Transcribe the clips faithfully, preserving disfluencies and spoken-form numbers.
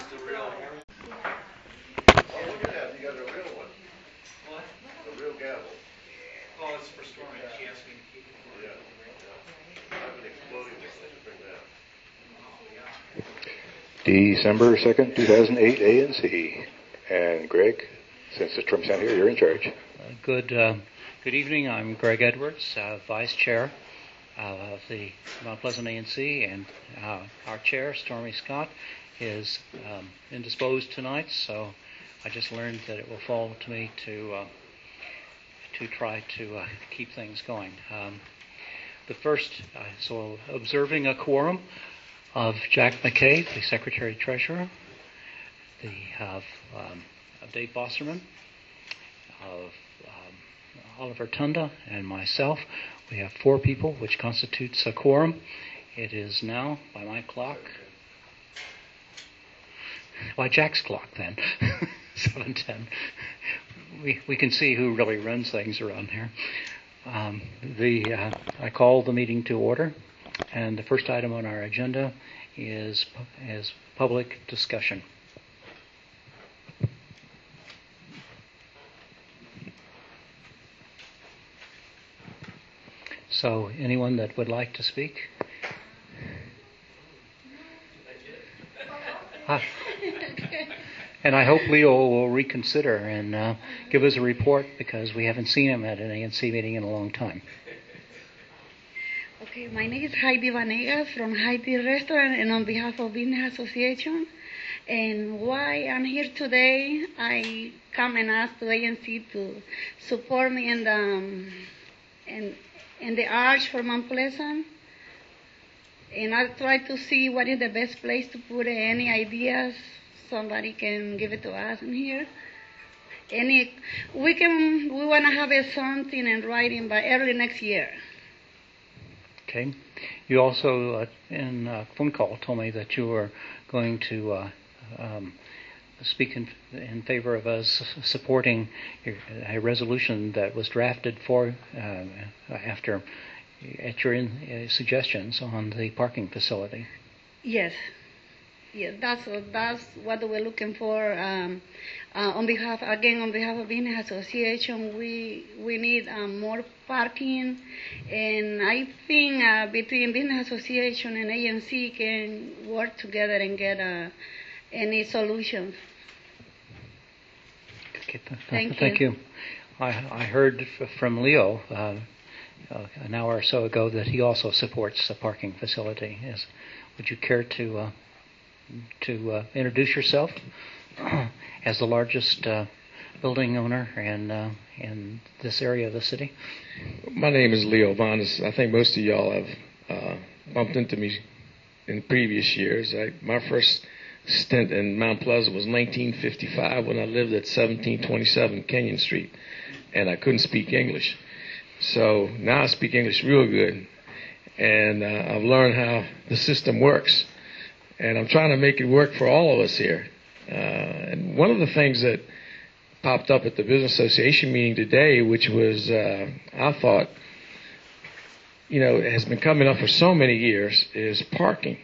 December second, two thousand eight, A N C. And Greg, since the Trump's not here, you're in charge. Uh, good uh, good evening. I'm Greg Edwards, uh, Vice Chair uh, of the Mount Pleasant A N C, and uh, our Chair, Stormy Scott, is um, indisposed tonight, so I just learned that it will fall to me to uh, to try to uh, keep things going. Um, the first, uh, so observing a quorum of Jack McKay, the Secretary-Treasurer, the of, um, of Dave Bosserman, of um, Oliver Tunda, and myself. We have four people, which constitutes a quorum. It is now, by my clock, by Jack's clock then, seven ten. We we can see who really runs things around here. Um, the uh, I call the meeting to order, and the first item on our agenda is is public discussion. So, anyone that would like to speak? Ah. And I hope Leo will reconsider and uh, give us a report, because we haven't seen him at an A N C meeting in a long time. Okay, my name is Heidi Vanegas from Heidi Restaurant, and on behalf of Business Association. And why I'm here today, I come and ask the A N C to support me in the um, in, in the arch for Mount Pleasant. And I try to see what is the best place to put any ideas. Somebody can give it to us in here. Any, we can, we want to have a something in writing by early next year. Okay. You also, uh, in a phone call, told me that you were going to uh, um, speak in, in favor of us supporting your, a resolution that was drafted for uh, after at your in, uh, suggestions on the parking facility. Yes. Yes, that's what, that's what we're looking for. Um, uh, on behalf, again, on behalf of Business Association, we we need um, more parking, and I think uh, between Business Association and A N C can work together and get uh, any solutions. Okay, th- Thank, thank you. you. I, I heard f- from Leo uh, uh, an hour or so ago that he also supports the parking facility. Is, would you care to uh, to uh, introduce yourself as the largest uh, building owner in uh, in this area of the city? My name is Leo Vanas. I think most of y'all have uh, bumped into me in previous years. I, my first stint in Mount Pleasant was nineteen fifty-five, when I lived at seventeen twenty-seven Kenyon Street, and I couldn't speak English. So now I speak English real good, and uh, I've learned how the system works. And I'm trying to make it work for all of us here. Uh, and one of the things that popped up at the Business Association meeting today, which was, uh, I thought, you know, has been coming up for so many years, is parking.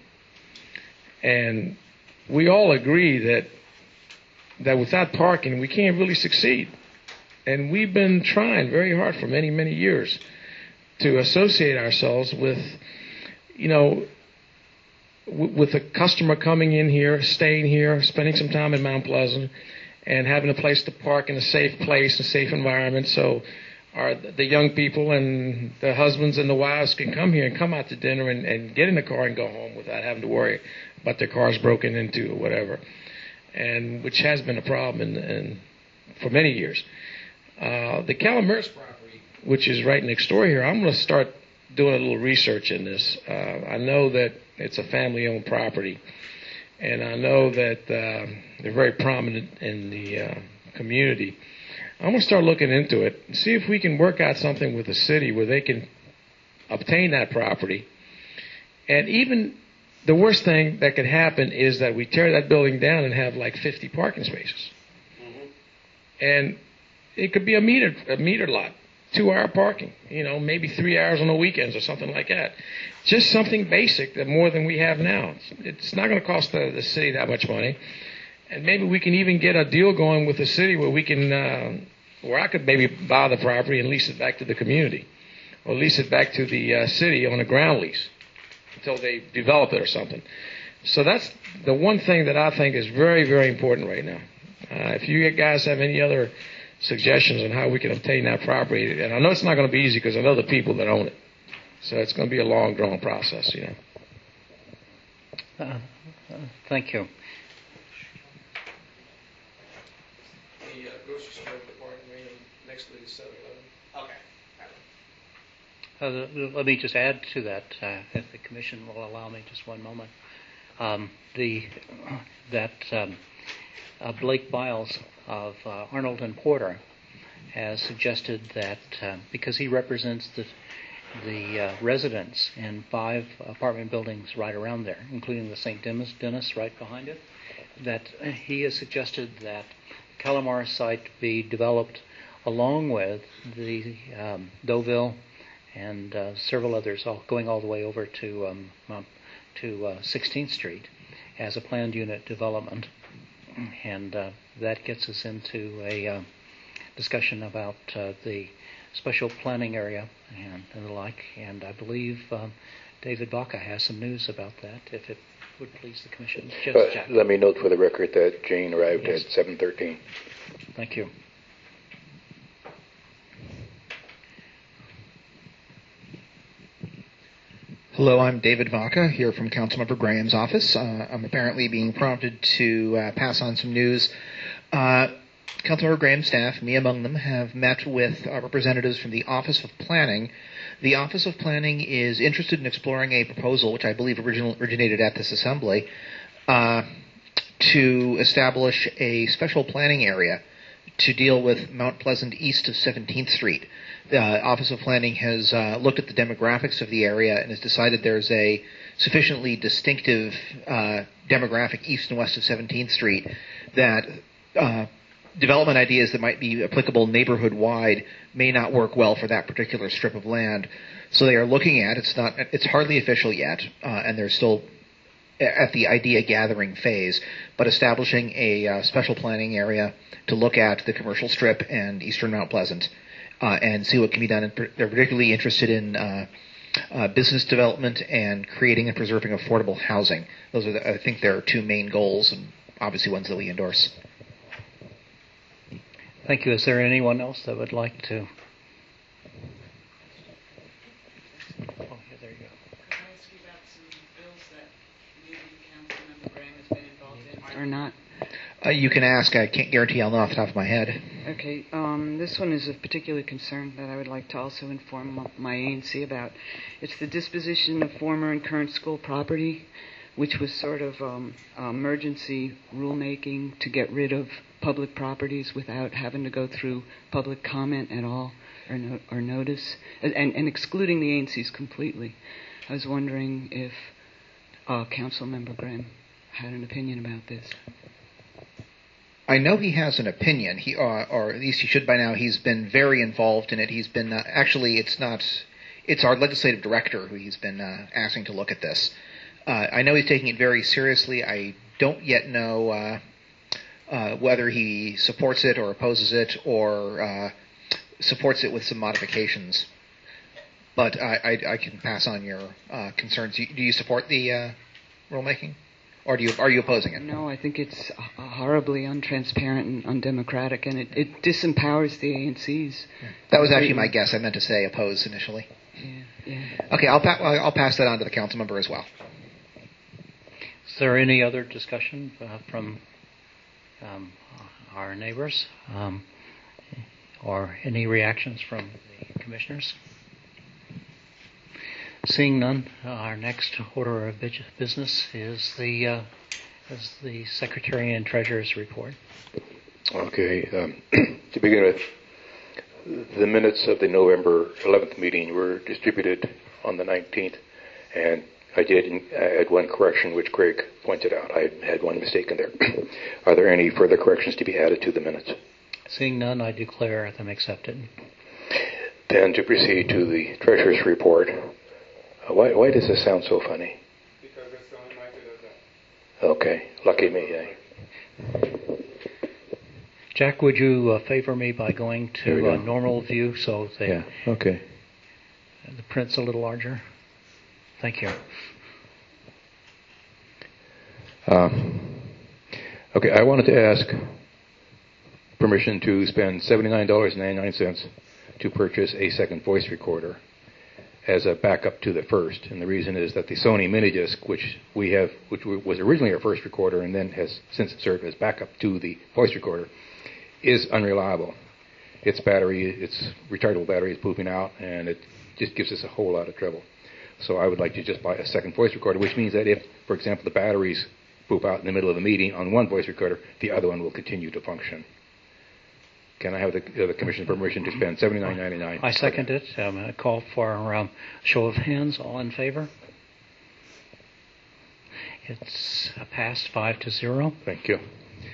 And we all agree that that without parking, we can't really succeed. And we've been trying very hard for many, many years to associate ourselves with, you know, with a customer coming in here, staying here, spending some time in Mount Pleasant, and having a place to park in a safe place, a safe environment, so our, the young people and the husbands and the wives can come here and come out to dinner and, and get in the car and go home without having to worry about their cars broken into or whatever, and which has been a problem in, in, for many years. Uh, the Calamuris property, which is right next door here, I'm going to start doing a little research in this. Uh, I know that it's a family-owned property, and I know that uh, they're very prominent in the uh, community. I'm going to start looking into it and see if we can work out something with the city where they can obtain that property. And even the worst thing that could happen is that we tear that building down and have like fifty parking spaces. Mm-hmm. And it could be a meter, a meter lot. two-hour parking, you know, maybe three hours on the weekends or something like that. Just something basic, that more than we have now. It's, it's not going to cost the, the city that much money. And maybe we can even get a deal going with the city where we can, uh, where I could maybe buy the property and lease it back to the community, or lease it back to the uh, city on a ground lease until they develop it or something. So that's the one thing that I think is very, very important right now. Uh, if you guys have any other suggestions on how we can obtain that property, and I know it's not going to be easy because I know the people that own it, so it's going to be a long, drawn process, you know. Uh, uh, thank you. The uh, grocery store department next to the seven eleven. Okay. Uh, let me just add to that, uh, if the commission will allow me just one moment. Um, the that um, uh, Blake Biles of uh, Arnold and Porter has suggested that uh, because he represents the the uh, residents in five apartment buildings right around there, including the Saint Denis, Denis right behind it, that he has suggested that Calamar site be developed along with the um, Deauville and uh, several others, all going all the way over to um, Mount, to uh, sixteenth Street as a planned unit development, and uh, that gets us into a uh, discussion about uh, the special planning area and, and the like. And I believe um, David Baca has some news about that, if it would please the commission. Uh, let me note for the record that Jane arrived Yes. at seven thirteen. Thank you. Hello, I'm David Vaca here from Councilmember Graham's office. Uh, I'm apparently being prompted to uh, pass on some news. Uh, Councilmember Graham's staff, me among them, have met with uh, representatives from the Office of Planning. The Office of Planning is interested in exploring a proposal, which I believe original, originated at this assembly, uh, to establish a special planning area to deal with Mount Pleasant east of seventeenth Street. The uh, Office of Planning has uh, looked at the demographics of the area and has decided there's a sufficiently distinctive uh, demographic east and west of seventeenth Street that uh, development ideas that might be applicable neighborhood-wide may not work well for that particular strip of land. So they are looking at, it's not, it's hardly official yet, uh, and they're still at the idea gathering phase, but establishing a uh, special planning area to look at the commercial strip and eastern Mount Pleasant uh, and see what can be done. And they're particularly interested in uh, uh, business development and creating and preserving affordable housing. Those are, the, I think, their two main goals, and obviously ones that we endorse. Thank you. Is there anyone else that would like to? Oh, yeah, there you go. Could I ask you about some bills that maybe Councilmember Graham has been involved in or not? Uh, you can ask. I can't guarantee I'll know off the top of my head. Okay. Um, this one is of particular concern that I would like to also inform my A N C about. It's the disposition of former and current school property, which was sort of um, emergency rulemaking to get rid of public properties without having to go through public comment at all or, no, or notice, and, and excluding the A N Cs completely. I was wondering if uh, Councilmember Graham had an opinion about this. I know he has an opinion, he, uh, or at least he should by now. He's been very involved in it. He's been, uh, actually, it's not, it's our legislative director who he's been uh, asking to look at this. Uh, I know he's taking it very seriously. I don't yet know uh, uh, whether he supports it or opposes it or uh, supports it with some modifications. But I, I, I can pass on your uh, concerns. Do you support the uh, rulemaking? Or do you, are you opposing it? No, I think it's horribly untransparent and undemocratic, and it, it disempowers the A N Cs. Yeah. That was actually my guess. I meant to say oppose initially. Yeah, yeah. Okay, I'll, pa- I'll pass that on to the council member as well. Is there any other discussion uh, from um, our neighbors, um, or any reactions from the commissioners? Seeing none, uh, our next order of business is the uh, is the Secretary and Treasurer's report. Okay. Um, to begin with, the minutes of the November eleventh meeting were distributed on the nineteenth, and I did add one correction, which Greg pointed out. I had one mistake in there. Are there any further corrections to be added to the minutes? Seeing none, I declare them accepted. Then to proceed to the treasurer's report. Uh, why, why does this sound so funny? Because it's the only mic that does that. Okay, lucky me, eh? Jack, would you uh, favor me by going Here we to uh, go. normal view so the, Yeah, okay. the print's a little larger? Thank you. Uh, okay, I wanted to ask permission to spend seventy-nine dollars and ninety-nine cents to purchase a second voice recorder as a backup to the first. And the reason is that the Sony Minidisc, which we have, which was originally our first recorder and then has since served as backup to the voice recorder, is unreliable. Its battery, its rechargeable battery is pooping out, and it just gives us a whole lot of trouble. So I would like to just buy a second voice recorder, which means that if, for example, the batteries poop out in the middle of a meeting on one voice recorder, the other one will continue to function. Can I have the, uh, the Commission's permission to spend seventy-nine ninety-nine? I second it. Um, I call for a um, show of hands. All in favor? It's uh, passed five to zero. Thank you.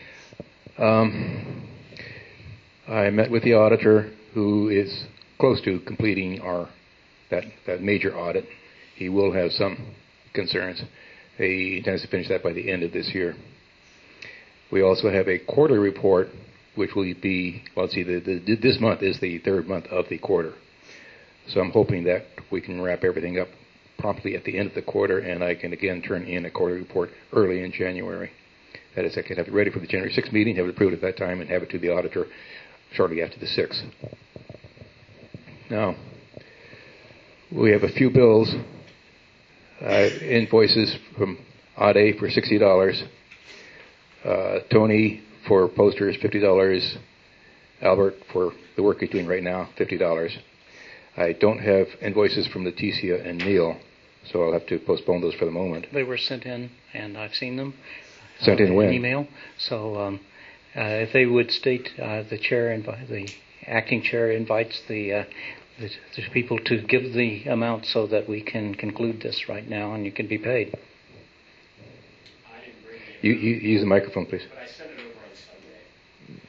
Um, I met with the auditor, who is close to completing our that that major audit. He will have some concerns. He intends to finish that by the end of this year. We also have a quarterly report, which will be, well, let's see, the, the, this month is the third month of the quarter. So I'm hoping that we can wrap everything up promptly at the end of the quarter, and I can again turn in a quarterly report early in January. That is, I can have it ready for the January sixth meeting, have it approved at that time, and have it to the auditor shortly after the sixth. Now, we have a few bills, uh, invoices from A D A for sixty dollars, uh, Tony for posters, fifty dollars, Albert for the work he's doing right now, fifty dollars. I don't have invoices from Leticia and Neil, so I'll have to postpone those for the moment. They were sent in, and I've seen them. Sent uh, in when? Email. So um, uh, if they would state, uh, the chair, invi- the acting chair invites the, uh, the the people to give the amount so that we can conclude this right now, and you can be paid. I didn't bring it. You, you use the microphone, please. But I sent it over on Sunday.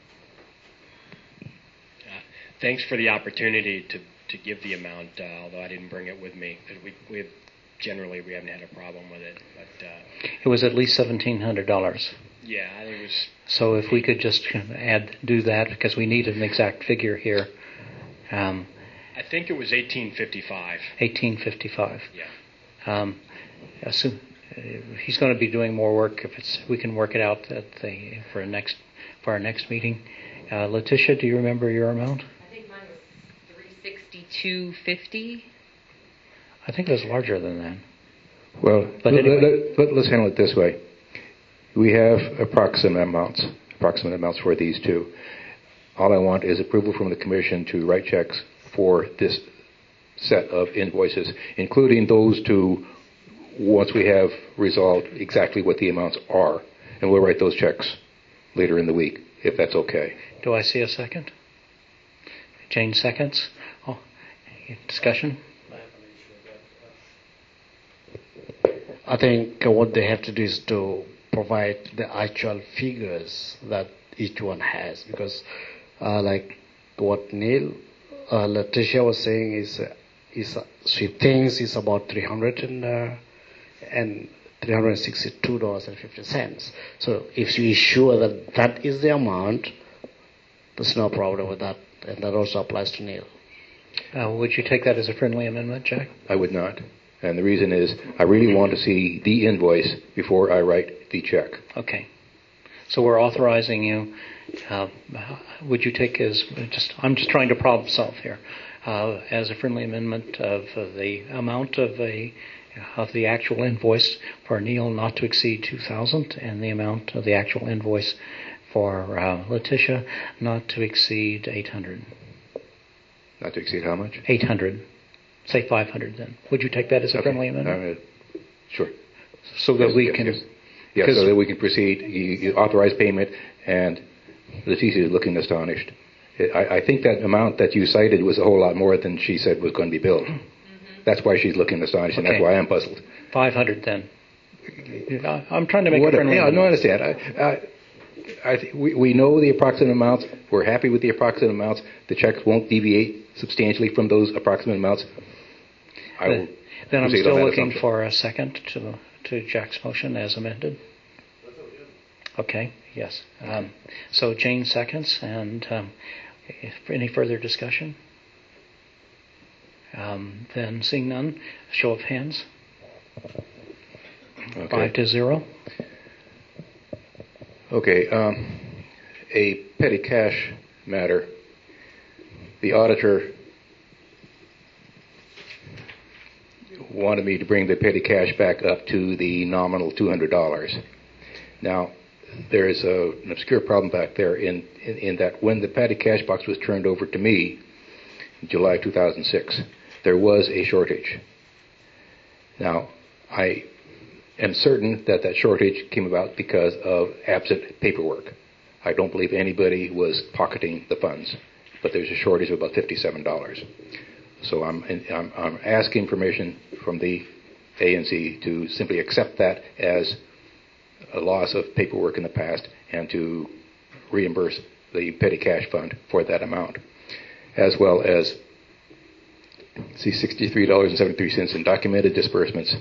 Uh, thanks for the opportunity to, to give the amount, uh, although I didn't bring it with me, because we we generally we haven't had a problem with it. But uh, It was at least seventeen hundred dollars. yeah, I think it was. So if we could just add do that, because we need an exact figure here. Um, I think it was eighteen fifty-five. eighteen fifty-five. Yeah. Um, assume, uh, he's going to be doing more work. If it's, we can work it out at the for a next for our next meeting. Uh, Letitia, do you remember your amount? I think mine was three sixty-two fifty. I think it was larger than that. Well, But let, anyway. let, let, let's handle it this way. We have approximate amounts, approximate amounts for these two. All I want is approval from the Commission to write checks for this set of invoices, including those two, once we have resolved exactly what the amounts are. And we'll write those checks later in the week, if that's okay. Do I see a second? Jane seconds. Oh, discussion? I think what they have to do is to provide the actual figures that each one has, because uh, like what Neil, uh, Letitia was saying is, uh, is uh, she thinks it's about three hundred and, uh, and three hundred sixty-two dollars and fifty cents. So if she is sure that that is the amount, there's no problem with that, and that also applies to Neil. Uh, would you take that as a friendly amendment, Jack? I would not. And the reason is I really want to see the invoice before I write the check. Okay. So we're authorizing you. Uh, would you take as just? I'm just trying to problem solve here. Uh, as a friendly amendment of uh, the amount of a of the actual invoice for Neil not to exceed two thousand, and the amount of the actual invoice for uh, Letitia not to exceed eight hundred. Not to exceed how much? Eight hundred. Say five hundred. Then would you take that as a Okay. friendly amendment? Uh, sure. So that Yes, we yes, can. yes. Yeah, so that we can proceed. You, you authorize payment, and Leticia is looking astonished. I, I think that amount that you cited was a whole lot more than she said was going to be billed. Mm-hmm. That's why she's looking astonished, and Okay. that's why I'm puzzled. Five hundred then. I'm trying to make Whatever. a friendly Yeah, amendment. no, I understand. I, I, I th- we, we know the approximate amounts. We're happy with the approximate amounts. The checks won't deviate substantially from those approximate amounts. I will then I'm proceed still on that looking assumption. for a second to to Jack's motion as amended. Okay, yes. Um, so Jane seconds, and um, if any further discussion? Um, then seeing none, show of hands. Okay. Five to zero. Okay. Um, a petty cash matter. The auditor wanted me to bring the petty cash back up to the nominal two hundred dollars. Now, there is a, an obscure problem back there in, in, in that when the petty cash box was turned over to me in July two thousand six, there was a shortage. Now, I am certain that that shortage came about because of absent paperwork. I don't believe anybody was pocketing the funds, but there's a shortage of about fifty-seven dollars. So I'm, I'm, I'm asking permission from the A N C to simply accept that as a loss of paperwork in the past and to reimburse the petty cash fund for that amount, as well as see sixty-three dollars and seventy-three cents in documented disbursements.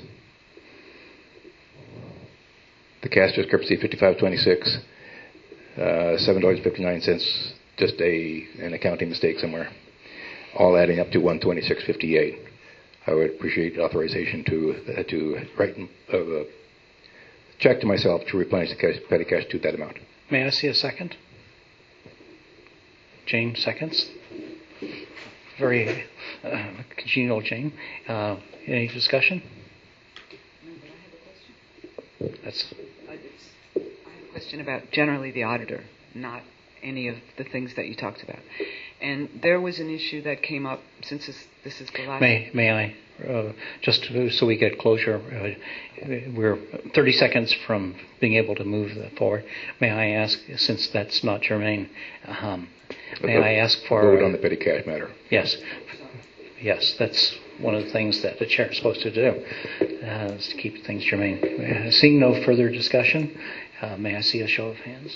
The cash discrepancy fifty-five twenty-six, uh, seven dollars and fifty-nine cents, just a an accounting mistake somewhere, all adding up to one twenty-six fifty-eight. I would appreciate authorization to uh, to write uh, a check to myself to replenish the cash, petty cash to that amount. May I see a second? Jane seconds. Very uh, congenial, Jane. Uh, any discussion? That's. I have a question about generally the auditor, not any of the things that you talked about. And there was an issue that came up since this, this is the last. May may I uh, just to, so we get closure? Uh, we're thirty seconds from being able to move forward. May I ask, since that's not germane, um, may I ask for vote on the petty cash matter? Yes, yes, that's one of the things that the chair is supposed to do, uh, is to keep things germane. Uh, seeing no further discussion, uh, may I see a show of hands?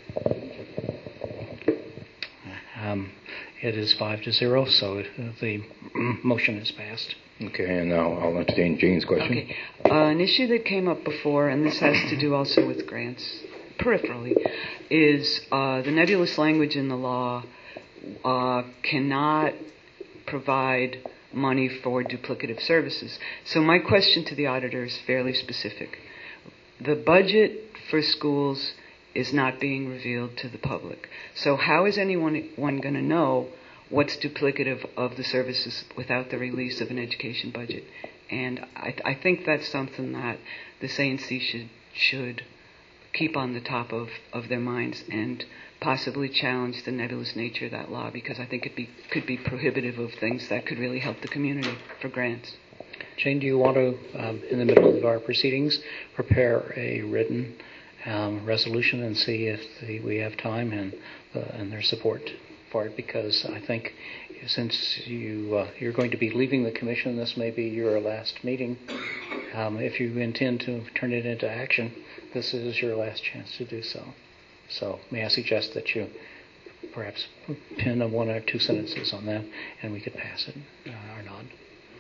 Um, it is five to zero, so it, uh, the motion is passed. Okay, and now I'll entertain Jane's question. Okay. Uh, an issue that came up before, and this has to do also with grants peripherally, is uh, the nebulous language in the law uh, cannot provide money for duplicative services. So my question to the auditor is fairly specific. The budget for schools is not being revealed to the public. So how is anyone one going to know what's duplicative of the services without the release of an education budget? And I, I think that's something that the A N C should should keep on the top of, of their minds and possibly challenge the nebulous nature of that law, because I think it be, could be prohibitive of things that could really help the community for grants. Jane, do you want to, um, in the middle of our proceedings, prepare a written um, resolution and see if the, we have time and uh, and their support for it? Because I think since you uh, you're going to be leaving the commission, this may be your last meeting. Um, if you intend to turn it into action, this is your last chance to do so. So may I suggest that you perhaps pen a one or two sentences on that, and we could pass it uh, or not.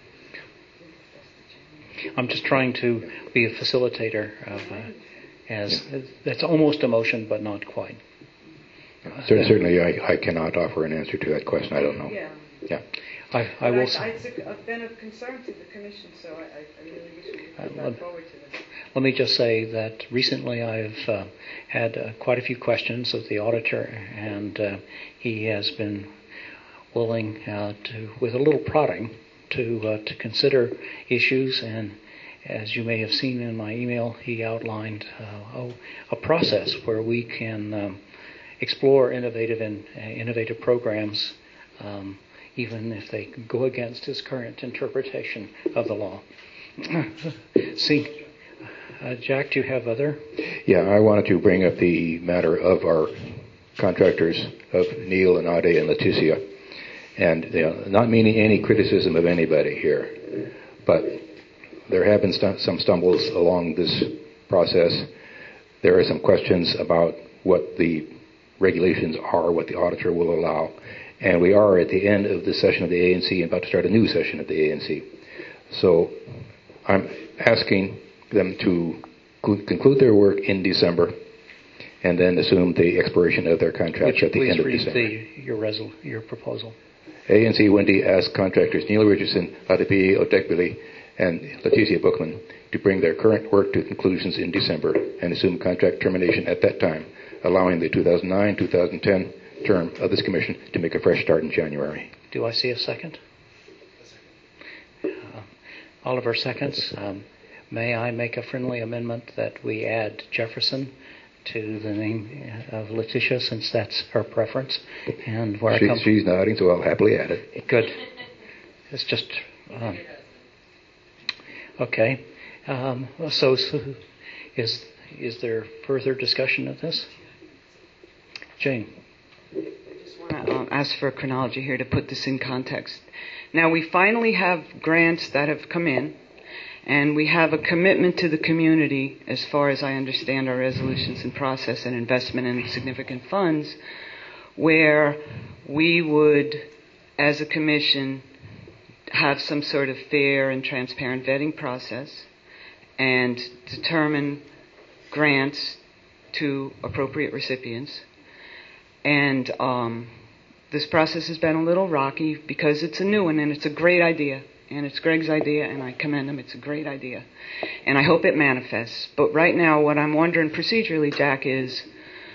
I'm just trying to be a facilitator of, uh, as that's almost a motion, but not quite. Uh, Certainly, I, I cannot offer an answer to that question. I don't know. Yeah. Yeah. I, I will. I, I, it's a, been of concern to the commission, so I, I really wish we could put Uh, that forward to them. Let me just say that recently I've uh, had uh, quite a few questions of the auditor, and uh, he has been willing uh, to, with a little prodding, to uh, to consider issues. And as you may have seen in my email, he outlined uh, a, a process where we can um, explore innovative and uh, innovative programs, um, even if they go against his current interpretation of the law. See. Uh, Jack, do you have other? Yeah, I wanted to bring up the matter of our contractors, of Neil and Ade and Leticia. And you know, not meaning any criticism of anybody here, but there have been st- some stumbles along this process. There are some questions about what the regulations are, what the auditor will allow. And we are at the end of the session of the A N C and about to start a new session of the A N C. So I'm asking them to conclude their work in December and then assume the expiration of their contract Would you at the please end of read December. the, your, resol, your proposal? A N C Wendy asked contractors Neil Richardson, Adepi Otekbili, and Leticia Bookman to bring their current work to conclusions in December and assume contract termination at that time, allowing the two thousand nine to two thousand ten term of this commission to make a fresh start in January. Do I see a second? Uh, Oliver seconds. Um, may I make a friendly amendment that we add Jefferson to the name of Letitia, since that's her preference? And where she, I come she's nodding, so I'll happily add it. Good. It's just um, okay. Um, so, so, is is there further discussion of this? Jane. I just want to um, ask for a chronology here to put this in context. Now, we finally have grants that have come in, and we have a commitment to the community, as far as I understand our resolutions and process and investment in significant funds, where we would, as a commission, have some sort of fair and transparent vetting process and determine grants to appropriate recipients. And um, this process has been a little rocky because it's a new one, and it's a great idea. And it's Greg's idea, and I commend him. It's a great idea. And I hope it manifests. But right now, what I'm wondering procedurally, Jack, is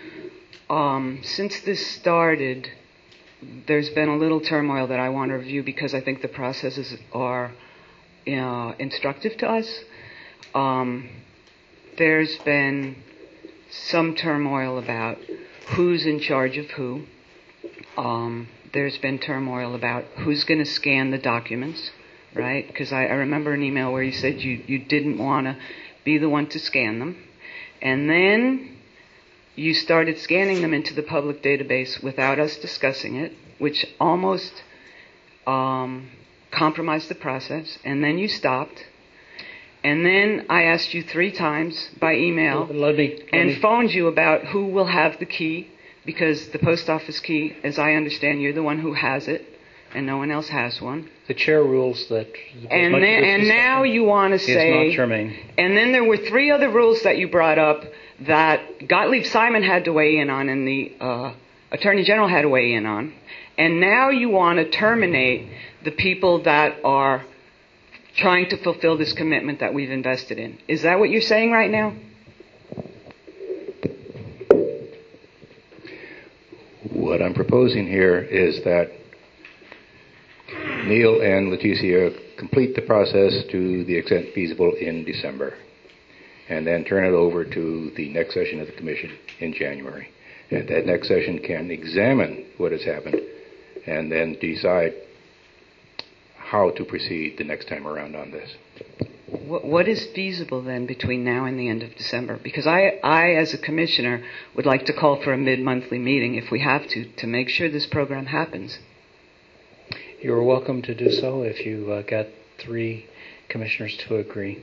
um, since this started, there's been a little turmoil that I want to review because I think the processes are uh, instructive to us. Um, there's been some turmoil about who's in charge of who. Um, there's been turmoil about who's going to scan the documents, right? Because I, I remember an email where you said you, you didn't want to be the one to scan them. And then you started scanning them into the public database without us discussing it, which almost um, compromised the process. And then you stopped. And then I asked you three times by email let me, let and me. phoned you about who will have the key, because the post office key, as I understand, you're the one who has it, and no one else has one. The chair rules that. And then, and now you want to say. Is not germane. And then there were three other rules that you brought up that Gottlieb Simon had to weigh in on, and the uh, Attorney General had to weigh in on. And now you want to terminate the people that are trying to fulfill this commitment that we've invested in. Is that what you're saying right now? What I'm proposing here is that Neil and Leticia complete the process to the extent feasible in December, and then turn it over to the next session of the Commission in January. And that next session can examine what has happened and then decide how to proceed the next time around on this. What is feasible then between now and the end of December? Because I, I, as a commissioner, would like to call for a mid-monthly meeting if we have to, to make sure this program happens. You're welcome to do so if you uh, got three commissioners to agree.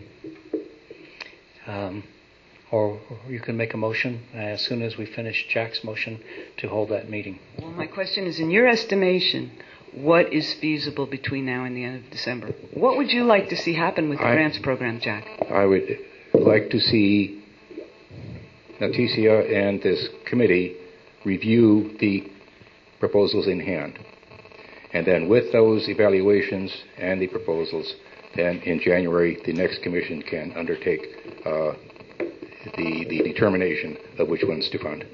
Um, or you can make a motion uh, as soon as we finish Jack's motion to hold that meeting. Well, my question is, in your estimation, what is feasible between now and the end of December? What would you like to see happen with the I, grants program, Jack? I would like to see Leticia and this committee review the proposals in hand. And then with those evaluations and the proposals, then in January, the next commission can undertake uh, the, the determination of which ones to fund.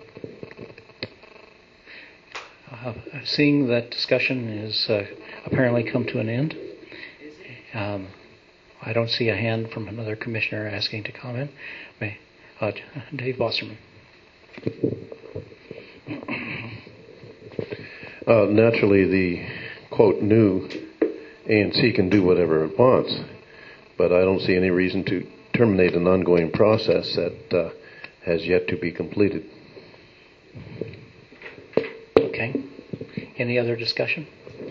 Uh, seeing that discussion is uh, apparently come to an end, um, I don't see a hand from another commissioner asking to comment. May, uh, Dave Bosserman. Uh, naturally, the, quote, new A N C can do whatever it wants, but I don't see any reason to terminate an ongoing process that uh, has yet to be completed. Okay. Any other discussion?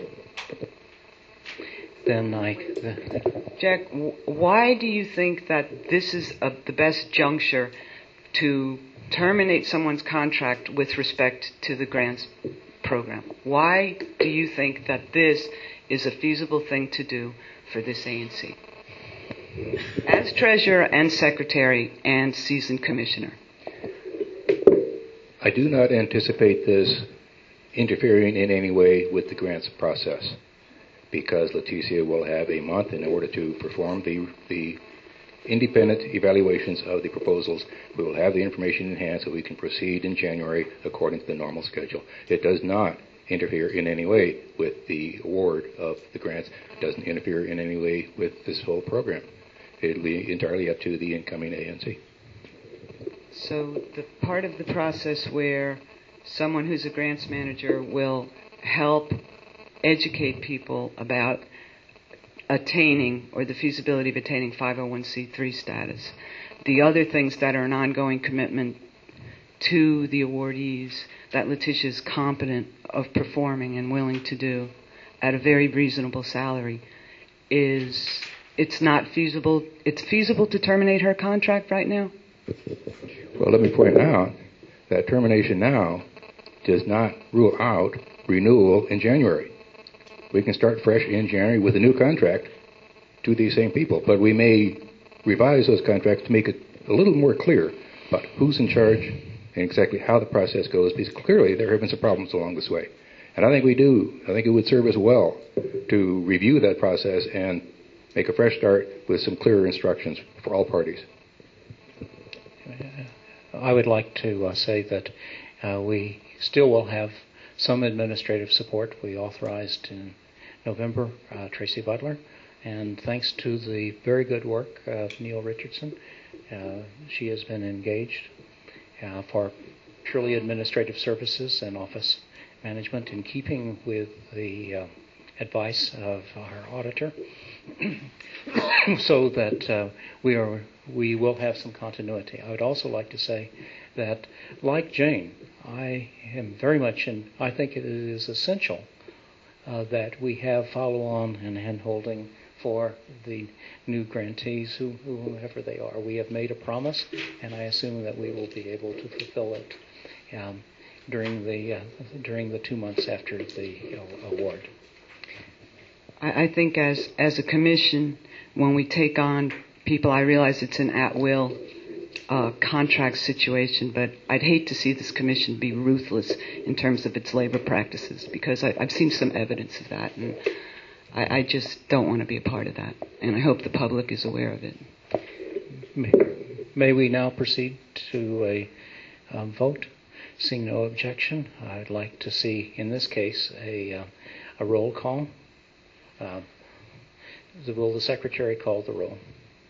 Then I... The, Jack, w- why do you think that this is a, the best juncture to terminate someone's contract with respect to the grants program. Why do you think that this is a feasible thing to do for this A N C? As treasurer and secretary and seasoned commissioner. I do not anticipate this interfering in any way with the grants process, because Leticia will have a month in order to perform the, the independent evaluations of the proposals. We will have the information in hand so we can proceed in January according to the normal schedule. It does not interfere in any way with the award of the grants. It doesn't interfere in any way with this whole program. It'll be entirely up to the incoming A N C. So the part of the process where someone who's a grants manager will help educate people about attaining or the feasibility of attaining five oh one c three status. The other things that are an ongoing commitment to the awardees that Leticia is competent of performing and willing to do at a very reasonable salary is it's not feasible. It's feasible to terminate her contract right now? Well, let me point out that termination now does not rule out renewal in January. We can start fresh in January with a new contract to these same people, but we may revise those contracts to make it a little more clear about who's in charge and exactly how the process goes, because clearly there have been some problems along this way. And I think we do. I think it would serve us well to review that process and make a fresh start with some clearer instructions for all parties. I would like to uh, say that uh, we still will have some administrative support. We authorized in November uh, Tracy Butler, and thanks to the very good work of Neil Richardson, uh, she has been engaged uh, for purely administrative services and office management in keeping with the uh, advice of our auditor, so that uh, we are we will have some continuity. I would also like to say that, like Jane, I am very much in. I think it is essential uh, that we have follow-on and hand-holding for the new grantees, who, whoever they are. We have made a promise, and I assume that we will be able to fulfill it um, during the uh, during the two months after the uh, award. I, I think as as a commission, when we take on people, I realize it's an at-will uh, contract situation, but I'd hate to see this commission be ruthless in terms of its labor practices, because I, I've seen some evidence of that, and I, I just don't want to be a part of that, and I hope the public is aware of it. May, may we now proceed to a um, vote? Seeing no objection, I'd like to see, in this case, a, uh, a roll call. Uh, the, will the secretary call the roll?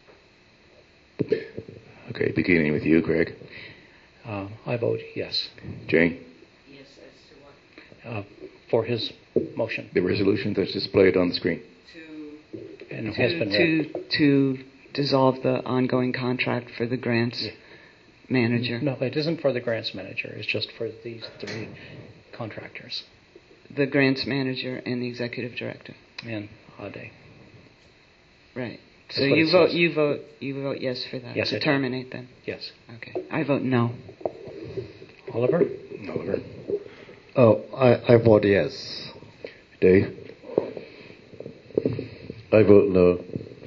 Okay, beginning with you, Greg. Uh, I vote yes. Jane? Yes, as to what? Uh, for his motion. The resolution that's displayed on the screen. To, and it to, has been to, read. to dissolve the ongoing contract for the grants yeah. manager. No, it isn't for the grants manager. It's just for these three contractors. The grants manager and the executive director. And Ade. Right. That's so you vote, you vote, you vote yes for that. Yes, to I do. terminate them. Yes. Okay. I vote no. Oliver? Oliver. Oh, I, I vote yes. Dave? I vote no.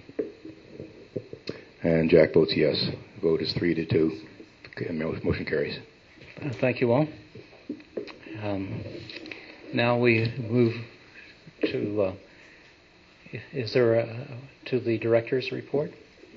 And Jack votes yes. The vote is three to two. Okay, motion carries. Uh, thank you all. Um, now we move to, uh, is there a, to the director's report?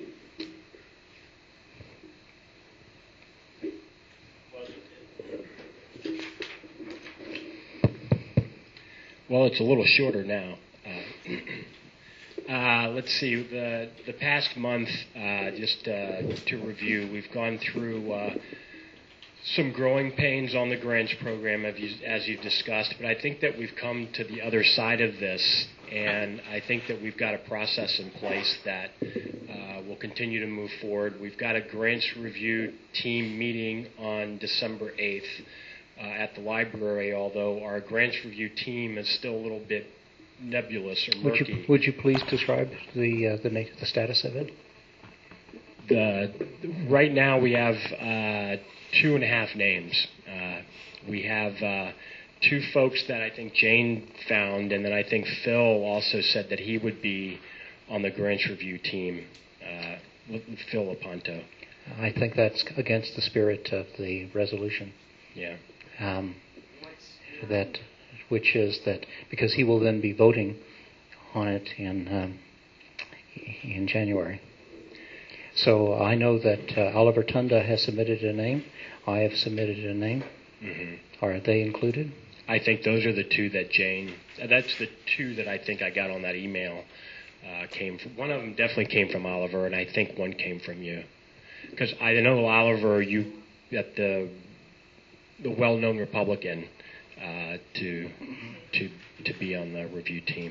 Well, it's a little shorter now. Uh, uh, let's see, the, the past month, uh, just uh, to review, we've gone through uh, some growing pains on the grants program, as, you, as you've discussed, but I think that we've come to the other side of this, and I think that we've got a process in place that uh, will continue to move forward. We've got a grants review team meeting on December eighth. Uh, at the library, although our grants review team is still a little bit nebulous or murky. Would you, would you please describe the uh, the, the status of it? the right now we have uh, two and a half names. Uh, we have uh, two folks that I think Jane found, and then I think Phil also said that he would be on the grants review team. Uh, Phil Lepanto. I think that's against the spirit of the resolution. Yeah. Um, that, which is that because he will then be voting on it in um, in January. So I know that uh, Oliver Tunda has submitted a name. I have submitted a name. Mm-hmm. Are they included? I think those are the two that Jane. That's the two that I think I got on that email. Uh, came from, one of them definitely came from Oliver, and I think one came from you. Because I know Oliver, you at the the well-known Republican uh, to to to be on the review team.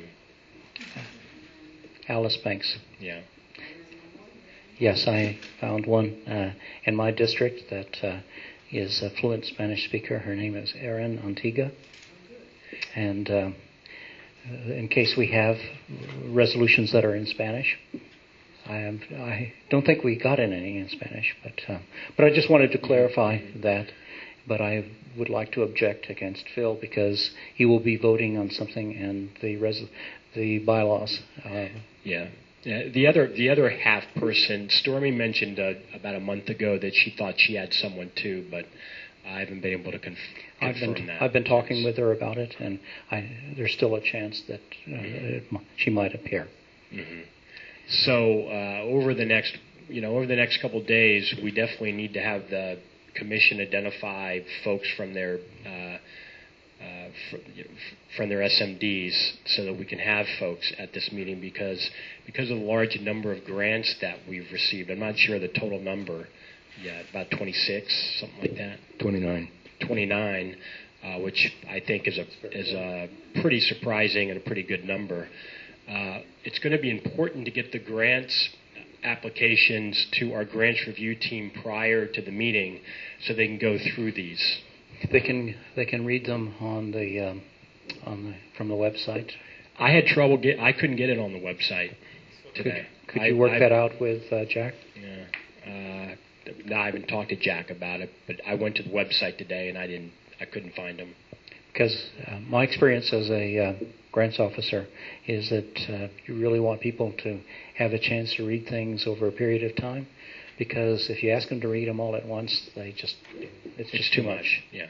Alice Banks. Yeah. Yes, I found one uh, in my district that uh, is a fluent Spanish speaker. Her name is Erin Antigua. And uh, in case we have resolutions that are in Spanish, I, am, I don't think we got any in Spanish, but uh, but I just wanted to clarify that. But I would like to object against Phil because he will be voting on something, and the res- the bylaws. Uh, yeah. Yeah, the other the other half person, Stormy mentioned uh, about a month ago that she thought she had someone too, but I haven't been able to conf- confirm I've been, that. I've been talking with her about it, and I, there's still a chance that uh, mm-hmm. it, she might appear. Mm-hmm. So uh, over the next, you know, over the next couple of days, we definitely need to have the commission identify folks from their uh, uh, fr- you know, from their S M Ds, so that we can have folks at this meeting because because of the large number of grants that we've received. I'm not sure the total number. Yeah, about twenty-six, something like that. twenty-nine. twenty-nine, uh, which I think is a is a pretty surprising and a pretty good number. Uh, it's going to be important to get the grants applications to our grants review team prior to the meeting, so they can go through these. They can they can read them on the um, on the, from the website. I had trouble get I couldn't get it on the website today. Could, could I, you work I, that out with uh, Jack? Yeah. Uh, no, I haven't talked to Jack about it, but I went to the website today and I didn't I couldn't find them. Because uh, my experience as a uh, grants officer is that uh, you really want people to have a chance to read things over a period of time. Because if you ask them to read them all at once, they just it's, it's just too too much. much. Yeah.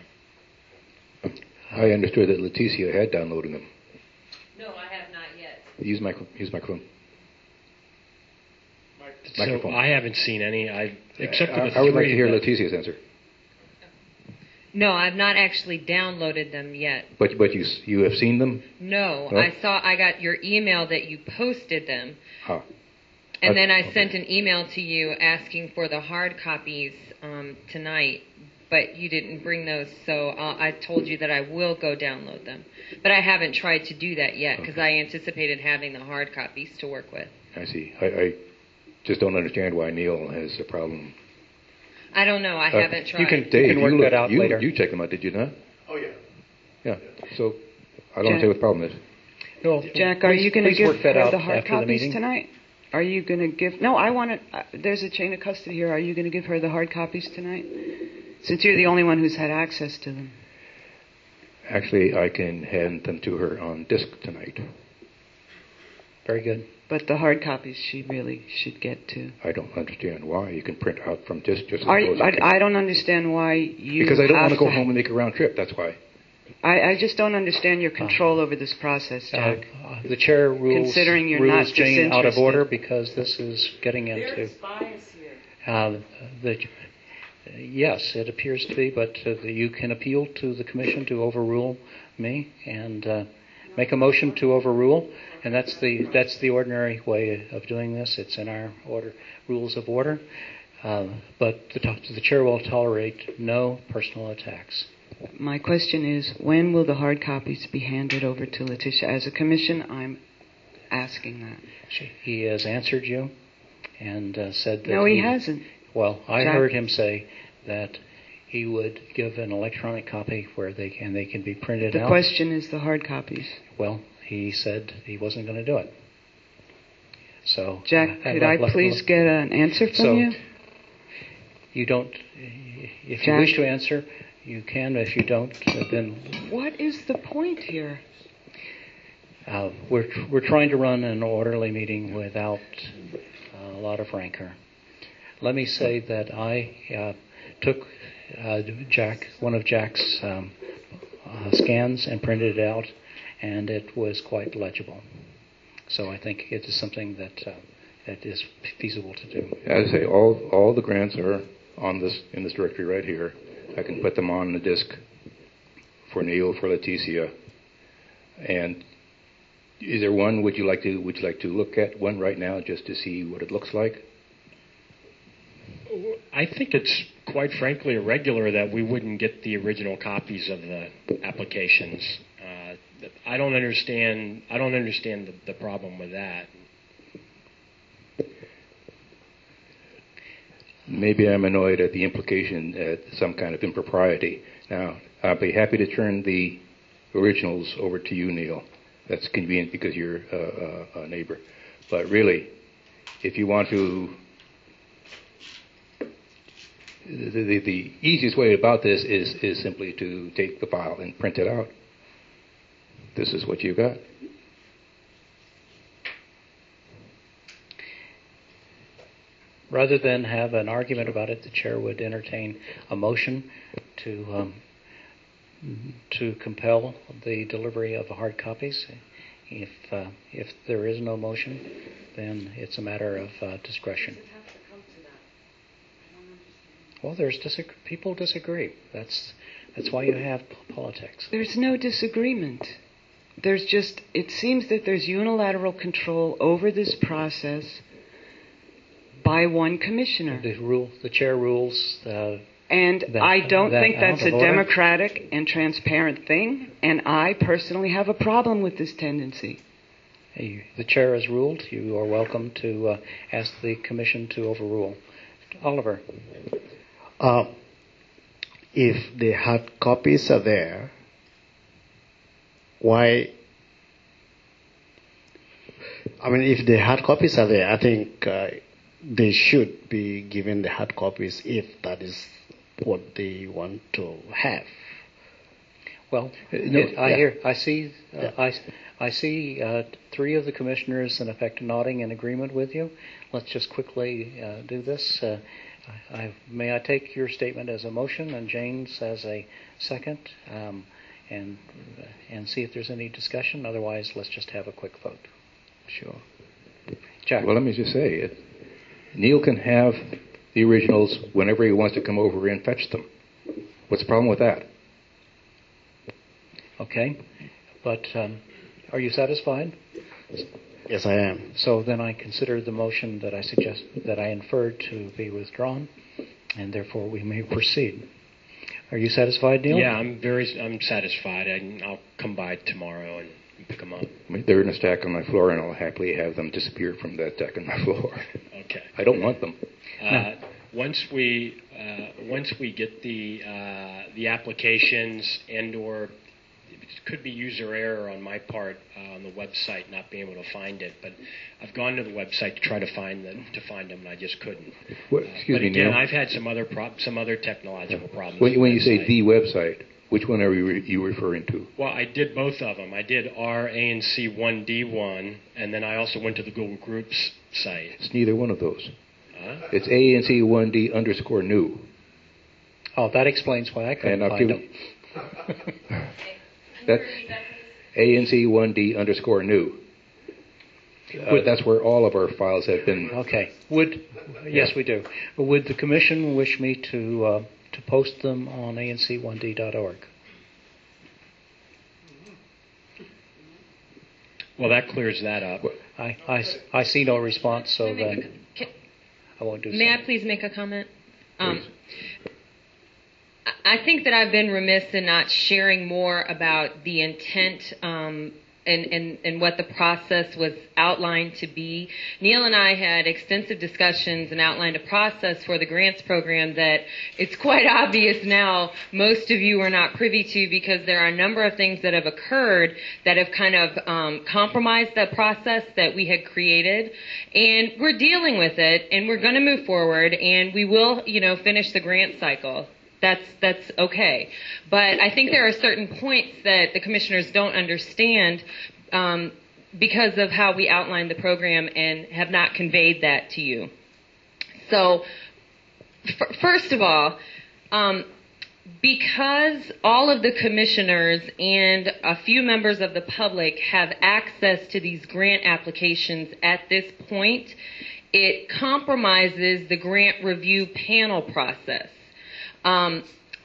I understood that Leticia had downloaded them. No, I have not yet. Use micro, use microphone. So Microphone. I haven't seen any. I except for the I, three. I would like to hear that, Leticia's answer. No, I've not actually downloaded them yet. But but you you have seen them? No, No? I saw I got your email that you posted them. Ah. And Uh, then I okay. sent an email to you asking for the hard copies um, tonight, but you didn't bring those, so uh, I told you that I will go download them. But I haven't tried to do that yet because Okay. I anticipated having the hard copies to work with. I see. I, I just don't understand why Neil has a problem. I don't know. I Uh, haven't tried. you can- Dave, can work you, look- that out you, later. You checked them out, did you not? Oh, yeah. Yeah. So I don't Jack. see what the problem is. No, Jack, are please- you going to please give work that her out the hard after the copies meeting? tonight? Are you going to give... No, I want to... Uh, there's a chain of custody here. Are you going to give her the hard copies tonight? Since you're the only one who's had access to them. Actually, I can hand them to her on disc tonight. Very good. But the hard copies she really should get too. I don't understand why. You can print out from disc just as Are, well as I, I don't understand why you Because I don't have want to go to- home and make a round trip. That's why. I, I just don't understand your control over this process, Uh, Jack. uh, the chair rules, Considering you're rules not Jane out of disinterested. order because this is getting into... bias here. Uh, the, yes, it appears to be, but uh, the, you can appeal to the commission to overrule me and uh, make a motion to overrule, and that's the that's the ordinary way of doing this. It's in our order rules of order, uh, but the, the chair will tolerate no personal attacks. My question is, when will the hard copies be handed over to Letitia? As a commission, I'm asking that. She, he has answered you and uh, said that... No, he hasn't. Well, I Jack. heard him say that he would give an electronic copy where they can, they can be printed The out. question is the hard copies. Well, he said he wasn't going to do it. So, Jack, uh, could let- I let- please let- get an answer from So, you? You don't. If you Jack? wish to answer, you can. If you don't, uh, then What is the point here? uh, we're we're trying to run an orderly meeting without uh, a lot of rancor. Let me say that I uh, took uh, Jack one of Jack's um, uh, scans and printed it out, and it was quite legible. So I think it is something that uh, that is feasible to do. As I say, all all the grants are on this in this directory right here. I can put them on the disk for Neil, for Leticia. And is there one? Would you like to Would you like to look at one right now just to see what it looks like? I think it's quite frankly irregular that we wouldn't get the original copies of the applications. Uh, I don't understand. I don't understand the, the problem with that. Maybe I'm annoyed at the implication at some kind of impropriety. Now, I'll be happy to turn the originals over to you, Neil. That's convenient because you're uh, a neighbor. But really, if you want to, the, the, the easiest way about this is, is simply to take the file and print it out. This is what you got. Rather than have an argument about it, the chair would entertain a motion to um, to compel the delivery of hard copies. If uh, if there is no motion, then it's a matter of uh, discretion. Well, there's disag- people disagree. That's that's why you have p- politics. There's no disagreement. There's just, it seems that there's unilateral control over this process by one commissioner. The rule, the chair rules. Uh, And that, I don't that think that's out a of order. democratic and transparent thing, and I personally have a problem with this tendency. You, the chair has ruled. You are welcome to uh, ask the commission to overrule. Oliver. Uh, if the hard copies are there, why? I mean, if the hard copies are there, I think uh, they should be given the hard copies if that is what they want to have. Well, no, it, I yeah. hear, I see, uh, Yeah. I, I see uh, three of the commissioners in effect nodding in agreement with you. Let's just quickly uh, do this. Uh, I, I, may I take your statement as a motion and Jane's as a second, um, and and see if there's any discussion. Otherwise, let's just have a quick vote. Sure. Jack. Well, let me just say it. Neil can have the originals whenever he wants to come over and fetch them. What's the problem with that? Okay, but um, are you satisfied? Yes, I am. So then I consider the motion that I suggest that I inferred to be withdrawn, and therefore we may proceed. Are you satisfied, Neil? Yeah, I'm very. I'm satisfied. I, I'll come by tomorrow and pick them up. I mean, they're in a stack on my floor, and I'll happily have them disappear from that stack on my floor. Okay. I don't want them. Uh, once we uh, once we get the uh, the applications and or it could be user error on my part uh, on the website not being able to find it, but I've gone to the website to try to find them to find them and I just couldn't. What, Uh, excuse but me, again, Neil. I've had some other prob- some other technological problems. When, with when the you say website. the website, which one are you, re- you referring to? Well, I did both of them. I did R A N C one D one, and then I also went to the Google Groups site. It's neither one of those. Huh? It's A N C one D underscore new. Oh, that explains why I couldn't And I'll find give them. That's A N C one D underscore new. Uh, that's where all of our files have been. Okay. Would yes, we do. Would the commission wish me to uh, to post them on A N C one D dot org? Well, that clears that up. I, I, I see no response, so Can I make then a- can- I won't do so. May I please make a comment? Um, I I think that I've been remiss in not sharing more about the intent um, and, and, and what the process was outlined to be. Neil and I had extensive discussions and outlined a process for the grants program that it's quite obvious now most of you are not privy to, because there are a number of things that have occurred that have kind of um, compromised that process that we had created. And we're dealing with it, and we're going to move forward, and we will, you know, finish the grant cycle. That's that's okay. But I think there are certain points that the commissioners don't understand um, because of how we outlined the program and have not conveyed that to you. So, f- first of all, um, because all of the commissioners and a few members of the public have access to these grant applications at this point, it compromises the grant review panel process. Um,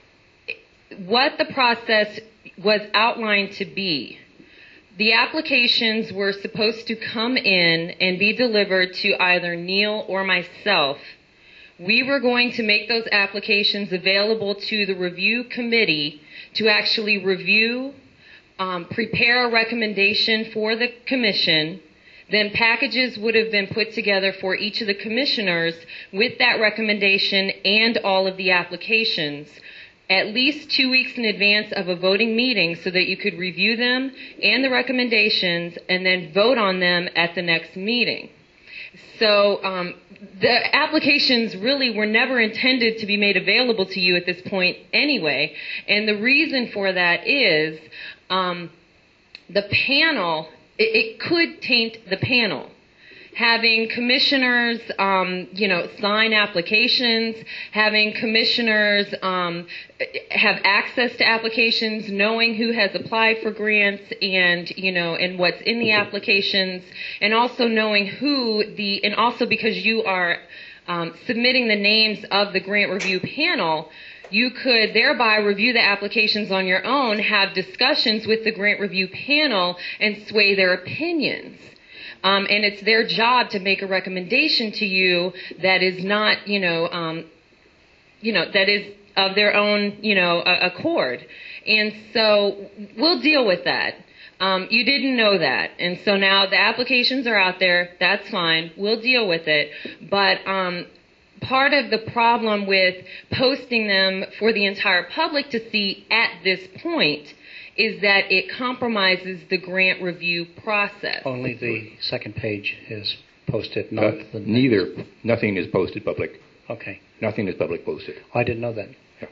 what the process was outlined to be, the applications were supposed to come in and be delivered to either Neil or myself. We were going to make those applications available to the review committee to actually review, um, prepare a recommendation for the commission. Then packages would have been put together for each of the commissioners with that recommendation and all of the applications at least two weeks in advance of a voting meeting so that you could review them and the recommendations and then vote on them at the next meeting. So um, the applications really were never intended to be made available to you at this point anyway. And the reason for that is um, the panel, it, it could taint the panel. Having commissioners, um, you know, sign applications, having commissioners um, have access to applications, knowing who has applied for grants and, you know, and what's in the applications, and also knowing who the, and also because you are um, submitting the names of the grant review panel, you could thereby review the applications on your own, have discussions with the grant review panel, and sway their opinions. Um, and it's their job to make a recommendation to you that is not, you know, um, you know, that is of their own, you know, uh, accord. And so we'll deal with that. Um, you didn't know that. And so now the applications are out there. That's fine. We'll deal with it. But um, part of the problem with posting them for the entire public to see at this point is that it compromises the grant review process. Only the second page is posted, not uh, the... Neither. Nothing is posted public. Okay. Nothing is public posted. I didn't know that. Yeah.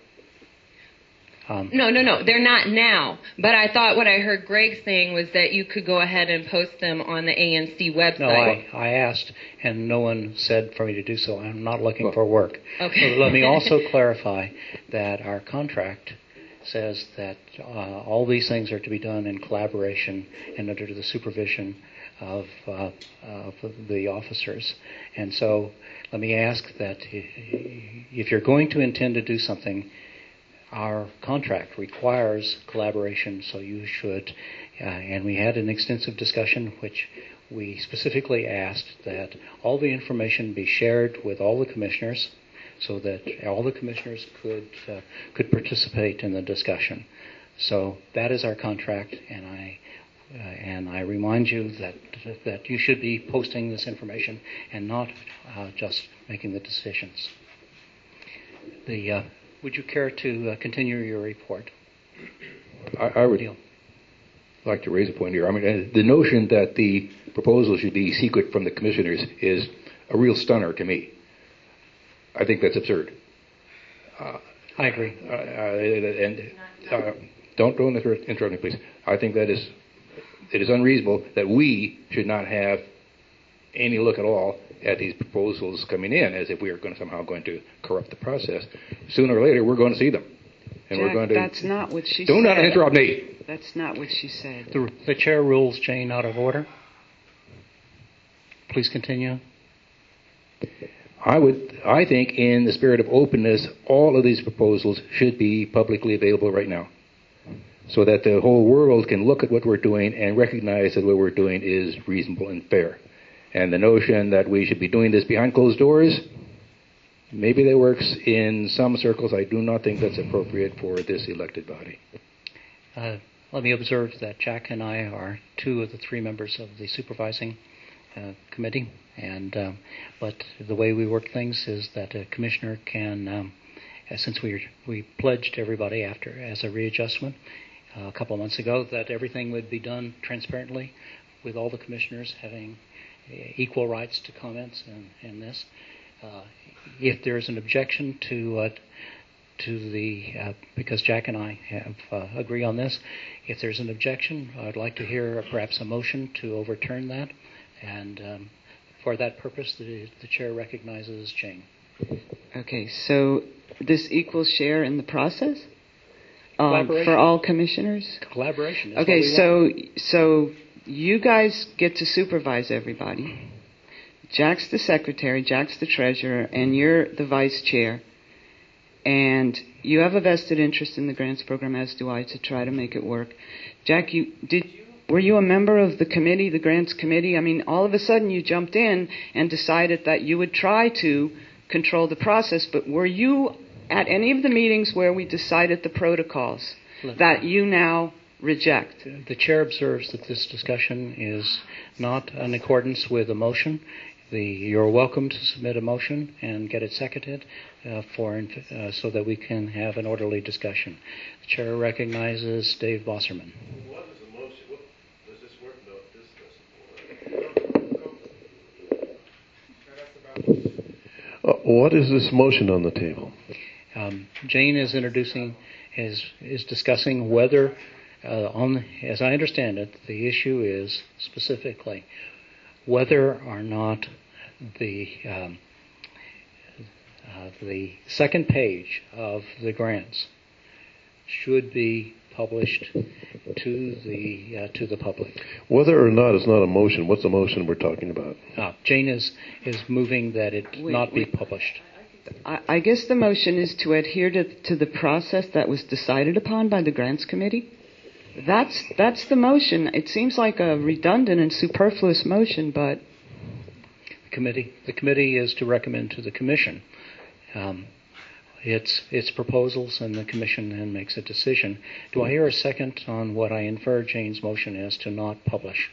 Um, no, no, no. They're not now. But I thought what I heard Greg saying was that you could go ahead and post them on the A N C website. No, I, I asked, and no one said for me to do so. I'm not looking well, for work. Okay. So let me also clarify that our contract says that uh, all these things are to be done in collaboration and under the supervision of, uh, of the officers. And so let me ask that if you're going to intend to do something, our contract requires collaboration, so you should, uh, and we had an extensive discussion which we specifically asked that all the information be shared with all the commissioners, so that all the commissioners could uh, could participate in the discussion. So that is our contract, and I uh, and I remind you that that you should be posting this information and not uh, just making the decisions. The uh, would you care to uh, continue your report? I, I would Deal. like to raise a point here. I mean, the notion that the proposal should be secret from the commissioners is a real stunner to me. I think that's absurd. Uh, I agree. Uh, uh, and uh, don't don't interrupt me, please. I think that is it is unreasonable that we should not have any look at all at these proposals coming in, as if we are going to somehow going to corrupt the process. Sooner or later, we're going to see them, and Jack, we're going to. That's not what she do said. Do not interrupt me. That's not what she said. The, the chair rules Jane out of order. Please continue. I would, I think, in the spirit of openness, all of these proposals should be publicly available right now, so that the whole world can look at what we're doing and recognize that what we're doing is reasonable and fair. And the notion that we should be doing this behind closed doors, maybe that works in some circles. I do not think that's appropriate for this elected body. Uh, let me observe that Jack and I are two of the three members of the supervising uh, committee, and um, but the way we work things is that a commissioner can, um, uh, since we we pledged everybody after as a readjustment uh, a couple of months ago that everything would be done transparently, with all the commissioners having uh, equal rights to comments in, in this. Uh, if there is an objection to uh, to the, uh, because Jack and I have uh, agree on this, if there's an objection, I'd like to hear perhaps a motion to overturn that, and um, for that purpose, the, the chair recognizes Jane. Okay, so this equals share in the process um, Collaboration. for all commissioners? Collaboration. Is Okay, what we so want. so you guys get to supervise everybody. Jack's the secretary, Jack's the treasurer, and you're the vice chair. And you have a vested interest in the grants program, as do I, to try to make it work. Jack, you did you, were you a member of the committee, the grants committee? I mean, all of a sudden you jumped in and decided that you would try to control the process, but were you at any of the meetings where we decided the protocols that you now reject? The chair observes that this discussion is not in accordance with a motion. The, you're welcome to submit a motion and get it seconded uh, for uh, so that we can have an orderly discussion. The chair recognizes Dave Bosserman. What is the motion? What, does this work? No, this doesn't work. Uh, what is this motion on the table? Um, Jane is introducing, is is discussing whether, uh, on as I understand it, the issue is specifically whether or not the um, uh, the second page of the grants should be published to the uh, to the public. Whether or not is not a motion. What's the motion we're talking about? Uh, Jane is is moving that it Wait, not wait. be published. I, I guess the motion is to adhere to, to the process that was decided upon by the grants committee. That's that's the motion. It seems like a redundant and superfluous motion, but The committee the committee is to recommend to the commission um, its its proposals, and the commission then makes a decision. Do I hear a second on what I infer Jane's motion is to not publish?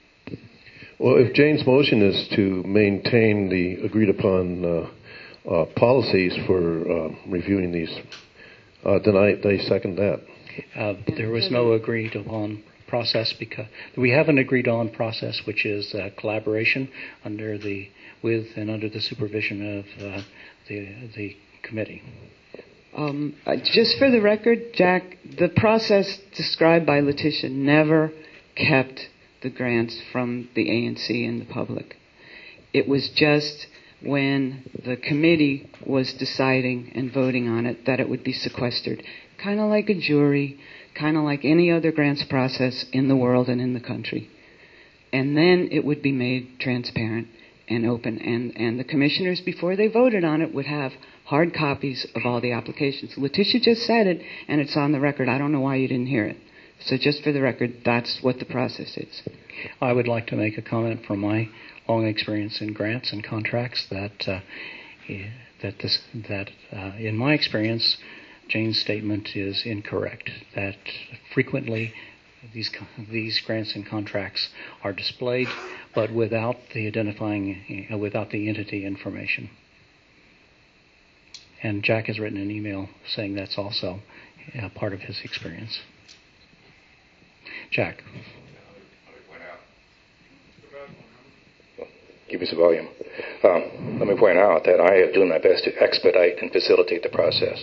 Well, if Jane's motion is to maintain the agreed upon uh, uh, policies for uh, reviewing these, uh, then I, I second that. Uh, there was no agreed upon process because we have an agreed on process, which is uh, collaboration under the with and under the supervision of uh, the the committee. um, uh, just for the record, Jack, the process described by Letitia never kept the grants from the A N C and the public. It was just when the committee was deciding and voting on it that it would be sequestered, kind of like a jury, kind of like any other grants process in the world and in the country. And then it would be made transparent and open, and, and the commissioners, before they voted on it, would have hard copies of all the applications. Letitia just said it, and it's on the record. I don't know why you didn't hear it. So just for the record, that's what the process is. I would like to make a comment from my long experience in grants and contracts that uh, that this that uh, in my experience, Jane's statement is incorrect. That frequently these these grants and contracts are displayed, but without the identifying, uh, without the entity information. And Jack has written an email saying that's also uh, part of his experience. Jack. Give us a volume. Um, let me point out that I am doing my best to expedite and facilitate the process.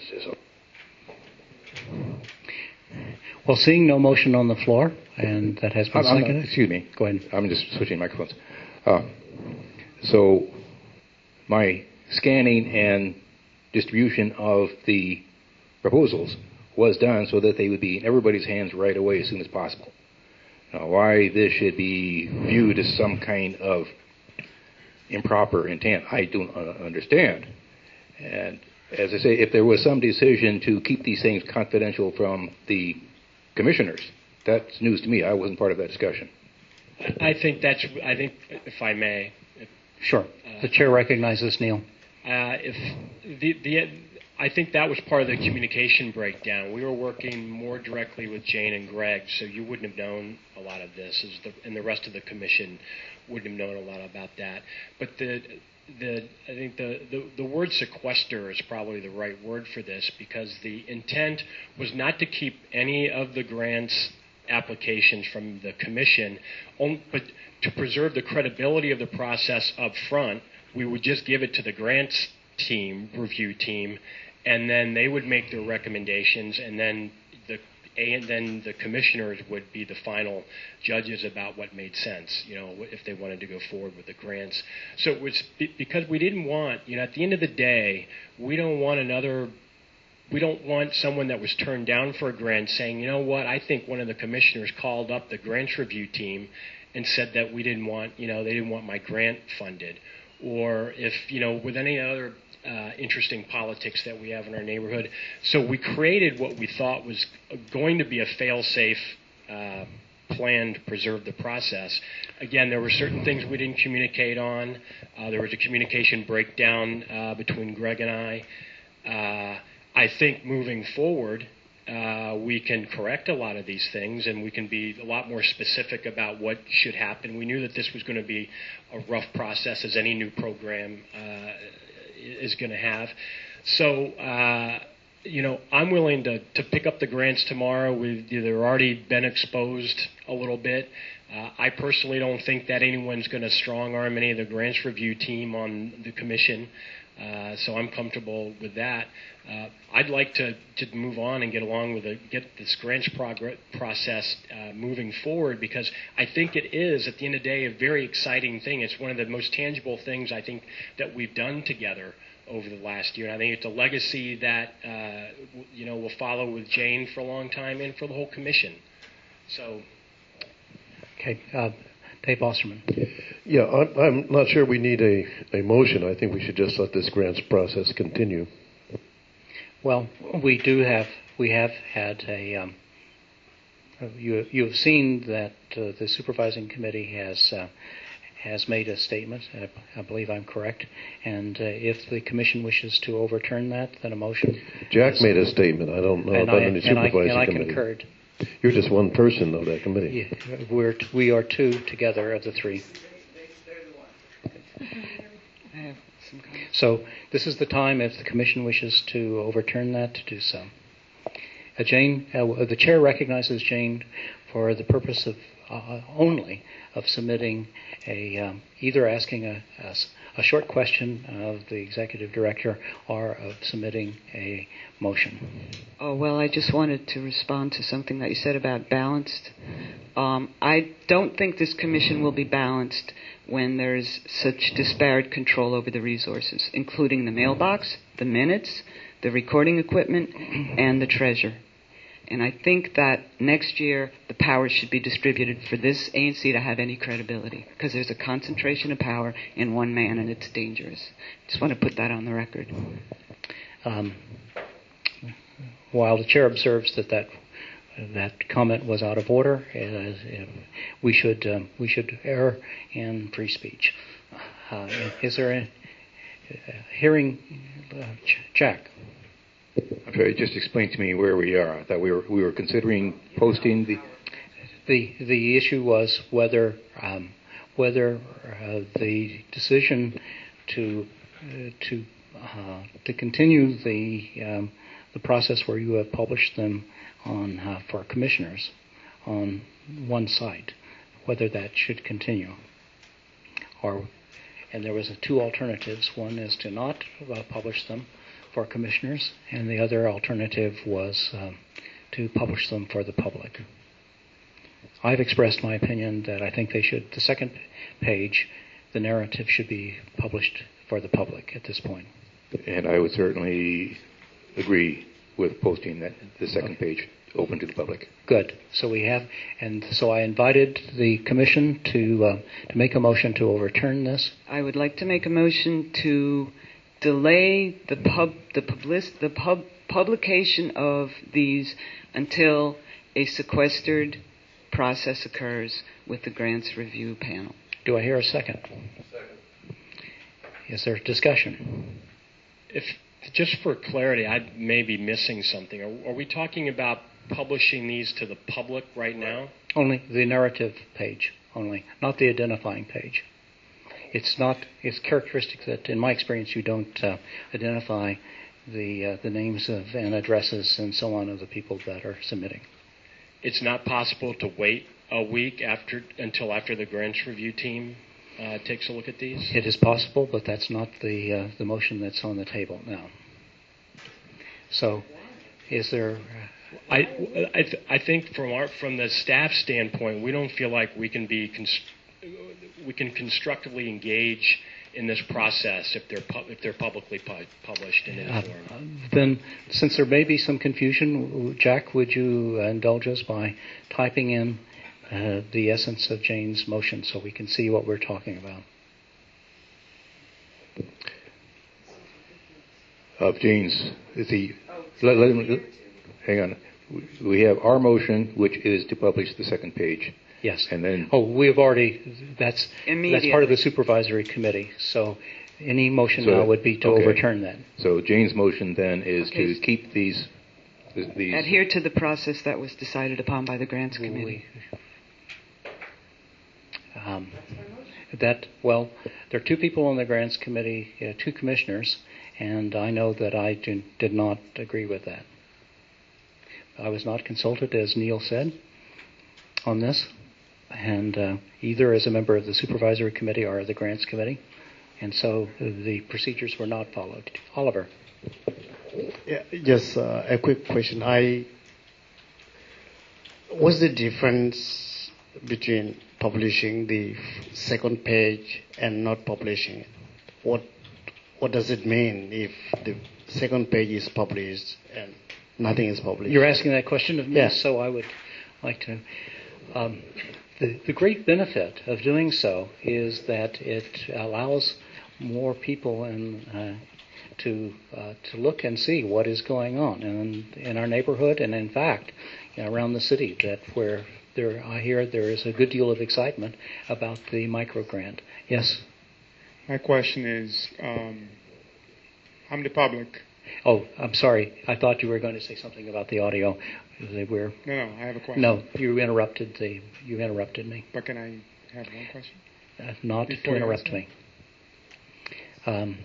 Well, seeing no motion on the floor, and that has been I'm, I'm, seconded. excuse me. Go ahead. I'm just switching microphones. Uh, so, my scanning and distribution of the proposals was done so that they would be in everybody's hands right away as soon as possible. Now, why this should be viewed as some kind of improper intent, I don't uh, understand. And as I say, if there was some decision to keep these things confidential from the commissioners, that's news to me. I wasn't part of that discussion. I think that's. I think, if I may. Sure. The chair recognizes Neil. Uh, if the the, I think that was part of the communication breakdown. We were working more directly with Jane and Greg, so you wouldn't have known a lot of this, as the, and the rest of the commission wouldn't have known a lot about that. But the the I think the, the, the word sequester is probably the right word for this, because the intent was not to keep any of the grants applications from the commission, but to preserve the credibility of the process up front. We would just give it to the grants team, review team, and then they would make their recommendations, and then the and then the commissioners would be the final judges about what made sense, you know, if they wanted to go forward with the grants. So it was because we didn't want, you know, at the end of the day, we don't want another, we don't want someone that was turned down for a grant saying, you know what, I think one of the commissioners called up the grants review team and said that we didn't want, you know, they didn't want my grant funded. Or if, you know, with any other uh, interesting politics that we have in our neighborhood. So we created what we thought was going to be a fail-safe uh, plan to preserve the process. Again, there were certain things we didn't communicate on. Uh, there was a communication breakdown uh, between Greg and I. Uh, I think moving forward, Uh, we can correct a lot of these things, and we can be a lot more specific about what should happen. We knew that this was going to be a rough process, as any new program uh, is going to have. So, uh, you know, I'm willing to, to pick up the grants tomorrow. We've they're already been exposed a little bit. Uh, I personally don't think that anyone's going to strong-arm any of the grants review team on the commission. Uh, so I'm comfortable with that. Uh, I'd like to, to move on and get along with it, get this grants progress process uh, moving forward, because I think it is, at the end of the day, a very exciting thing. It's one of the most tangible things I think that we've done together over the last year. And I think it's a legacy that uh, you know will follow with Jane for a long time and for the whole commission. So, okay. Uh, Dave Osterman. Yeah, I'm, I'm not sure we need a, a motion. I think we should just let this grants process continue. Well, we do have we have had a um, you you have seen that uh, the supervising committee has uh, has made a statement. I, I believe I'm correct. And uh, if the commission wishes to overturn that, then a motion. Jack made a statement. I don't know about I, any supervising and I, and I committee. concurred. You're just one person of that committee. Yeah, we're we are two together of the three. I have some comments. So this is the time, if the commission wishes to overturn that, to do so. Uh, Jane, uh, the chair recognizes Jane for the purpose of uh, only of submitting a um, either asking a, a, a short question of the executive director or of submitting a motion. Oh, well, I just wanted to respond to something that you said about balanced. Um, I don't think this commission will be balanced when there's such disparate control over the resources, including the mailbox, the minutes, the recording equipment, and the treasure. And I think that next year the power should be distributed for this A N C to have any credibility, because there's a concentration of power in one man, and it's dangerous. Just want to put that on the record. Um, while the chair observes that that, that comment was out of order, uh, we should um, we should err in free speech. Uh, is there a, a hearing, uh, Jack? I'm sorry, just explain to me where we are. I thought we were we were considering posting the the the issue was whether um, whether uh, the decision to uh, to uh, to continue the um, the process where you have published them on uh, for commissioners on one site, whether that should continue, or and there was a two alternatives. One is to not uh, publish them for commissioners, and the other alternative was um, to publish them for the public. I've expressed my opinion that I think they should, the second page, the narrative should be published for the public at this point. And I would certainly agree with posting that the second Okay. page open to the public. Good. So we have, and so I invited the commission to uh, to make a motion to overturn this. I would like to make a motion to delay the pub the public the pub publication of these until a sequestered process occurs with the grants review panel. Do I hear a second? Second. Is there discussion? If Just for clarity, I may be missing something. Are, are we talking about publishing these to the public right now? Only the narrative page, only, not the identifying page. It's not. It's characteristic that, in my experience, you don't uh, identify the uh, the names of and addresses and so on of the people that are submitting. It's not possible to wait a week after until after the grants review team uh, takes a look at these? It is possible, but that's not the uh, the motion that's on the table now. So, is there? I I, th- I think from our from the staff standpoint, we don't feel like we can be cons- we can constructively engage in this process if they're pu- if they're publicly pu- published in any Uh, form. then, since there may be some confusion, Jack, would you indulge us by typing in uh, the essence of Jane's motion so we can see what we're talking about? Of Jane's, the let, let, let, hang on. We have our motion, which is to publish the second page. Yes. And then oh, we have already. That's that's part of the Immediately. supervisory committee. So, any motion So, now would be to okay. overturn that. So Jane's motion then is Okay. to keep these these. Adhere to the process that was decided upon by the grants committee. Um, that well, there are two people on the grants committee, uh, two commissioners, and I know that I do, did not agree with that. I was not consulted, as Neil said, on this, and uh, either as a member of the supervisory committee or the grants committee, and so the procedures were not followed. Oliver. Yeah, just uh, a quick question. I what's the difference between publishing the f- second page and not publishing it? What what does it mean if the second page is published and nothing is published? You're asking that question of me, Yeah. so I would like to. Um, the, the great benefit of doing so is that it allows more people in, uh, to uh, to look and see what is going on in in our neighborhood, and in fact, you know, around the city. That where there, I hear there is a good deal of excitement about the micro grant. Yes. My question is, um, I'm the public. Oh, I'm sorry. I thought you were going to say something about the audio. They were. No, no, I have a question. No, you interrupted the. You interrupted me. But can I have one question? Uh, not Before to you interrupt answer. me. Um,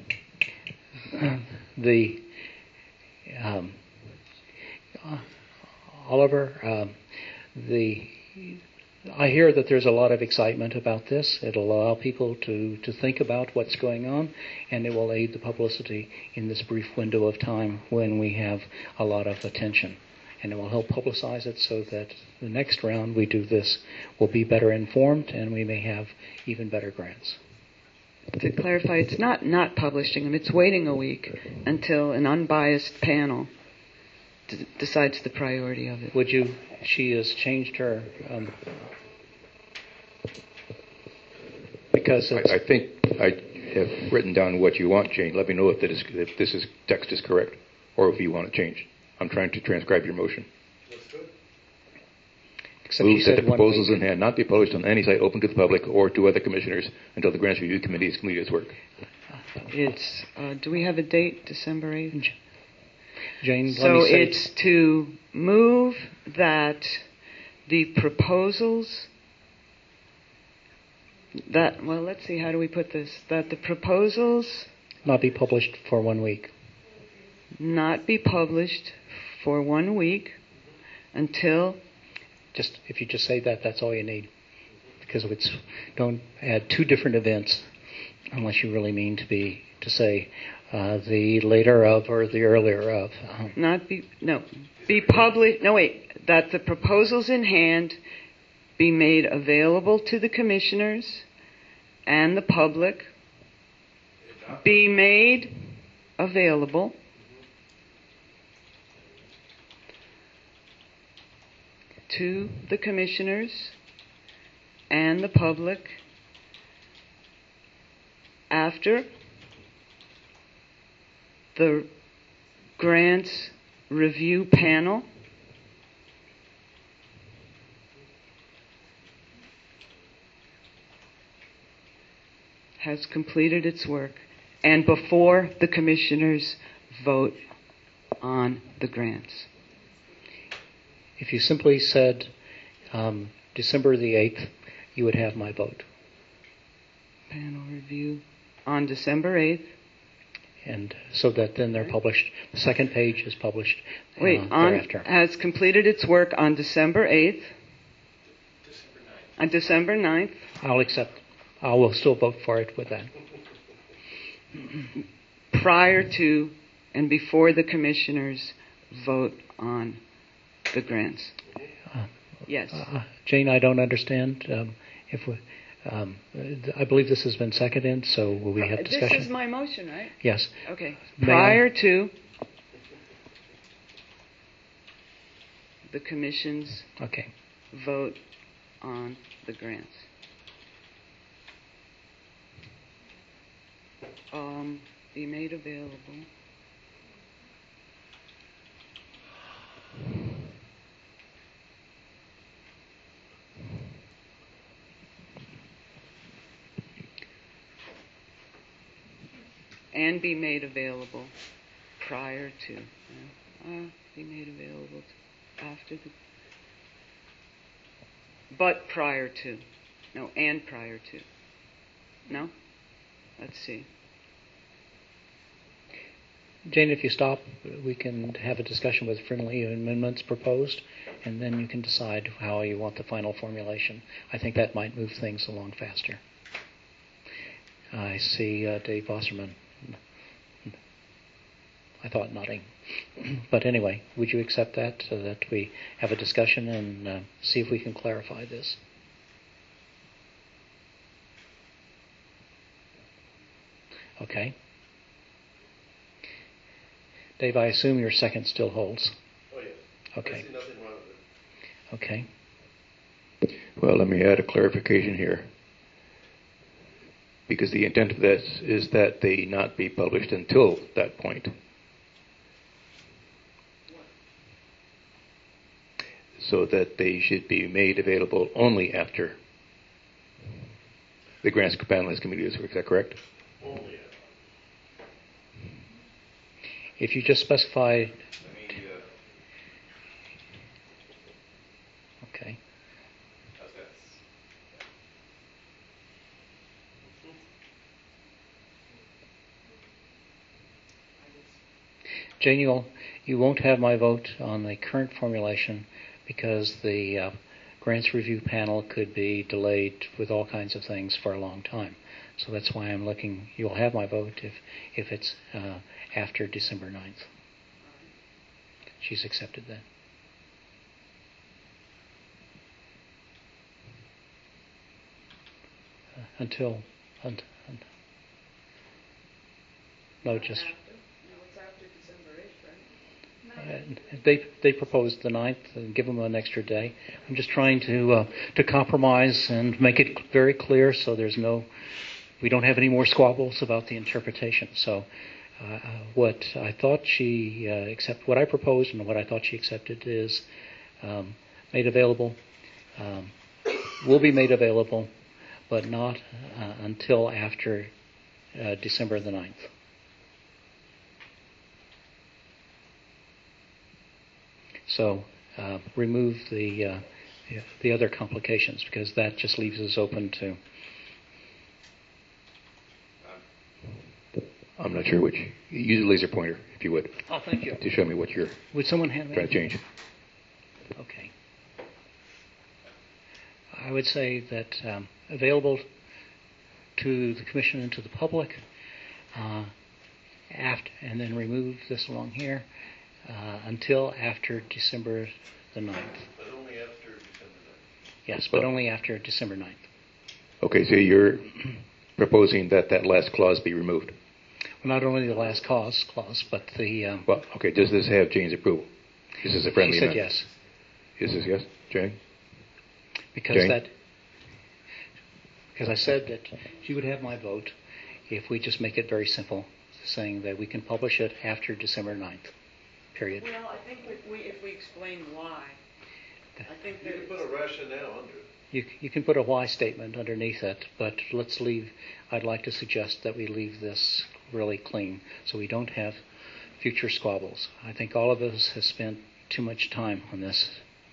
the um, uh, Oliver, um, the I hear that there's a lot of excitement about this. It'll allow people to, to think about what's going on, and it will aid the publicity in this brief window of time when we have a lot of attention. And it will help publicize it so that the next round we do this will be better informed, and we may have even better grants. To clarify, it's not not publishing them. It's waiting a week until an unbiased panel d- decides the priority of it. Would you? She has changed her um, because it's, I, I think I have written down what you want, Jane. Let me know if, that is, if this is text is correct, or if you want it changed. I'm trying to transcribe your motion. except she Move that said the one proposals week. in hand not be published on any site open to the public or to other commissioners until the Grants Review Committee has completed its work. It's. Uh, do we have a date? December eighth. Jane, let So me say it's to move that the proposals that well, let's see. How do we put this? That the proposals not be published for one week. not be published for one week until. Just if you just say that, that's all you need, because it's don't add two different events unless you really mean to be to say uh, the later of or the earlier of. Um, Not be no be published. No wait, that the proposals in hand be made available to the commissioners and the public. Be made available to the commissioners and the public after the grants review panel has completed its work and before the commissioners vote on the grants. If you simply said um, December the eighth, you would have my vote. Panel review on December eighth. And so that then they're published. The second page is published uh, Wait, on, thereafter. has completed its work on December eighth. December ninth. On December ninth. I'll accept. I will still vote for it with that. Prior to and before the commissioners vote on the grants. Uh, Yes. Uh, Jane, I don't understand. Um, if we, um, I believe this has been seconded, so will we have discussion? This is my motion, right? Yes. Okay. May Prior I? to the commission's Okay. vote on the grants. Um, be made available. And be made available prior to. Uh, uh, be made available to, after the. But prior to. No, and prior to. No? Let's see. Jane, if you stop, we can have a discussion with friendly amendments proposed, and then you can decide how you want the final formulation. I think that might move things along faster. I see uh, Dave Wasserman. I thought nodding. But anyway, would you accept that so that we have a discussion and uh, see if we can clarify this? Okay. Dave, I assume your second still holds. Oh, yes. Okay. I see nothing wrong with it. Okay. Well, let me add a clarification here. Because the intent of this is that they not be published until that point. So that they should be made available only after the grants panelist committee is, is that correct? Only after. If you just specify... I mean, uh, Okay. how's that? Jane, you'll, you won't have my vote on the current formulation because the uh, grants review panel could be delayed with all kinds of things for a long time. So that's why I'm looking, you'll have my vote if, if it's uh, after December ninth. She's accepted that. Uh, until, un, un, no, just... Uh, they they proposed the ninth and give them an extra day. I'm just trying to uh, to compromise and make it very clear so there's no, we don't have any more squabbles about the interpretation. So uh, what I thought she uh, accept, what I proposed and what I thought she accepted is um, made available, um, will be made available, but not uh, until after uh, December the ninth. So uh, remove the uh, the other complications because that just leaves us open to. I'm not sure which. Use the laser pointer, if you would. Oh, thank you. To show me what you're Would someone hand me? trying to change. Okay. I would say that um, available to the Commission and to the public, uh, after, and then remove this along here. Uh, until after December the ninth. But only after December ninth. Yes, but only after December ninth. Okay, so you're proposing that that last clause be removed. Well, not only the last cause clause, but the... Um, well, okay, does this have Jane's approval? Is this a friendly She said amendment? yes. Is this yes, Jane? Because Jane? that... Because I said that she would have my vote if we just make it very simple, saying that we can publish it after December ninth. Period. Well, I think if we, if we explain why, I think You can put a rationale under it. You, you can put a why statement underneath it, but let's leave, I'd like to suggest that we leave this really clean so we don't have future squabbles. I think all of us have spent too much time on this.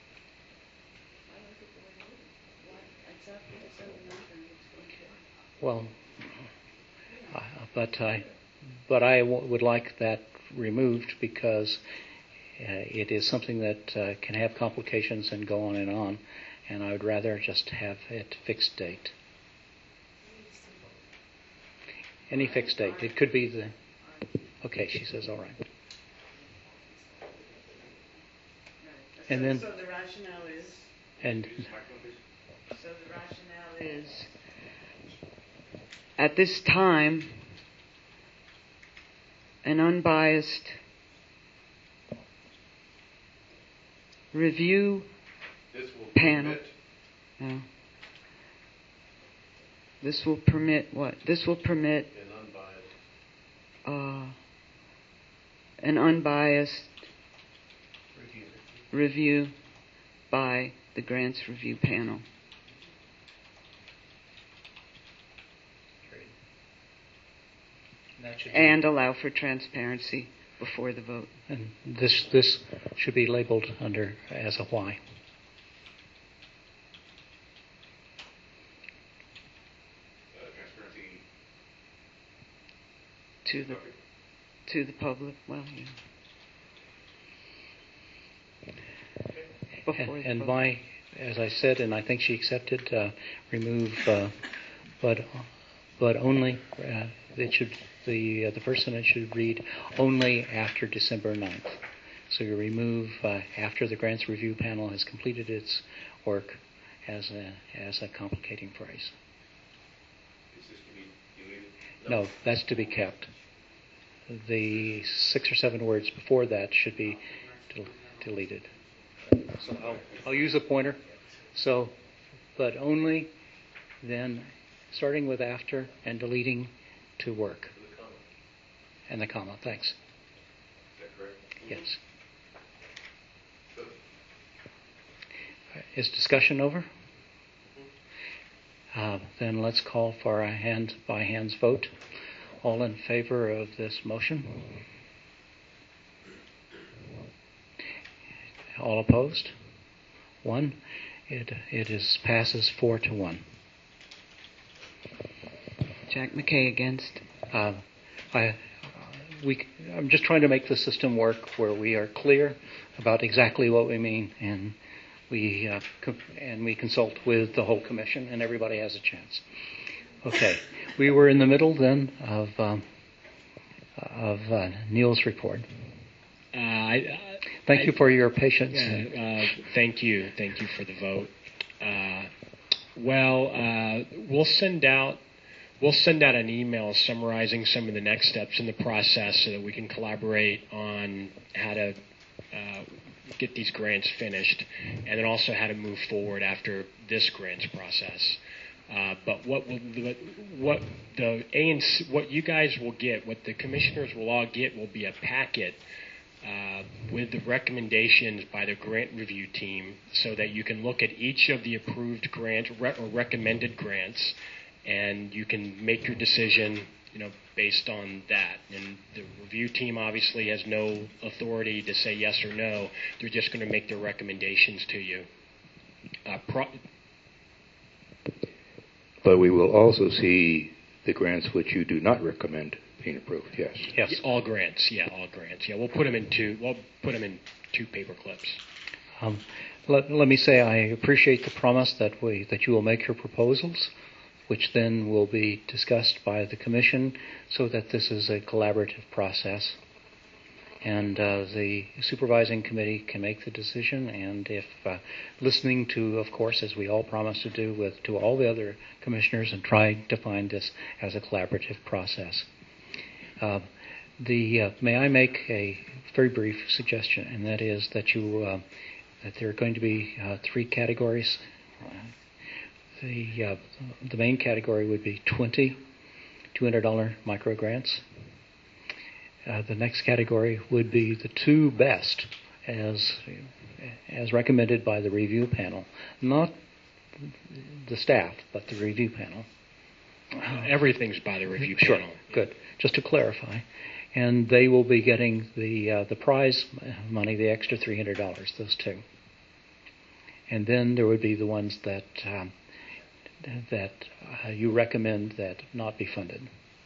Well, uh, but I, but I w- would like that removed because uh, it is something that uh, can have complications and go on and on, and I would rather just have it fixed date. Any fixed date. It could be the. Okay, she says, all right. And then. So the rationale is. And. So the rationale is. At this time, an unbiased review This will panel. permit No. This will permit what? This will permit an unbiased uh, an unbiased Review. review by the grants review panel. That should be- And allow for transparency before the vote. And this this should be labeled under as a why. transparency. To the to the public. Well, yeah. Before And, the and vote. my, as I said, and I think she accepted, uh, remove, uh, but but only uh, it should the uh, the first sentence should read only after December ninth. So you remove uh, after the grants review panel has completed its work as a as a complicating phrase. Is this to be deleted? No, that's to be kept. The six or seven words before that should be del- deleted. So I'll, I'll use a pointer. So, but only then starting with after and deleting to work. And the comma, thanks. Is that correct? Yes. Is discussion over? Uh, then let's call for a hand by hands vote. All in favor of this motion? All opposed? One. It it is passes four to one. Jack McKay against. Uh, I we I'm just trying to make the system work where we are clear about exactly what we mean, and we uh, co- and we consult with the whole commission, and everybody has a chance. Okay, we were in the middle then of um, of uh, Neil's report. Uh, I, Thank I, you for your patience. Uh, uh, thank you, thank you for the vote. Uh, well, uh, we'll send out we'll send out an email summarizing some of the next steps in the process so that we can collaborate on how to uh, get these grants finished, and then also how to move forward after this grants process. Uh, but what will the, what the A N C, what you guys will get, what the commissioners will all get, will be a packet uh, with the recommendations by the grant review team, so that you can look at each of the approved grant re- or recommended grants, and you can make your decision, you know, based on that. And the review team obviously has no authority to say yes or no. They're just going to make their recommendations to you. Uh, pro- But we will also see the grants which you do not recommend being approved. Yes. Yes. All grants, yeah, all grants. Yeah, we'll put them in two. We'll put them in two paper clips. Um, let, let me say I appreciate the promise that we that you will make your proposals, which then will be discussed by the commission, so that this is a collaborative process. And uh, the supervising committee can make the decision, and if uh, listening to, of course, as we all promise to do, with to all the other commissioners, and try to find this as a collaborative process. Uh, the uh, may I make a very brief suggestion, and that is that you uh, that there are going to be uh, three categories. The uh, the main category would be twenty two hundred dollars micro grants. Uh, the next category would be the two best, as as recommended by the review panel, not the staff, but the review panel. Everything's by the review Sure. panel. Good. Just to clarify. and they will be getting the uh, the prize money, the extra three hundred dollars. Those two, and then there would be the ones that um, that uh, you recommend that not be funded.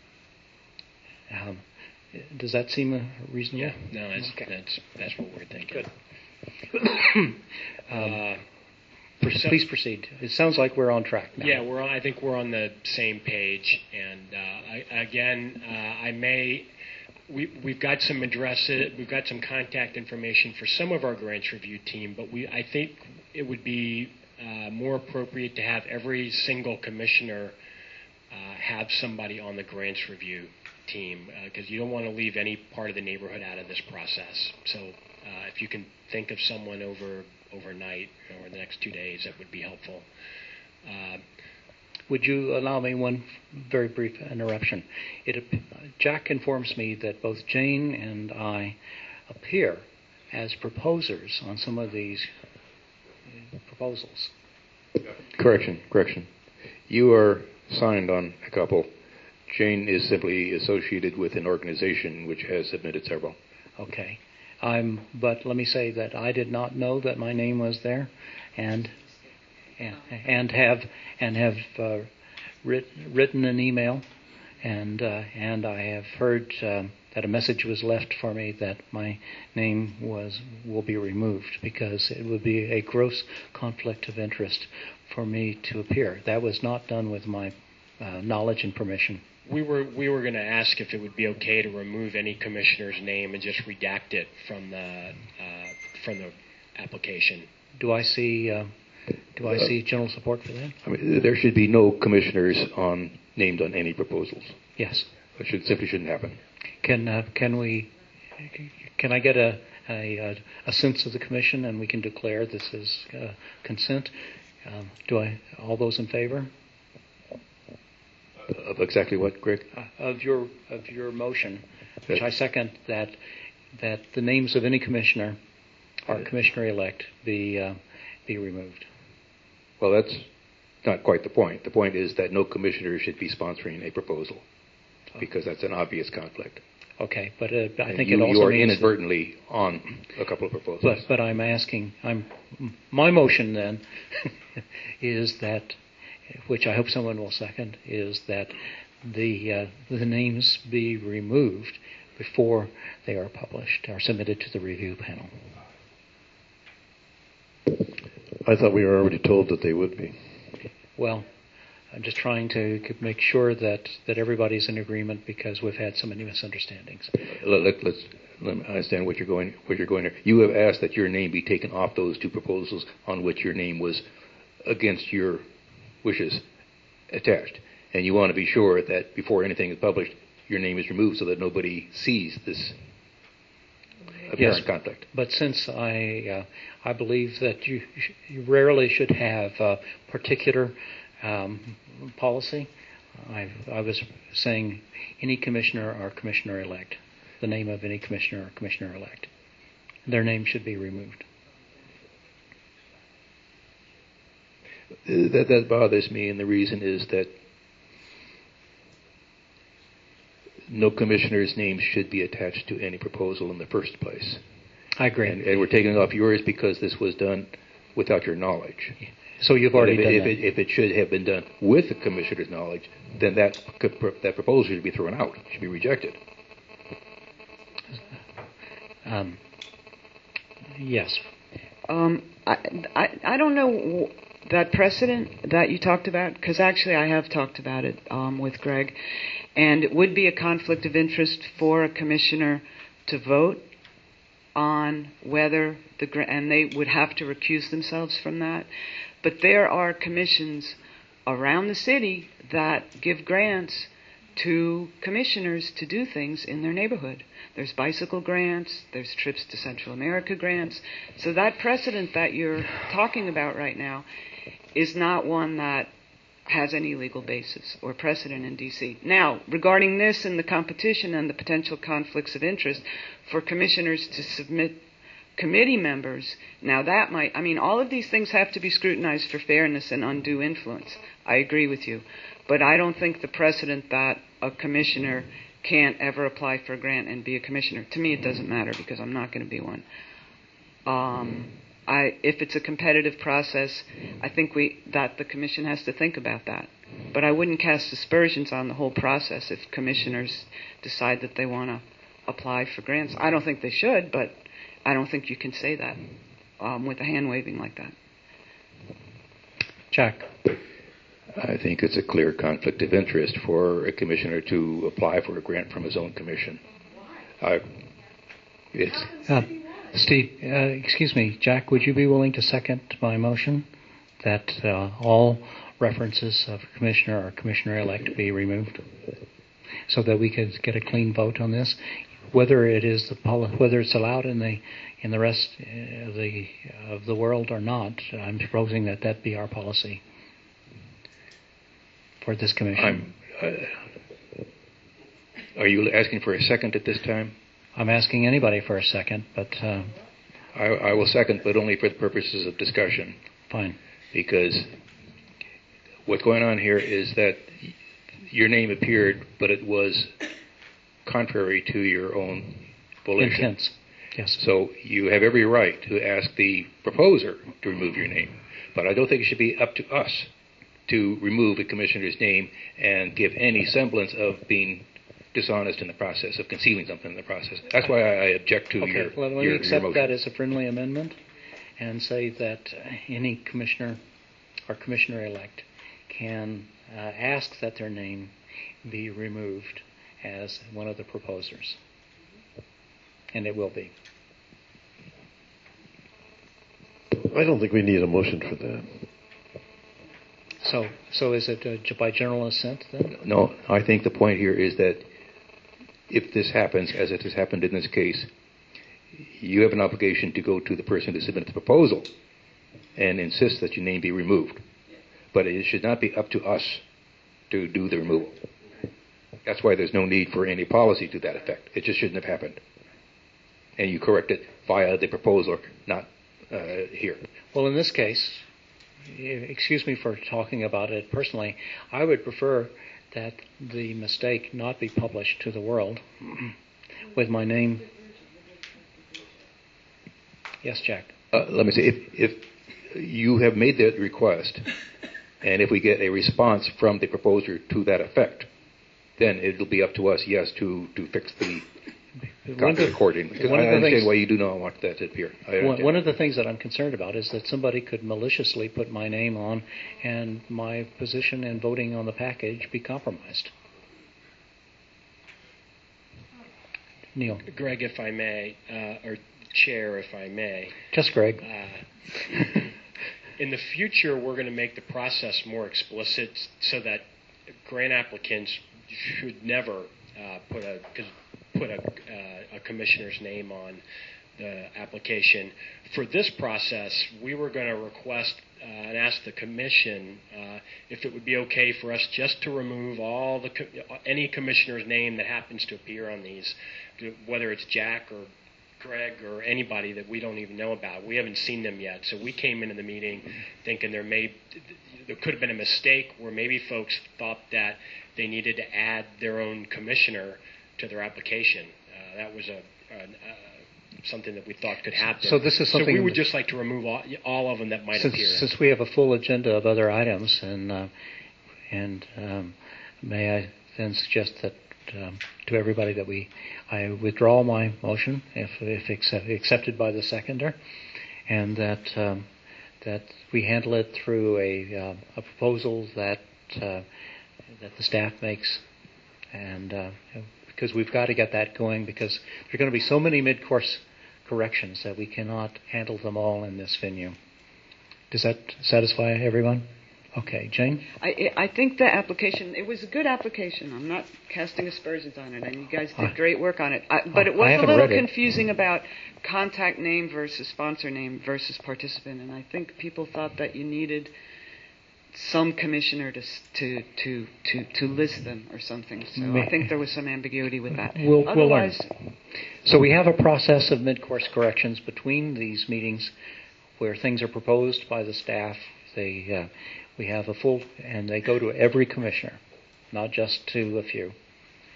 Um, does that seem reasonable? Yeah, no, that's okay. that's that's what we're thinking. Good. um, uh, Please proceed. It sounds like we're on track now. Yeah, we're. On, I think we're on the same page. And uh, I, again, uh, I may. We we've got some addresses. We've got some contact information for some of our grants review team, but we. I think it would be uh, more appropriate to have every single commissioner uh, have somebody on the grants review team, because uh, you don't want to leave any part of the neighborhood out of this process. So uh, if you can think of someone over. overnight or the next two days, that would be helpful. Uh, would you allow me one very brief interruption? It, Jack informs me that both Jane and I appear as proposers on some of these proposals. Correction, correction. You are signed on a couple. Jane is simply associated with an organization which has submitted several. Okay. I'm, but let me say that I did not know that my name was there, and and, and have and have uh, writ, written an email, and uh, and I have heard um, that a message was left for me that my name was will be removed because it would be a gross conflict of interest for me to appear. That was not done with my uh, knowledge and permission. We were we were going to ask if it would be okay to remove any commissioner's name and just redact it from the uh, from the application. Do I see uh, do I uh, see general support for that? I mean, there should be no commissioners on named on any proposals. Yes, it should simply shouldn't happen. Can uh, can we? Can I get a, a a sense of the commission and we can declare this is uh, consent? Um, do I all those in favor? Of exactly what, Greg? Uh, of your of your motion, which I second, that that the names of any commissioner or commissioner-elect be uh, be removed. Well, that's not quite the point. The point is that no commissioner should be sponsoring a proposal, because that's an obvious conflict. Okay, but uh, I and think you, it also you are means inadvertently that, on a couple of proposals. But but I'm asking, I'm my motion then is that, which I hope someone will second, is that the uh, the names be removed before they are published or submitted to the review panel. I thought we were already told that they would be. Well, I'm just trying to make sure that, that everybody's in agreement because we've had so many misunderstandings. Let, let, let's let me understand what you're going what you're going there. You have asked that your name be taken off those two proposals on which your name was against your wishes attached, and you want to be sure that before anything is published, your name is removed so that nobody sees this apparent yes, conflict. But since I uh, I believe that you, you rarely should have a particular um, policy, I, I was saying any commissioner or commissioner-elect, the name of any commissioner or commissioner-elect, their name should be removed. That, that bothers me, and the reason is that no commissioner's name should be attached to any proposal in the first place. I agree. And, and we're taking off yours because this was done without your knowledge. So you've already if, done if that. It, if it should have been done with the commissioner's knowledge, then that that proposal should be thrown out, should be rejected. Um, yes. Um, I, I, I don't know that precedent that you talked about, because actually I have talked about it um, with Greg, and it would be a conflict of interest for a commissioner to vote on whether the and they would have to recuse themselves from that. But there are commissions around the city that give grants to commissioners to do things in their neighborhood. There's bicycle grants, there's trips to Central America grants. So that precedent that you're talking about right now is not one that has any legal basis or precedent in D C. Now, regarding this and the competition and the potential conflicts of interest for commissioners to submit committee members, now that might, I mean, all of these things have to be scrutinized for fairness and undue influence. I agree with you. But I don't think the precedent that a commissioner can't ever apply for a grant and be a commissioner. To me, it doesn't matter because I'm not going to be one. Um, I, if it's a competitive process, I think we that the commission has to think about that. But I wouldn't cast aspersions on the whole process if commissioners decide that they want to apply for grants. I don't think they should, but I don't think you can say that um, with a hand waving like that. Jack. I think it's a clear conflict of interest for a commissioner to apply for a grant from his own commission. I, it's uh, Steve, uh, excuse me, Jack, would you be willing to second my motion that uh, all references of commissioner or commissioner-elect be removed, so that we could get a clean vote on this, whether it is the poli- whether it's allowed in the in the rest of the of the world or not? I'm proposing that that be our policy for this commission. I'm, uh, are you asking for a second at this time? I'm asking anybody for a second, but uh, I, I will second, but only for the purposes of discussion. Fine. Because what's going on here is that your name appeared, but it was contrary to your own volition. Intents. Yes. So you have every right to ask the proposer to remove your name, but I don't think it should be up to us to remove a commissioner's name and give any semblance of being dishonest in the process, of concealing something in the process. That's why I object to okay. your, well, let your, me accept your that as a friendly amendment and say that any commissioner or commissioner-elect can uh, ask that their name be removed as one of the proposers. And it will be. I don't think we need a motion for that. So, so is it uh, by general assent then? No, I think the point here is that if this happens, as it has happened in this case, you have an obligation to go to the person who submitted the proposal and insist that your name be removed. But it should not be up to us to do the removal. That's why there's no need for any policy to that effect. It just shouldn't have happened. And you correct it via the proposer, not uh, here. Well, in this case, excuse me for talking about it personally, I would prefer that the mistake not be published to the world with my name. Yes, Jack. Uh, let me say, if, if you have made that request, and if we get a response from the proposer to that effect, then it'll be up to us, yes, to, to fix the copy recording. Because I understand things, why you do not want that to appear. One, one of the things that I'm concerned about is that somebody could maliciously put my name on and my position in voting on the package be compromised. Neil. Greg, if I may, uh, or Chair, if I may. Just Greg. Uh, in the future, we're going to make the process more explicit so that grant applicants should never uh, put a put a, uh, a commissioner's name on the application. For this process, we were going to request uh, and ask the commission uh, if it would be okay for us just to remove all the co- any commissioner's name that happens to appear on these, whether it's Jack or Greg or anybody that we don't even know about. We haven't seen them yet. So we came into the meeting thinking there may there could have been a mistake where maybe folks thought that they needed to add their own commissioner to their application. Uh, that was a, a, a something that we thought could happen. So this is something. So we would just like to remove all, all of them that might since, appear. Since we have a full agenda of other items, and uh, and um, may I then suggest that um, to everybody that we I withdraw my motion if if accept, accepted by the seconder, and that um, that we handle it through a uh, a proposal that uh, that the staff makes, and uh, because we've got to get that going, because there are going to be so many mid-course corrections that we cannot handle them all in this venue. Does that satisfy everyone? Okay, Jane? I I think the application, it was a good application. I'm not casting aspersions on it, and you guys did great work on it. I, but it was a little confusing about contact name versus sponsor name versus participant, and I think people thought that you needed some commissioner to to to to, to list them or something. So May. I think there was some ambiguity with that. We'll, Otherwise, we'll learn. So we have a process of mid-course corrections between these meetings where things are proposed by the staff. They uh, we have a full, and they go to every commissioner, not just to a few.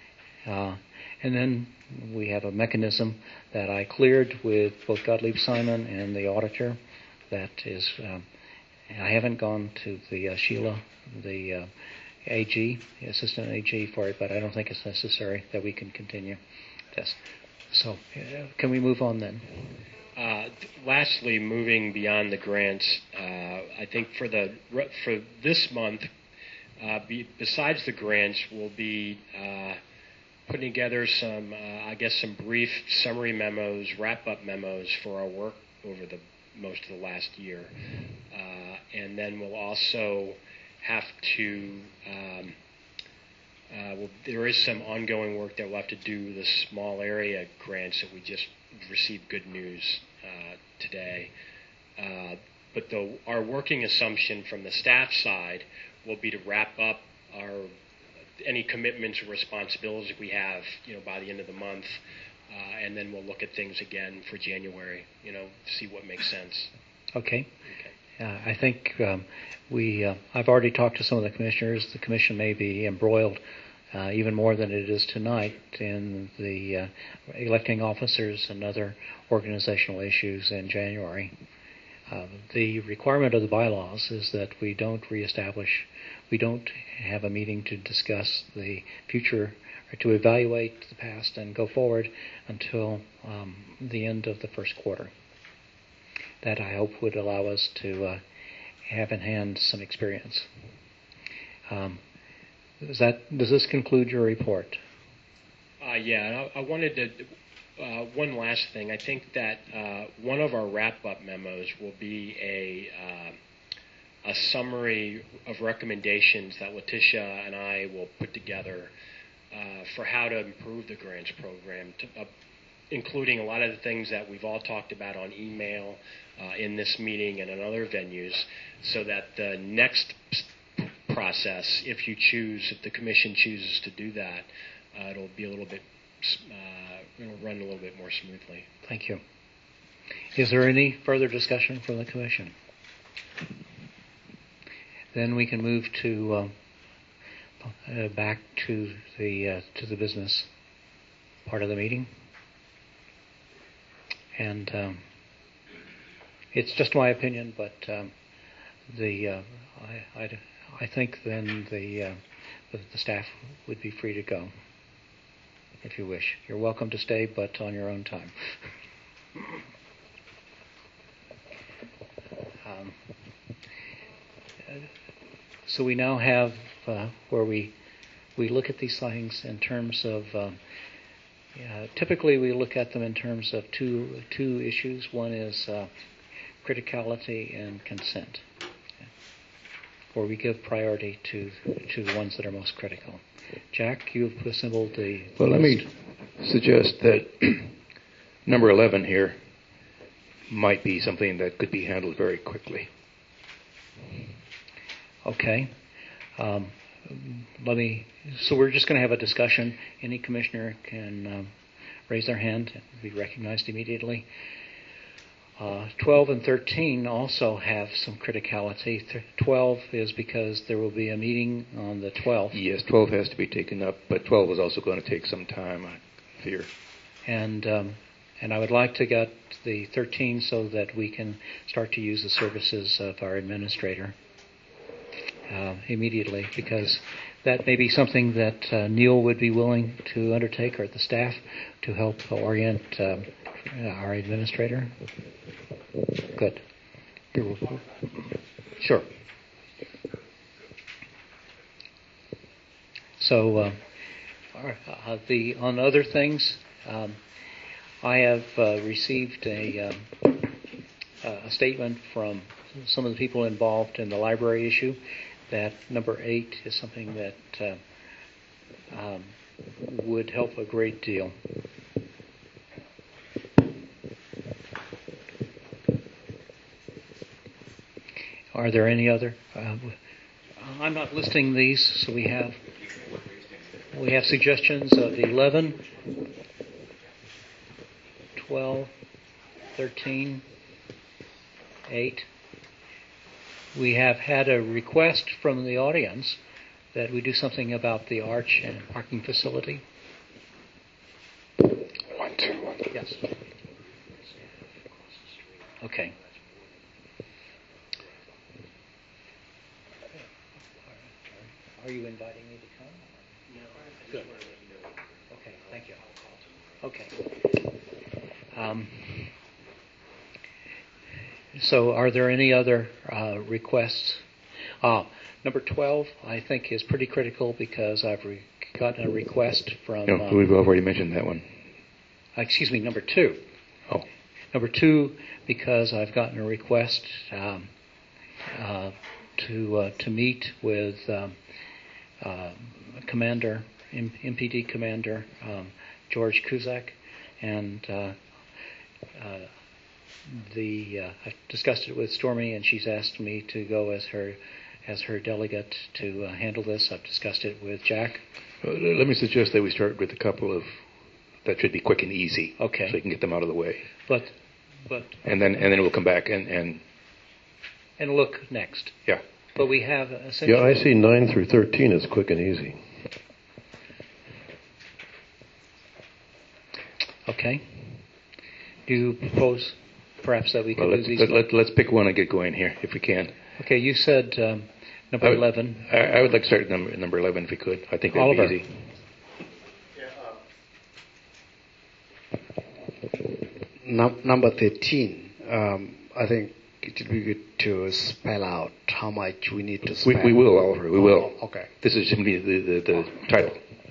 Uh, and then we have a mechanism that I cleared with both Gottlieb Simon and the auditor. That is, um, I haven't gone to the uh, Sheila, the uh, A G, the assistant A G for it, but I don't think it's necessary that we can continue this. So, uh, can we move on then? Uh, lastly, moving beyond the grants, uh, I think for the for this month, uh, be, besides the grants, we'll be uh, putting together some, uh, I guess, some brief summary memos, wrap-up memos for our work over the most of the last year, uh, and then we'll also have to. Um, uh, well, there is some ongoing work that we'll have to do with the small area grants that we just received good news uh, today. Uh, but the, our working assumption from the staff side will be to wrap up our any commitments or responsibilities we have, you know, by the end of the month, uh, and then we'll look at things again for January. You know, see what makes sense. Okay. Okay. Uh, I think um, we. Uh, I've already talked to some of the commissioners. The commission may be embroiled uh, even more than it is tonight in the uh, electing officers and other organizational issues in January. Uh, the requirement of the bylaws is that we don't reestablish, we don't have a meeting to discuss the future or to evaluate the past and go forward until um, the end of the first quarter. That I hope would allow us to uh, have in hand some experience. Um, does that does this conclude your report? Uh, yeah, I, I wanted to. Uh, one last thing. I think that uh, one of our wrap-up memos will be a uh, a summary of recommendations that Letitia and I will put together uh, for how to improve the grants program, to, uh, including a lot of the things that we've all talked about on email, uh, in this meeting and in other venues, so that the next process, if you choose, if the commission chooses to do that, uh, it'll be a little bit. Uh, it'll run a little bit more smoothly. Thank you. Is there any further discussion from the Commission? Then we can move to uh, uh, back to the uh, to the business part of the meeting, and um, it's just my opinion, but um, the uh, I, I I think then the, uh, the the staff would be free to go. If you wish. You're welcome to stay, but on your own time. um, so we now have uh, where we we look at these things in terms of um, uh, typically we look at them in terms of two two issues. One is uh, criticality and consent, where we give priority to to the ones that are most critical. Jack, you've assembled the... Well, let me suggest that number eleven here might be something that could be handled very quickly. Okay. Um, let me... So we're just going to have a discussion. Any commissioner can um, raise their hand and be recognized immediately. Uh, twelve and thirteen also have some criticality. Th- twelve is because there will be a meeting on the twelfth. Yes, twelve has to be taken up, but twelve is also going to take some time, I fear. And um, and I would like to get the thirteen so that we can start to use the services of our administrator uh, immediately, because that may be something that uh, Neil would be willing to undertake, or the staff, to help orient um, our administrator. Good. Sure. So, uh, uh, the on other things, um, I have uh, received a, um, a statement from some of the people involved in the library issue that number eight is something that uh, um, would help a great deal. Are there any other? Uh, I'm not listing these, so we have we have suggestions of eleven, twelve, thirteen, eight. We have had a request from the audience that we do something about the arch and parking facility. Okay. Are you inviting me to come? No. Good. Okay, thank you. Okay. Um, so are there any other uh, requests? Uh, number twelve, I think, is pretty critical because I've re- gotten a request from... No, um, we've already mentioned that one. Excuse me, number two. Oh. Number two, because I've gotten a request um, uh, to uh, to meet with um, uh, Commander, M- MPD Commander um, George Kuzak, and uh, uh, the uh, I've discussed it with Stormy, and she's asked me to go as her as her delegate to uh, handle this. I've discussed it with Jack. Uh, let me suggest that we start with a couple of that should be quick and easy. Okay. So you can get them out of the way. But, but. And then and then we'll come back and and. And look next. Yeah. But we have essentially. Yeah, I see nine through thirteen as quick and easy. Okay. Do you propose perhaps that we could Well, do let's, these? let, let, let's pick one and get going here if we can. Okay, you said um, number I would, eleven. I, I would like to start at number number eleven if we could. I think that would Oliver. be easy. Num- number thirteen, um, I think it would be good to spell out how much we need to We, spend. we will, Oliver. We will. Oh, okay. This is simply the, the, the title.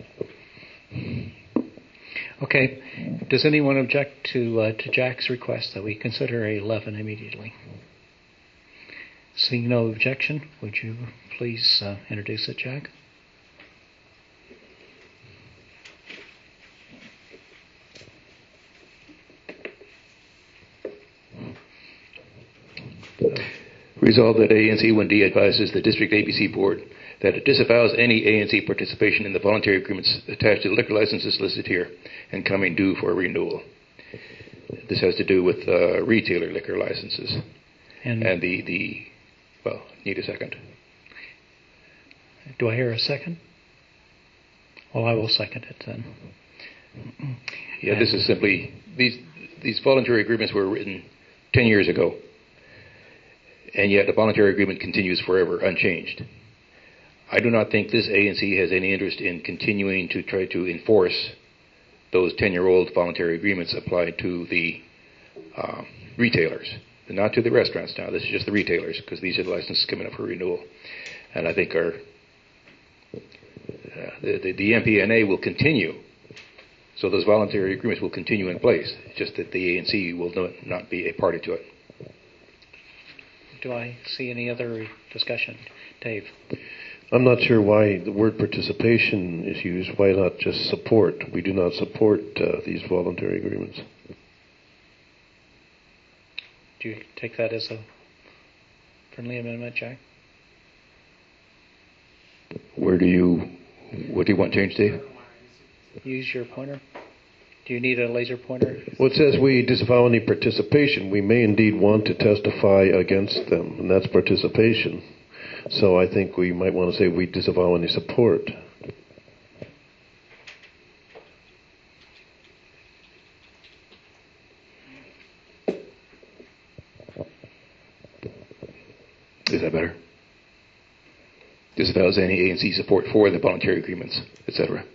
Okay. Does anyone object to uh, to Jack's request that we consider eleven immediately? Seeing no objection, would you please uh, introduce it, Jack? Resolved that A N C one D advises the District A B C Board that it disavows any A N C participation in the voluntary agreements attached to the liquor licenses listed here and coming due for renewal. This has to do with uh, retailer liquor licenses. And, and the, the, well, need a second. Do I hear a second? Well, I will second it then. Yeah, this is simply, these these voluntary agreements were written ten years ago, and yet the voluntary agreement continues forever unchanged. I do not think this A N C has any interest in continuing to try to enforce those ten-year-old voluntary agreements applied to the uh, retailers, not to the restaurants now. This is just the retailers, because these are the licenses coming up for renewal. And I think our uh, the, the, the M P N A will continue, so those voluntary agreements will continue in place. It's just that the A N C will not, not be a party to it. Do I see any other discussion? Dave? I'm not sure why the word participation is used. Why not just support? We do not support uh, these voluntary agreements. Do you take that as a friendly amendment, Jack? Where do you, what do you want changed, Dave? Use your pointer. Do you need a laser pointer? Well, it says we disavow any participation. We may indeed want to testify against them, and that's participation. So I think we might want to say we disavow any support. Is that better? Disavows any A N C support for the voluntary agreements, et cetera.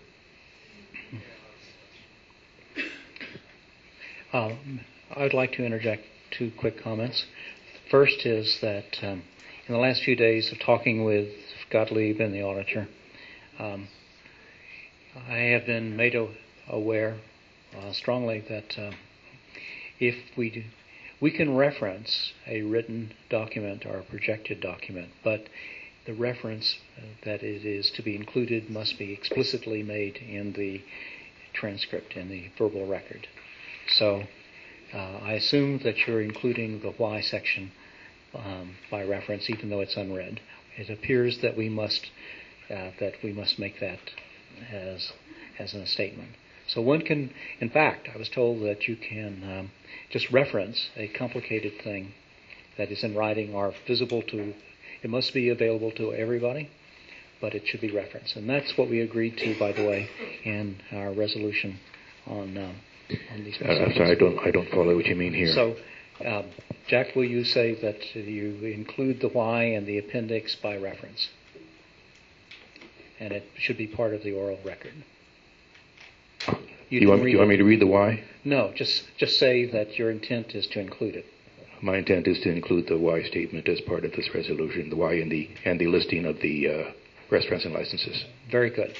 Um, I would like to interject two quick comments. First is that um, in the last few days of talking with Gottlieb and the auditor, um, I have been made aware uh, strongly that uh, if we do, we can reference a written document or a projected document, but the reference uh, that it is to be included must be explicitly made in the transcript, in the verbal record. So uh, I assume that you're including the why section um, by reference, even though it's unread. It appears that we must uh, that we must make that as as a statement. So one can, in fact, I was told that you can um, just reference a complicated thing that is in writing or visible to. It must be available to everybody, but it should be referenced, and that's what we agreed to, by the way, in our resolution on. Um, on these Uh, I'm sorry, I don't, I don't follow what you mean here. So, Um, Jack, will you say that you include the why in the appendix by reference? And it should be part of the oral record. You, you, want, you want me to read the why? No, just just say that your intent is to include it. My intent is to include the why statement as part of this resolution, the why and the and the listing of the uh, restaurants and licenses. Very good.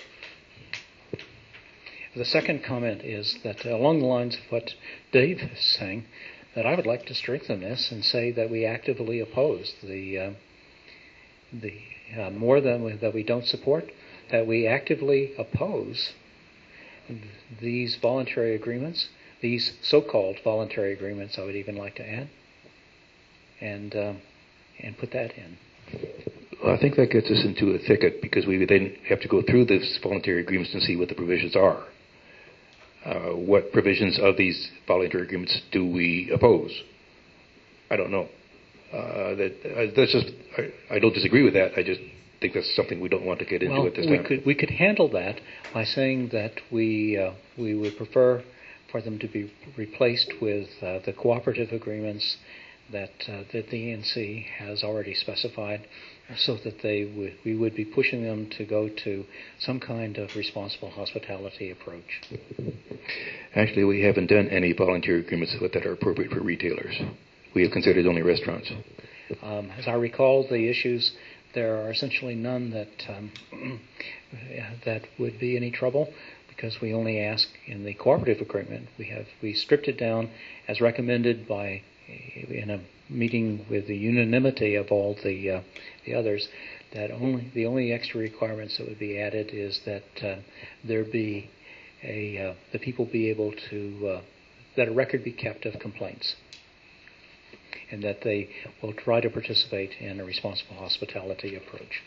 The second comment is that uh, along the lines of what Dave is saying, that I would like to strengthen this and say that we actively oppose the uh, the uh, more than we, that we don't support, that we actively oppose these voluntary agreements, these so-called voluntary agreements. I would even like to add, and um, and put that in. Well, I think that gets us into a thicket because we would then have to go through these voluntary agreements and see what the provisions are. Uh, what provisions of these voluntary agreements do we oppose? I don't know. Uh, that uh, that's just. I, I don't disagree with that. I just think that's something we don't want to get into well, at this we time. Could, we could handle that by saying that we uh, we would prefer for them to be replaced with uh, the cooperative agreements that uh, that the E N C has already specified, so that they would we would be pushing them to go to some kind of responsible hospitality approach. Actually, we haven't done any voluntary agreements that are appropriate for retailers. We have considered only restaurants. Um, as I recall, the issues, there are essentially none that um, that would be any trouble, because we only ask in the cooperative agreement. We have we stripped it down as recommended by in a meeting with the unanimity of all the uh, the others. That only the only extra requirements that would be added is that uh, there be a uh, the people be able to uh, that a record be kept of complaints, and that they will try to participate in a responsible hospitality approach.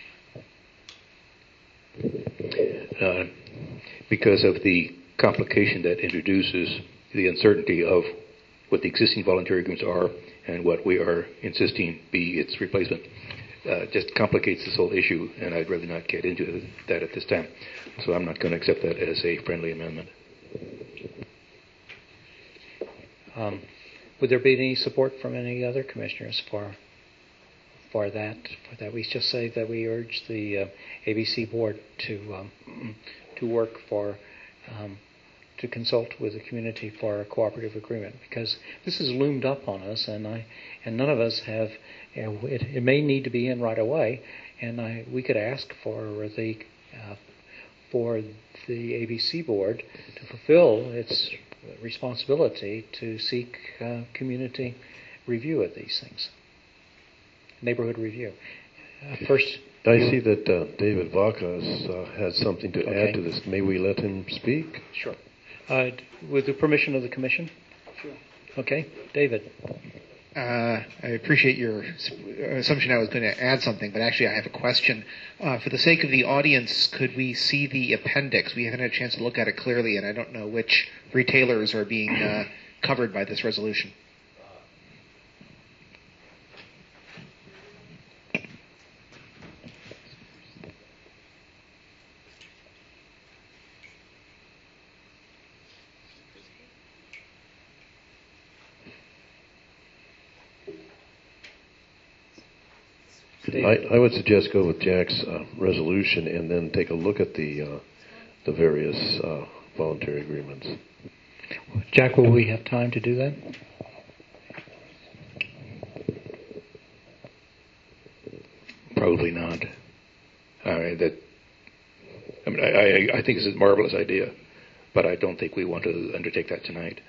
Uh, because of the complication that introduces the uncertainty of what the existing voluntary agreements are and what we are insisting be its replacement, uh, just complicates this whole issue, and I'd rather not get into that at this time. So I'm not going to accept that as a friendly amendment. Um, Would there be any support from any other commissioners for for that? For that, we just say that we urge the uh, A B C board to um, to work for um, to consult with the community for a cooperative agreement, because this has loomed up on us, and I and none of us have. You know, it, it may need to be in right away, and I we could ask for the uh, for the A B C board to fulfill its responsibility to seek uh, community review of these things, neighborhood review. Uh, first, I see that uh, David Vaca uh, has something to okay. add to this. May we let him speak? Sure. Uh, with the permission of the commission? Sure. Okay. David. Uh, I appreciate your assumption I was going to add something, but actually I have a question. Uh, for the sake of the audience, could we see the appendix? We haven't had a chance to look at it clearly, and I don't know which retailers are being uh, covered by this resolution. I, I would suggest go with Jack's uh, resolution and then take a look at the uh, the various uh, voluntary agreements. Jack, will we have time to do that? Probably not. I mean, that. I mean, I, I, I think it's a marvelous idea, but I don't think we want to undertake that tonight.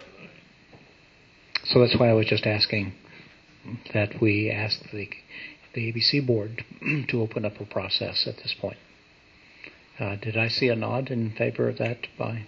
So that's why I was just asking that we ask the the A B C board to open up a process at this point. Uh, did I see a nod in favor of that by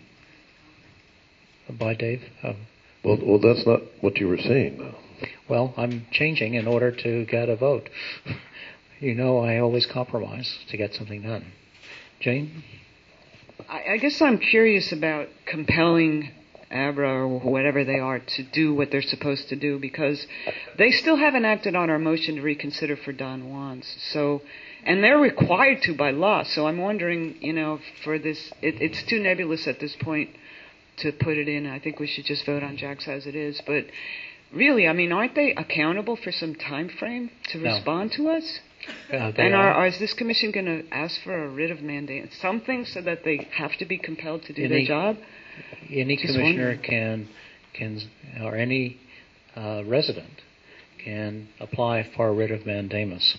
by Dave? Um, well, well, that's not what you were saying, though. Well, I'm changing in order to get a vote. You know, I always compromise to get something done. Jane? I, I guess I'm curious about compelling ABRA or whatever they are to do what they're supposed to do, because they still haven't acted on our motion to reconsider for Don Juan's. So, and they're required to by law. So I'm wondering, you know, for this, it, it's too nebulous at this point to put it in. I think we should just vote on Jack's as it is. But Really, I mean, aren't they accountable for some time frame to No. respond to us? Uh, they And are, are. are, is this commission going to ask for a writ of mandamus, something, so that they have to be compelled to do Any- their job? Any Just commissioner wondering. can, can, or any uh, resident can apply for a writ of mandamus.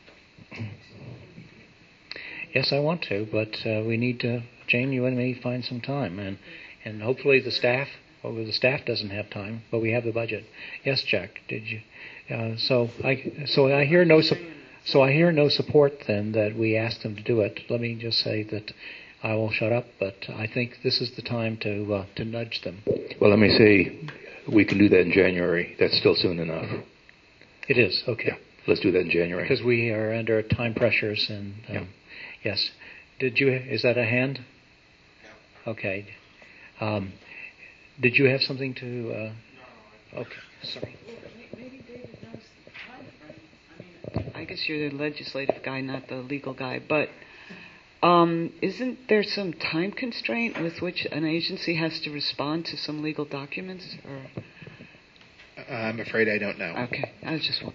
Yes, I want to, but uh, we need to, Jane, you and me, find some time, and and hopefully the staff, well, the staff doesn't have time, but we have the budget. Yes, Jack, did you? Uh, so I, so I hear no, su- so I hear no support then that we ask them to do it. Let me just say that I will shut up, but I think this is the time to uh, to nudge them. Well, let me say we can do that in January. That's still soon enough. It is okay. Let's do that in January. Because we are under time pressures, and um, Yeah. yes, did you? Is that a hand? Okay. Um, did you have something to? Uh, okay. Sorry. Maybe David knows the time frame. I mean, I guess you're the legislative guy, not the legal guy, but um, isn't there some time constraint with which an agency has to respond to some legal documents? Or Uh, I'm afraid I don't know. okay, I was just.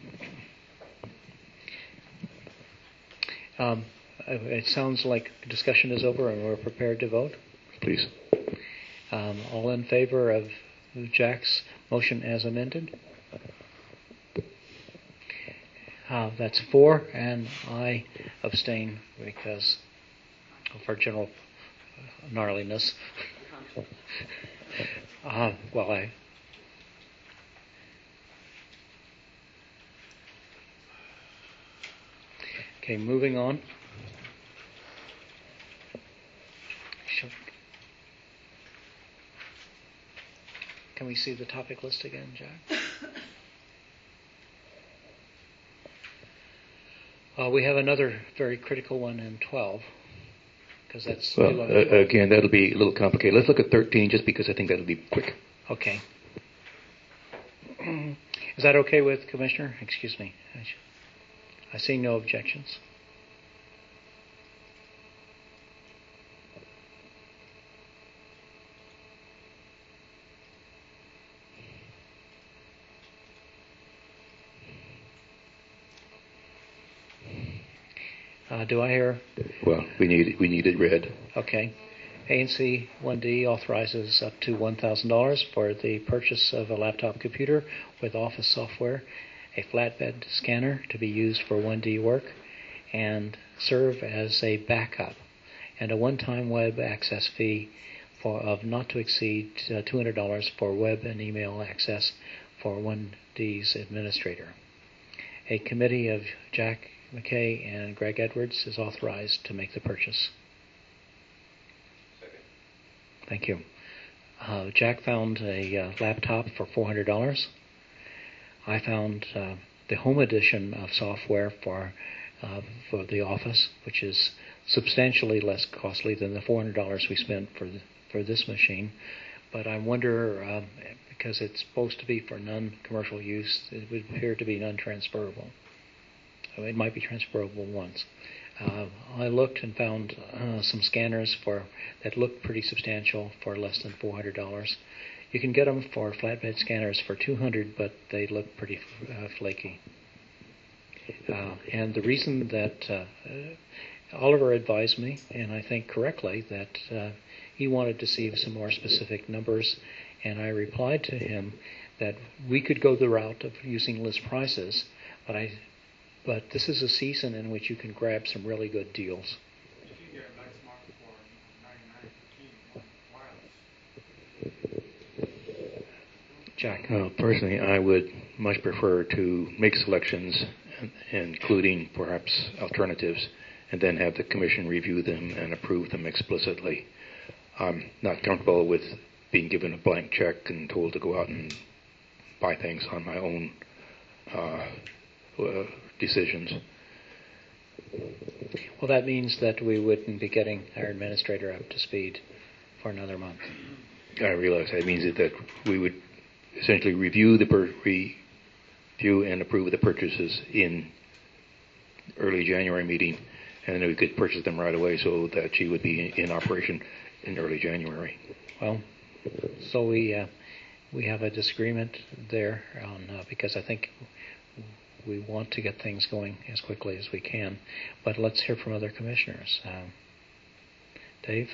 Um, it sounds like discussion is over, and we're prepared to vote. Please. Um, all in favor of Jack's motion as amended? Uh, that's four, and I abstain because of our general gnarliness. uh, well, I. Okay, moving on. Sure. Can we see the topic list again, Jack? Uh, we have another very critical one in twelve, because that's Well, due on- uh, again, that'll be a little complicated. Let's look at thirteen, just because I think that'll be quick. okay. Is that okay with Commissioner? Excuse me. I sh- I see no objections. Uh, do I hear? Well, we need we need it read. Okay. A N C one D authorizes up to one thousand dollars for the purchase of a laptop computer with office software, a flatbed scanner to be used for one D work, and serve as a backup, and a one-time web access fee for of not to exceed uh, two hundred dollars for web and email access for one D's administrator. A committee of Jack McKay and Greg Edwards is authorized to make the purchase. Thank you. Uh, Jack found a uh, laptop for four hundred dollars. I found uh, the home edition of software for uh, for the office, which is substantially less costly than the four hundred dollars we spent for the, for this machine. But I wonder, um, because it's supposed to be for non-commercial use, it would appear to be non-transferable. It might be transferable once. Uh, I looked and found uh, some scanners for that looked pretty substantial for less than four hundred dollars. You can get them for flatbed scanners for two hundred dollars, but they look pretty uh, flaky. Uh, and the reason that uh, Oliver advised me, and I think correctly, that uh, he wanted to see some more specific numbers, and I replied to him that we could go the route of using list prices, but I But this is a season in which you can grab some really good deals. Jack? Uh, personally, I would much prefer to make selections, including perhaps alternatives, and then have the commission review them and approve them explicitly. I'm not comfortable with being given a blank check and told to go out and buy things on my own uh, uh, decisions. Well, that means that we wouldn't be getting our administrator up to speed for another month. I realize that means that we would essentially review the per- review and approve the purchases in early January meeting, and then we could purchase them right away so that she would be in operation in early January. Well, so we uh, we have a disagreement there on uh, because I think we want to get things going as quickly as we can. But let's hear from other commissioners. Um, Dave?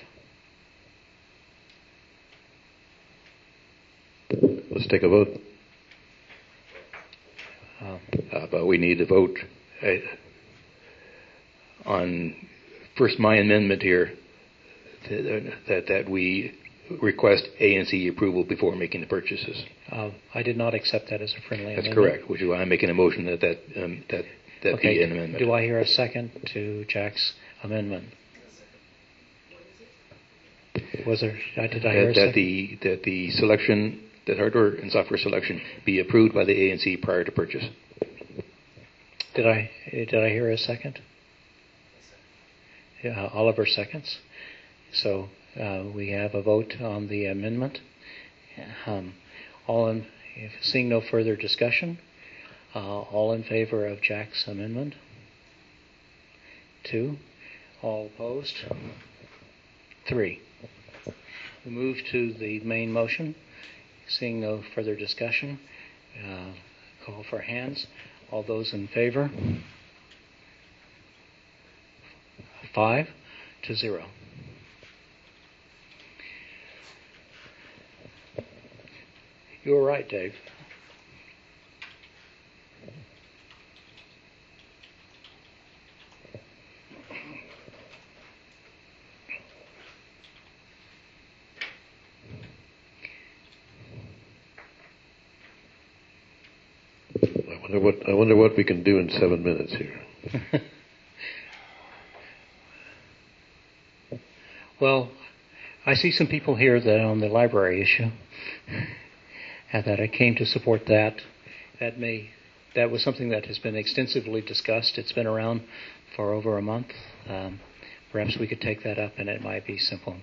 Let's take a vote. Uh, uh, but we need to vote uh, on first my amendment here that, that that we request A N C approval before making the purchases. Uh, I did not accept that as a friendly That's amendment. correct, which is why I'm making a motion that that um, that, that okay. be an amendment. Do I hear a second to Jack's amendment? Was there? Did I hear that, a that second? the that the selection, that hardware and software selection, be approved by the A N C prior to purchase. Did I did I hear a second? Yeah, Oliver seconds. So uh, we have a vote on the amendment. Um, all in, if seeing no further discussion, uh, all in favor of Jack's amendment? Two. All opposed? Three. We move to the main motion. Seeing no further discussion, uh, call for hands. All those in favor? Five to zero. You were right, Dave. I wonder what I wonder what we can do in seven minutes here. Well, I see some people here that on the library issue, and that I came to support that. That may that was something that has been extensively discussed. It's been around for over a month. Um, perhaps we could take that up, and it might be simple.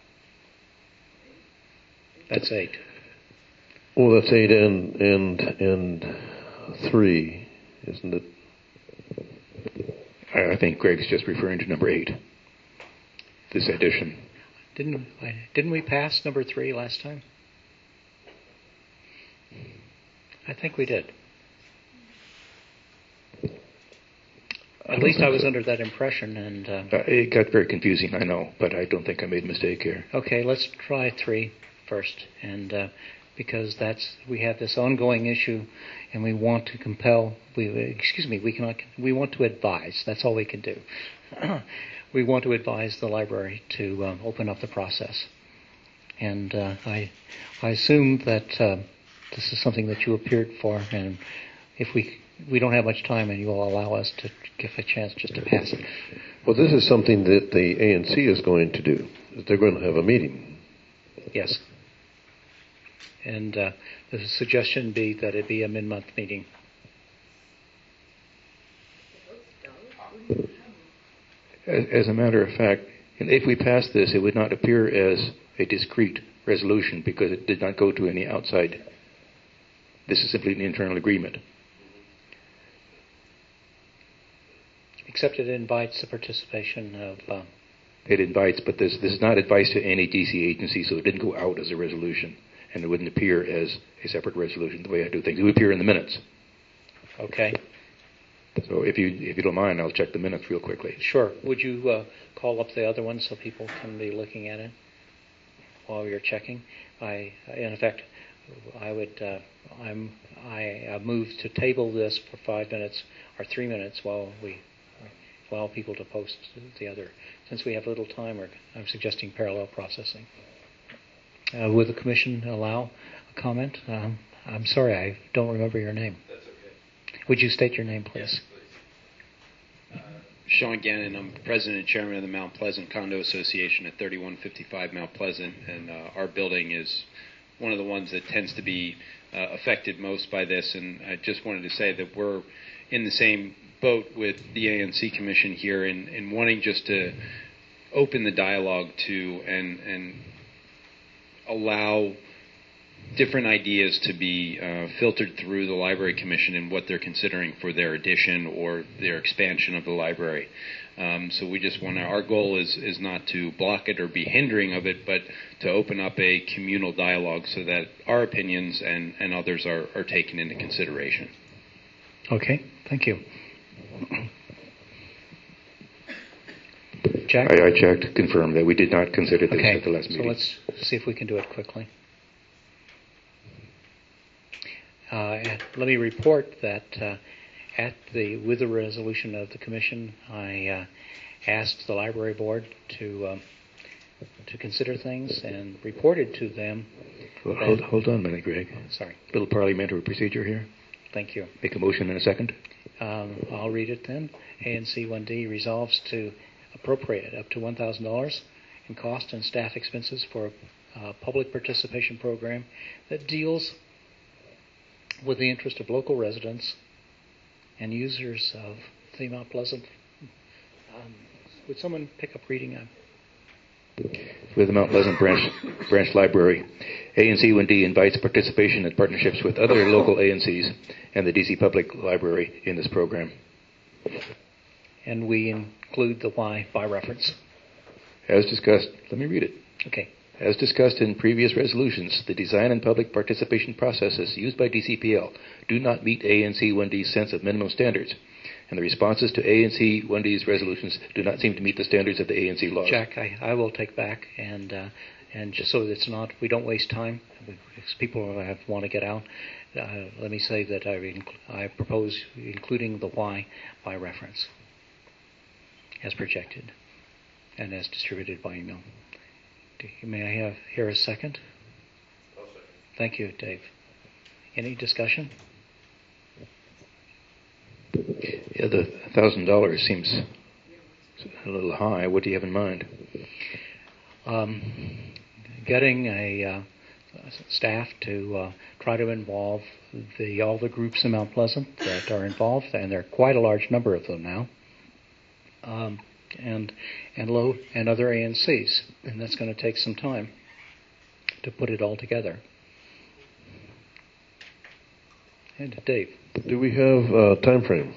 That's eight. Well, that's eight and and and three, isn't it? I, I think Greg's just referring to number eight. This addition. Didn't didn't we pass number three last time? I think we did. At least I was under that impression, and uh, Uh, it got very confusing, I know, but I don't think I made a mistake here. okay, let's try three first, and uh, because that's we have this ongoing issue, and we want to compel. We excuse me, we cannot. We want to advise. That's all we can do. We want to advise the library to um, open up the process, and uh, I, I assume that uh, this is something that you appeared for, and if we we don't have much time, and you will allow us to give a chance just to pass it. Well, this is something that the A N C is going to do. They're going to have a meeting. Yes. And uh, the suggestion be that it be a mid-month meeting. As, as a matter of fact, if we pass this, it would not appear as a discrete resolution because it did not go to any outside. This is simply an internal agreement. Except it invites the participation of... Uh, it invites, but this, this is not advice to any D C agency, so it didn't go out as a resolution, and it wouldn't appear as a separate resolution the way I do things. It would appear in the minutes. Okay. So if you if you don't mind, I'll check the minutes real quickly. Sure. Would you uh, call up the other one so people can be looking at it while you're checking? I, in effect, I would uh, I'm I uh, move to table this for five minutes or three minutes while we allow people to post the other. Since we have little time, I'm suggesting parallel processing. Uh, would the commission allow a comment? Um, I'm sorry, I don't remember your name. That's okay. Would you state your name, please? Yes, please. Uh, Sean Gannon, I'm president and chairman of the Mount Pleasant Condo Association at thirty-one fifty-five Mount Pleasant, and uh, our building is one of the ones that tends to be uh, affected most by this, and I just wanted to say that we're in the same boat with the A N C Commission here in, in wanting just to open the dialogue to and and allow different ideas to be uh, filtered through the Library Commission and what they're considering for their addition or their expansion of the library. Um, so we just want to, our goal is, is not to block it or be hindering of it, but to open up a communal dialogue so that our opinions and, and others are, are taken into consideration. Okay, thank you. Jack? I, I checked, confirmed that we did not consider this okay, at the last so meeting. let's see if we can do it quickly. Uh, let me report that uh, at the with the resolution of the commission, I uh, asked the library board to um, to consider things and reported to them. Well, hold, hold on a minute, Greg. Sorry. Little parliamentary procedure here. Thank you. Make a motion in a second. Um, I'll read it then. A N C one D resolves to appropriate up to one thousand dollars in cost and staff expenses for a uh, public participation program that deals with the interest of local residents and users of the Mount Pleasant. Um, would someone pick up reading? With the Mount Pleasant Branch Branch Library, A N C one D invites participation and partnerships with other local A N Cs and the D C Public Library in this program. And we include the why by reference. As discussed, let me read it. Okay. As discussed in previous resolutions, the design and public participation processes used by D C P L do not meet A N C one D's sense of minimum standards, and the responses to A N C one D's resolutions do not seem to meet the standards of the A N C laws. Jack, I, I will take back, and uh, and just so that it's not, we don't waste time, because people have, want to get out, uh, let me say that I, inc- I propose including the why by reference, as projected, and as distributed by email. May I have hear a second? I'll second. Thank you, Dave. Any discussion? Yeah, the one thousand dollars seems a little high. What do you have in mind? Um, getting a uh, staff to uh, try to involve the all the groups in Mount Pleasant that are involved, and there are quite a large number of them now. Um, and and low and other A N Cs, and that's going to take some time to put it all together. And Dave, do we have a time frame?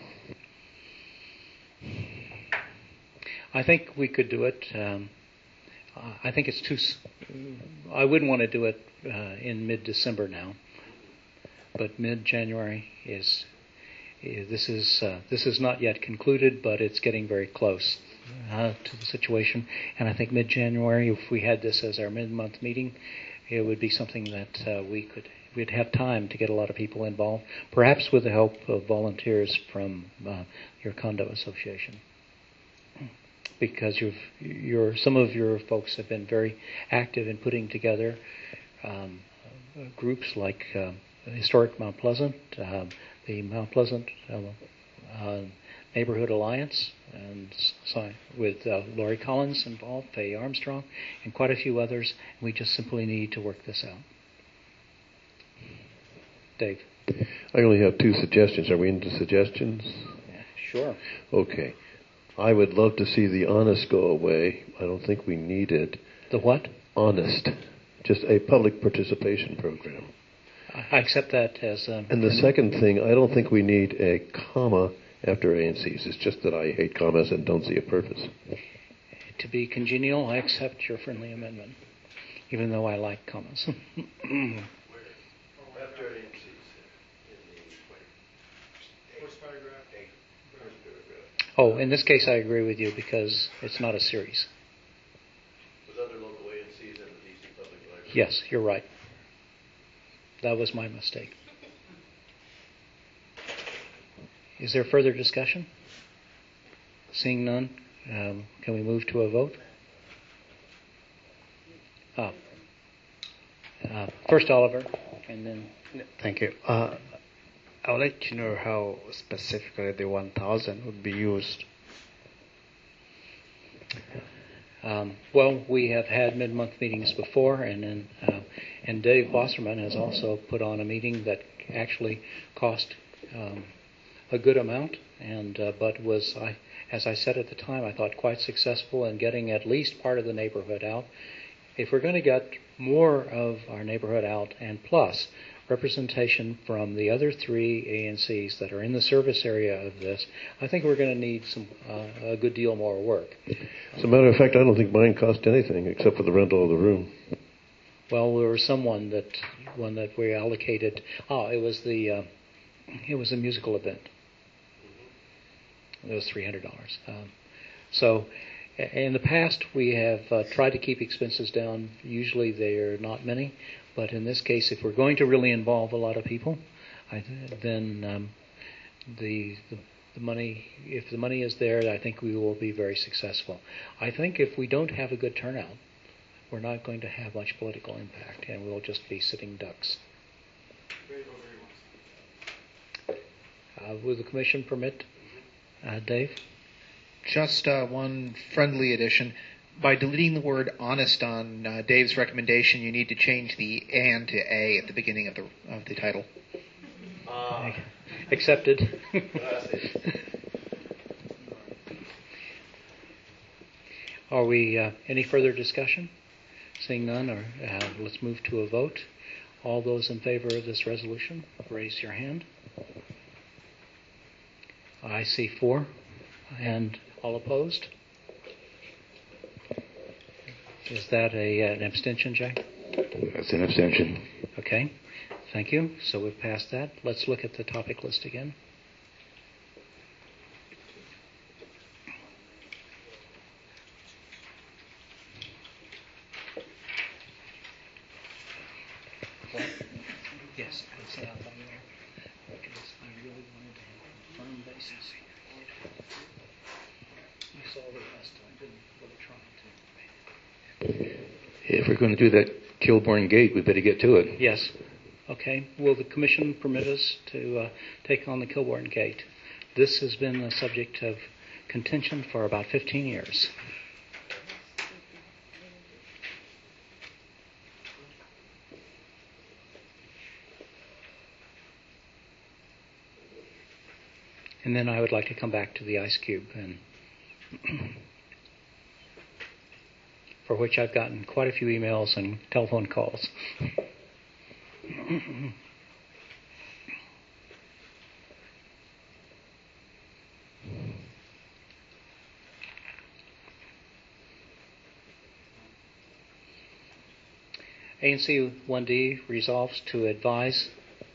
I think we could do it. Um, I think it's too. I wouldn't want to do it uh, in mid-December now, but mid-January is. This is uh, this is not yet concluded, but it's getting very close uh, to the situation. And I think mid-January, if we had this as our mid-month meeting, it would be something that uh, we could we'd have time to get a lot of people involved, perhaps with the help of volunteers from uh, your condo association, because you've your some of your folks have been very active in putting together um, groups like uh, Historic Mount Pleasant. Uh, the Mount Pleasant uh, uh, Neighborhood Alliance, and so with uh, Lori Collins involved, Faye Armstrong, and quite a few others. We just simply need to work this out. Dave? I only have two suggestions. Are we into suggestions? Yeah, sure. Okay. I would love to see the honest go away. I don't think we need it. The what? Honest. Just a public participation program. I accept that as a... And the second thing, I don't think we need a comma after A N Cs. It's just that I hate commas and don't see a purpose. To be congenial, I accept your friendly amendment, even though I like commas. After A N Cs. First paragraph. Oh, in this case I agree with you because it's not a series. With other local A N Cs and the D C Public Library. Yes, you're right. That was my mistake. Is there further discussion? Seeing none, um, can we move to a vote? Oh. Uh, first, Oliver, and then... Thank you. Uh, I would like to know how specifically the one thousand would be used. Um, well, we have had mid-month meetings before, and then, uh, and Dave Wasserman has also put on a meeting that actually cost um, a good amount, and uh, but was, I, as I said at the time, I thought quite successful in getting at least part of the neighborhood out. If we're going to get more of our neighborhood out, and plus representation from the other three A N Cs that are in the service area of this, I think we're going to need some uh, a good deal more work. As a matter of fact, I don't think mine cost anything except for the rental of the room. Well, there was someone that one that we allocated. Oh, it was the uh, it was a musical event. It was three hundred dollars. Um, so, in the past, we have uh, tried to keep expenses down. Usually, they're not many, but in this case, if we're going to really involve a lot of people, I th- then um, the, the the money, if the money is there, I think we will be very successful. I think if we don't have a good turnout, we're not going to have much political impact, and we'll just be sitting ducks. Uh, will the commission permit, uh, Dave? Just uh, one friendly addition. By deleting the word honest on uh, Dave's recommendation, you need to change the and to a at the beginning of the of the title. Uh, Accepted. Are we, uh, any further discussion? Seeing none, or, uh, let's move to a vote. All those in favor of this resolution, raise your hand. I see four. And all opposed? Is that a, uh, an abstention, Jack? That's an abstention. Okay. Thank you. So we've passed that. Let's look at the topic list again. Yes, I said out there because I really wanted to have a firm basis. You saw the last time, didn't really try to. If we're going to do that Kilbourne Gate, we better get to it. Yes. Okay. Will the commission permit us to uh, take on the Kilbourne Gate? This has been a subject of contention for about fifteen years. And then I would like to come back to the Ice Cube, and for which I've gotten quite a few emails and telephone calls. A N C one D resolves to advise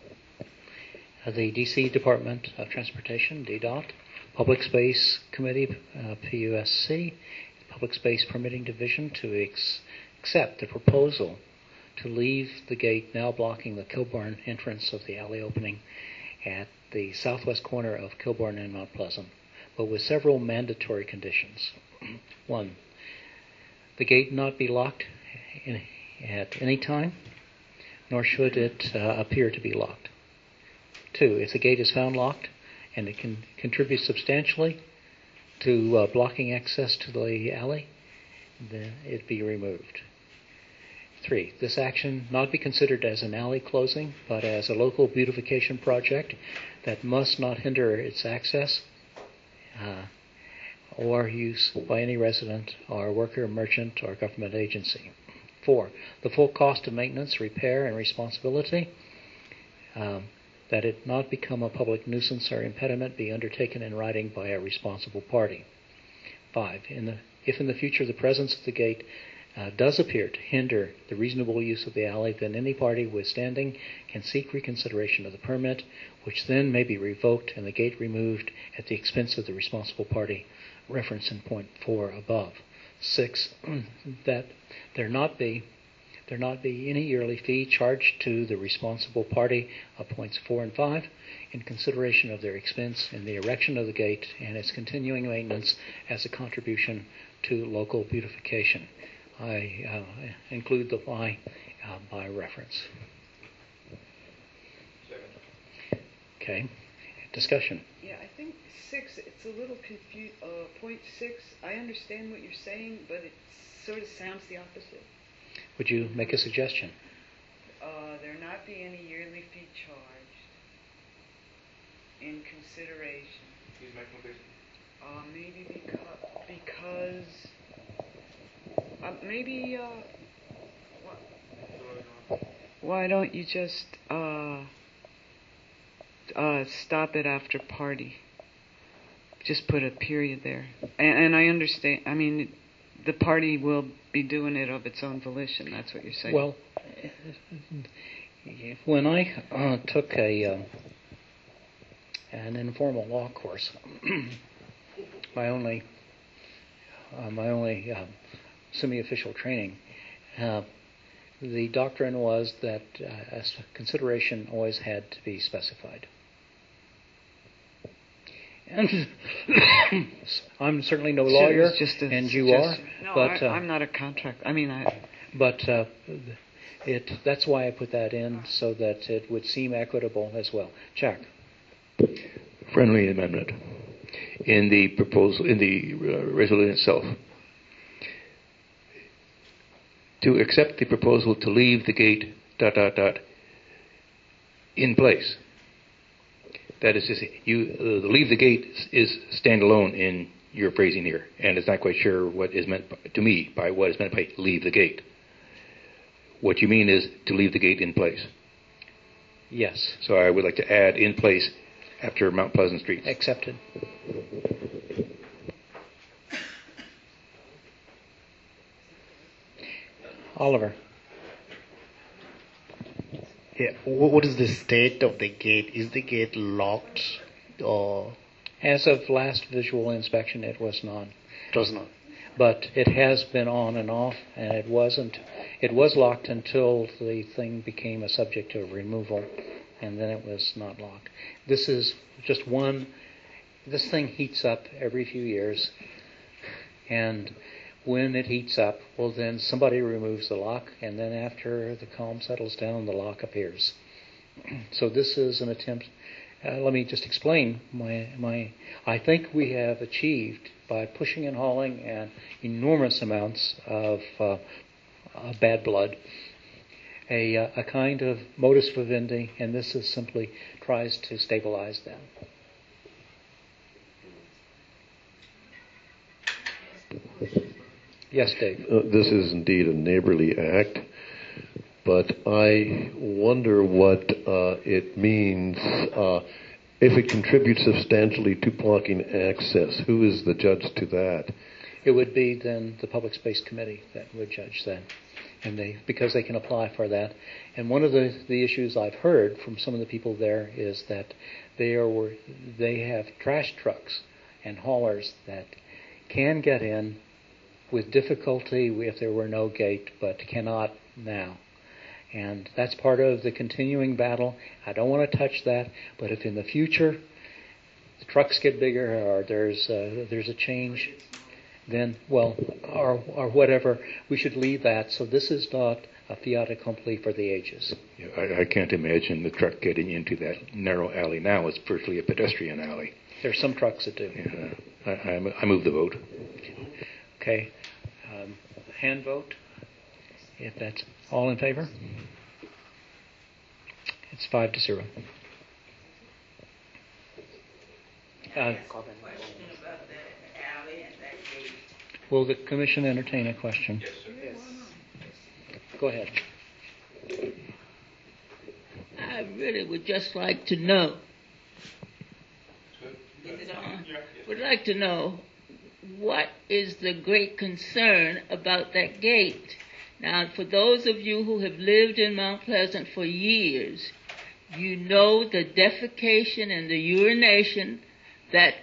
the D C Department of Transportation, D DOT, Public Space Committee, uh, P U S C, Public Space Permitting Division to ex- accept the proposal to leave the gate now blocking the Kilbourne entrance of the alley opening at the southwest corner of Kilbourne and Mount Pleasant, but with several mandatory conditions. One, the gate not be locked in, at any time, nor should it uh, appear to be locked. Two, if the gate is found locked and it can contribute substantially to uh, blocking access to the alley, then it be removed. Three, this action not be considered as an alley closing, but as a local beautification project that must not hinder its access uh, or use by any resident or worker, merchant, or government agency. Four, the full cost of maintenance, repair, and responsibility, um, that it not become a public nuisance or impediment be undertaken in writing by a responsible party. Five, in the, if in the future the presence of the gate uh, does appear to hinder the reasonable use of the alley, then any party withstanding can seek reconsideration of the permit, which then may be revoked and the gate removed at the expense of the responsible party, referenced in point four above. Six, that there not be there not be any yearly fee charged to the responsible party of points four and five in consideration of their expense in the erection of the gate and its continuing maintenance as a contribution to local beautification. I uh, include the why uh, by reference. Okay. Discussion. Yeah, I think six, it's a little confused. Uh, point six, I understand what you're saying, but it sort of sounds the opposite. Would you make a suggestion? Uh, there not be any yearly fee charged in consideration. Please make a motion. Uh, maybe because, because uh, maybe, uh, what, why don't you just uh, uh, stop it after party? Just put a period there. And, and I understand, I mean, the party will be doing it of its own volition. That's what you're saying. Well, when I uh, took a uh, an informal law course, my only uh, my only uh, semi-official training, uh, the doctrine was that uh, a consideration always had to be specified. And I'm certainly no lawyer, just a and you suggestion. are. No, but I, uh, I'm not a contract. I mean, I. But uh, it that's why I put that in, so that it would seem equitable as well. Jack. Friendly amendment in the proposal in the uh, resolution itself. To accept the proposal to leave the gate dot dot dot in place. That is to say, you uh, leave the gate is standalone in your phrasing here, and it's not quite sure what is meant by, to me by what is meant by leave the gate. What you mean is to leave the gate in place. Yes. So I would like to add in place after Mount Pleasant Street. Accepted. Oliver. Yeah. What is the state of the gate? Is the gate locked or? As of last visual inspection, it was not. It was not. But it has been on and off, and it wasn't. It was locked until the thing became a subject of removal, and then it was not locked. This is just one. This thing heats up every few years, and when it heats up, well, then somebody removes the lock, and then after the calm settles down, the lock appears. So this is an attempt. Uh, let me just explain my my. I think we have achieved by pushing and hauling and enormous amounts of uh, uh, bad blood a uh, a kind of modus vivendi, and this is simply tries to stabilize that. Yes, Dave. Uh, this is indeed a neighborly act, but I wonder what uh, it means uh, if it contributes substantially to blocking access. Who is the judge to that? It would be then the Public Space Committee that would judge that, and they because they can apply for that. And one of the, the issues I've heard from some of the people there is that they are they have trash trucks and haulers that can get in with difficulty if there were no gate, but cannot now. And that's part of the continuing battle. I don't want to touch that, but if in the future the trucks get bigger or there's uh, there's a change, then, well, or, or whatever, we should leave that. So this is not a fiat accompli for the ages. Yeah, I, I can't imagine the truck getting into that narrow alley now. It's virtually a pedestrian alley. There's some trucks that do. Yeah, I, I, I move the vote. Okay. Um, hand vote, if that's all in favor. It's five to zero. Uh, will the commission entertain a question? Yes, sir. Yes. Go ahead. I really would just like to know. Is it on? Would like to know what is the great concern about that gate. Now, for those of you who have lived in Mount Pleasant for years, you know the defecation and the urination that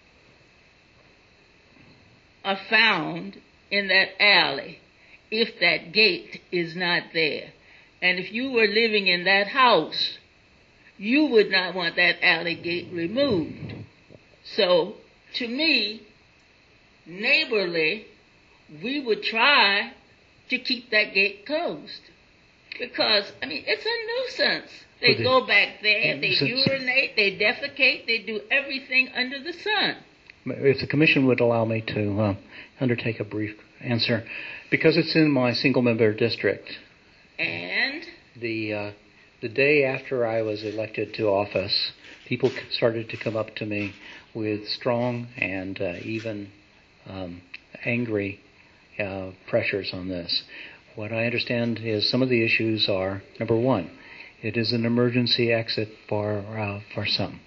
are found in that alley if that gate is not there. And if you were living in that house, you would not want that alley gate removed. So, to me, neighborly, we would try to keep that gate closed. Because, I mean, it's a nuisance. They the, go back there, they urinate, they defecate, they do everything under the sun. If the commission would allow me to uh, undertake a brief answer, because it's in my single-member district. And? The, uh, the day after I was elected to office, people started to come up to me with strong and uh, even um, angry uh, pressures on this. what I understand is some of the issues are, number one, it is an emergency exit for uh, for some.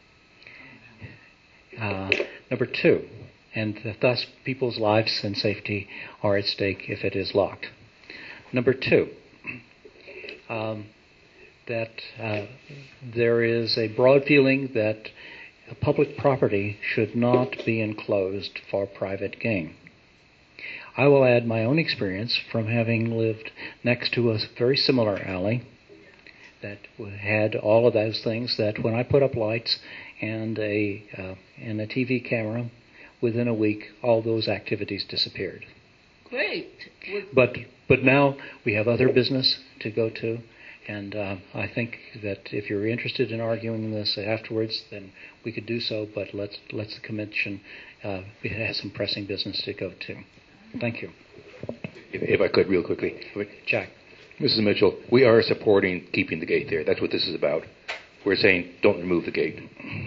Uh, number two, and thus people's lives and safety are at stake if it is locked. Number two, um, that uh, there is a broad feeling that public property should not be enclosed for private gain. I will add my own experience from having lived next to a very similar alley that had all of those things, that when I put up lights and a uh, and a T V camera, within a week all those activities disappeared. Great. But but now we have other business to go to, and uh, I think that if you're interested in arguing this afterwards, then we could do so. But let's let's the commission uh, have some pressing business to go to. Thank you. If, if I could, real quickly, Jack. Missus Mitchell, we are supporting keeping the gate there. That's what this is about. We're saying don't remove the gate.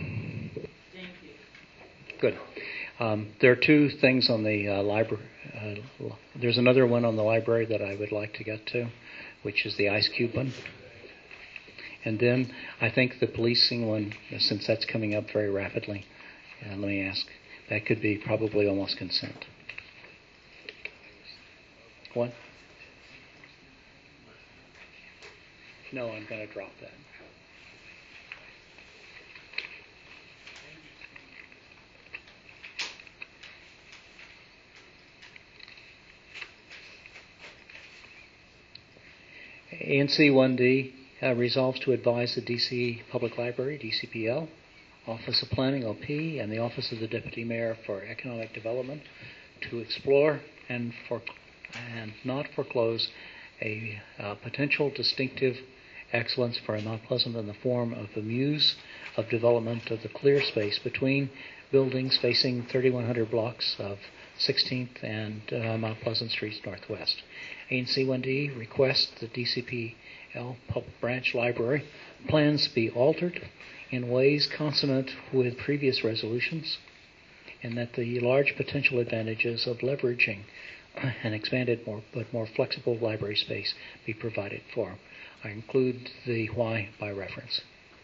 Good. Um, there are two things on the uh, library. Uh, there's another one on the library that I would like to get to, which is the ice cube one. And then I think the policing one, since that's coming up very rapidly, uh, let me ask, that could be probably almost consent. What? No, I'm going to drop that. A N C one D uh, resolves to advise the D C Public Library, D C P L, Office of Planning, O P, and the Office of the Deputy Mayor for Economic Development to explore and for and not foreclose a uh, potential distinctive excellence for Mount Pleasant in the form of the muse of development of the clear space between buildings facing thirty-one hundred blocks of sixteenth and uh, Mount Pleasant Streets Northwest. A N C one D requests the D C P L Public Branch Library plans be altered in ways consonant with previous resolutions, and that the large potential advantages of leveraging an expanded more but more flexible library space be provided for. I include the why by reference.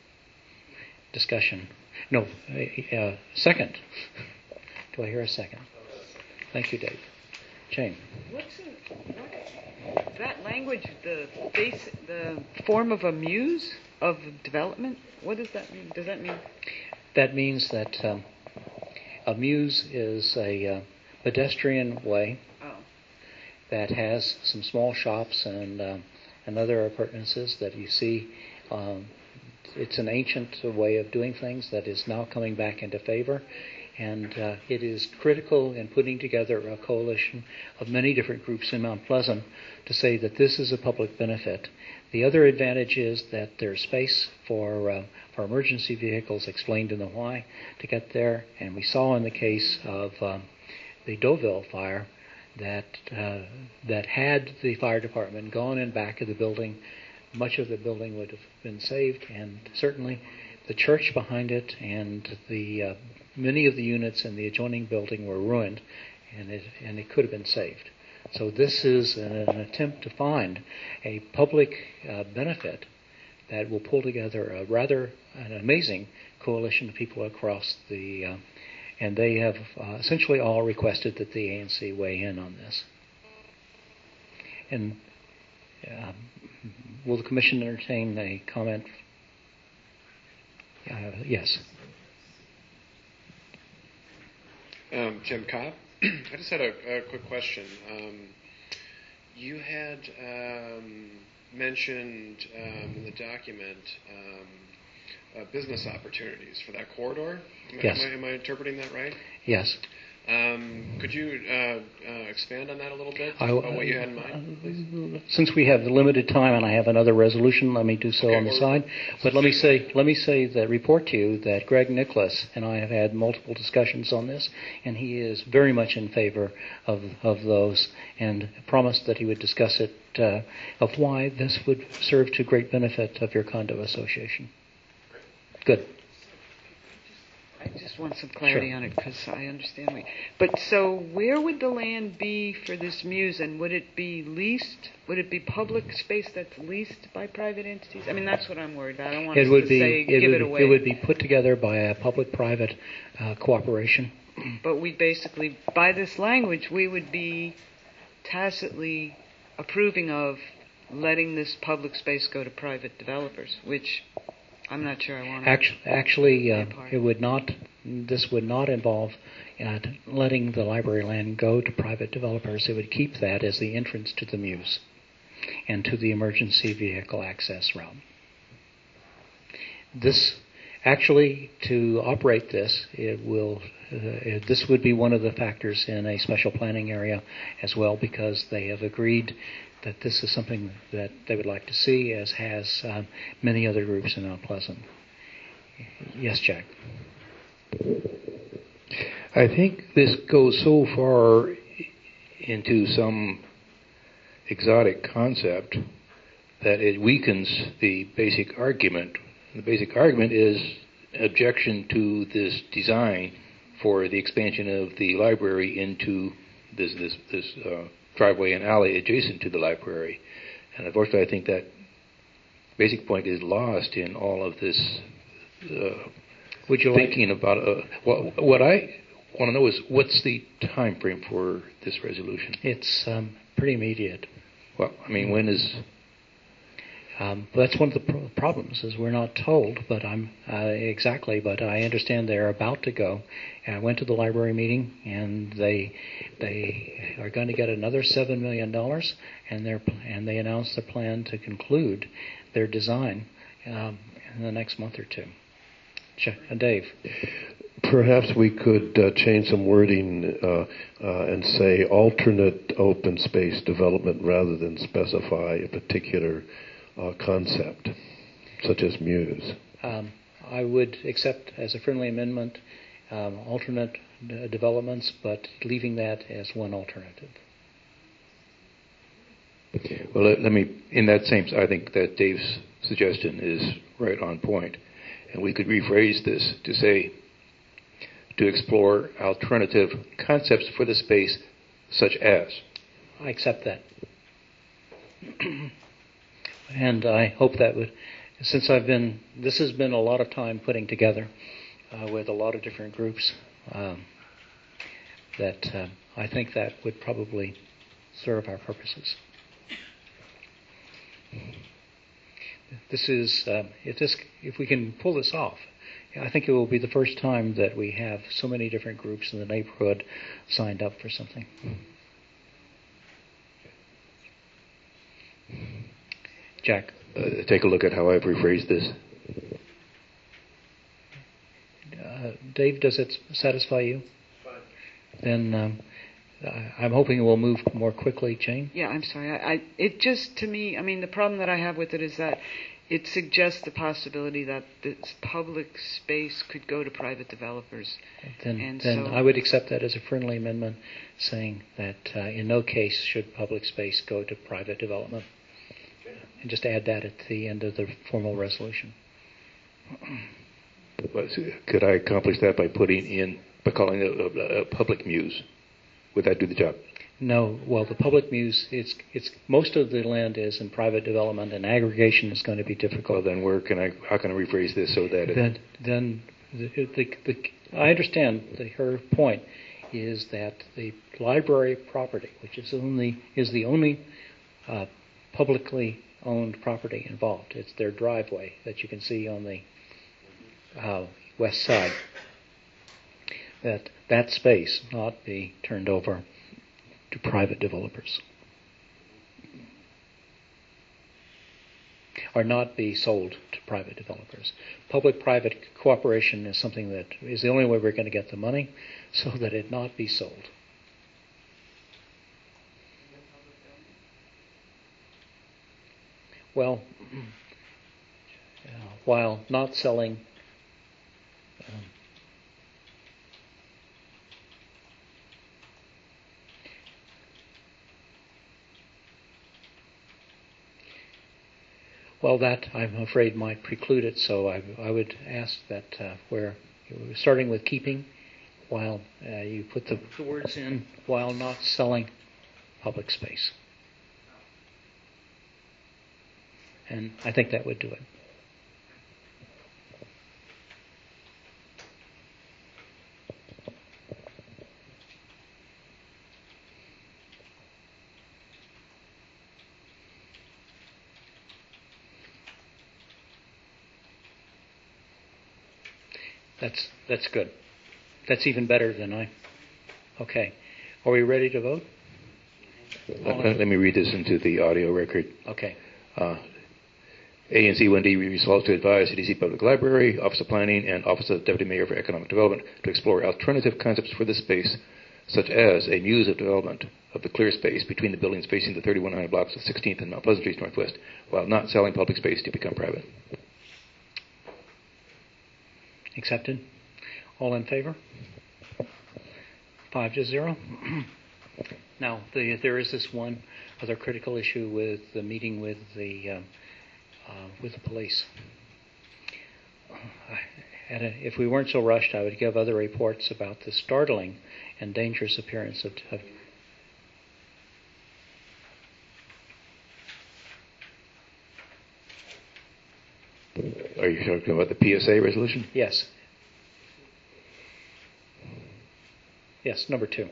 Discussion. No, uh, second. Do I hear a second? Thank you, Dave. Jane. What's a, what, that language, the base, the form of a muse of development? What does that mean? Does that mean? That means that um, a muse is a uh, pedestrian way oh. that has some small shops and um, and other appurtenances that you see. Um, it's an ancient way of doing things that is now coming back into favor. And uh, it is critical in putting together a coalition of many different groups in Mount Pleasant to say that this is a public benefit. The other advantage is that there's space for uh, for emergency vehicles, explained in the why, to get there. And we saw in the case of um, the Deauville fire that uh, that had the fire department gone in back of the building, much of the building would have been saved, and certainly the church behind it and the uh, many of the units in the adjoining building were ruined, and it and it could have been saved. So this is an, an attempt to find a public uh, benefit that will pull together a rather an amazing coalition of people across the, uh, and they have uh, essentially all requested that the A N C weigh in on this. And uh, will the commission entertain a comment? Uh, yes. Um, Jim Cobb. I just had a, a quick question. Um, you had um, mentioned um, in the document um, uh, business opportunities for that corridor. Am, yes. am, I, am I interpreting that right? Yes. Um, could you uh, uh, expand on that a little bit I, about what you had in mind, please? Since we have limited time and I have another resolution, let me do so okay, on the well, side. But let me say, let me say that report to you that Greg Nicholas and I have had multiple discussions on this, and he is very much in favor of of those, and promised that he would discuss it uh, of why this would serve to great benefit of your condo association. Good. I, just want some clarity Sure. on it because I understand. We, but so where would the land be for this muse, and would it be leased? Would it be public space that's leased by private entities? I mean, that's what I'm worried about. I don't want It us would to be say it give would, it away. it would be put together by a public-private uh, cooperation. But we basically, by this language, we would be tacitly approving of letting this public space go to private developers, which I'm not sure I want to. Actually, actually uh, it would not. This would not involve uh, letting the library land go to private developers. It would keep that as the entrance to the muse and to the emergency vehicle access route. This, actually, to operate this, it will. Uh, this would be one of the factors in a special planning area as well, because they have agreed that this is something that they would like to see, as has um, many other groups in Mount Pleasant. Yes, Jack. I think this goes so far into some exotic concept that it weakens the basic argument. The basic argument is objection to this design for the expansion of the library into this this this uh, driveway and alley adjacent to the library. And unfortunately, I think that basic point is lost in all of this uh, Would you thinking like about uh, what, what I want to know is what's the time frame for this resolution? It's um, pretty immediate. Well, I mean, when is... Um, that's one of the pro- problems, is we're not told, but I'm uh, exactly. But I understand they're about to go. And I went to the library meeting, and they they are going to get another seven million dollars, and they and they announced their plan to conclude their design um, in the next month or two. Ch- uh, Dave. Perhaps we could uh, change some wording uh, uh, and say alternate open space development rather than specify a particular Uh, concept, such as muse. Um, I would accept as a friendly amendment um, alternate d- developments, but leaving that as one alternative. Well, let, let me, in that same, I think that Dave's suggestion is right on point. And we could rephrase this to say, to explore alternative concepts for the space, such as. I accept that. And I hope that would, since I've been, this has been a lot of time putting together uh, with a lot of different groups, um, that uh, I think that would probably serve our purposes. This is, uh, if this, if we can pull this off, I think it will be the first time that we have so many different groups in the neighborhood signed up for something. Jack. Uh, take a look at how I've rephrased this. Uh, Dave, does it satisfy you? Fine. Then um, I'm hoping it will move more quickly. Jane? Yeah, I'm sorry. I, I, it just, to me, I mean, the problem that I have with it is that it suggests the possibility that this public space could go to private developers. Then, and then so, I would accept that as a friendly amendment, saying that uh, in no case should public space go to private development. And just add that at the end of the formal resolution. Could I accomplish that by putting in, by calling it a, a public muse? Would that do the job? No. Well, the public muse, it's it's most of the land is in private development, and aggregation is going to be difficult. Well, then where can I? How can I rephrase this so that? It, then, then the, the, the, I understand the, her point is that the library property, which is only is the only uh, publicly owned property involved. It's their driveway that you can see on the uh, west side. That that space not be turned over to private developers, or not be sold to private developers. Public-private cooperation is something that is the only way we're going to get the money, so that it not be sold. Well, uh, while not selling um, well, that I'm afraid might preclude it, so I, I would ask that uh, where starting with keeping, while uh, you put the, the words in, while not selling public space. And I think that would do it. That's that's good. That's even better than I. Okay. Are we ready to vote? Uh, let me read this into the audio record. Okay. Uh, A N C one D resolves to advise C D C Public Library, Office of Planning, and Office of Deputy Mayor for Economic Development to explore alternative concepts for the space, such as a muse of development of the clear space between the buildings facing the thirty-one hundred blocks of sixteenth and Mount Pleasant Streets Northwest, while not selling public space to become private. Accepted. All in favor? Five to zero. Now, the, there is this one other critical issue with the meeting with the um, uh, with the police. Uh, a, if we weren't so rushed, I would give other reports about the startling and dangerous appearance of. of Are you talking about the P S A resolution? Yes. Yes, number two.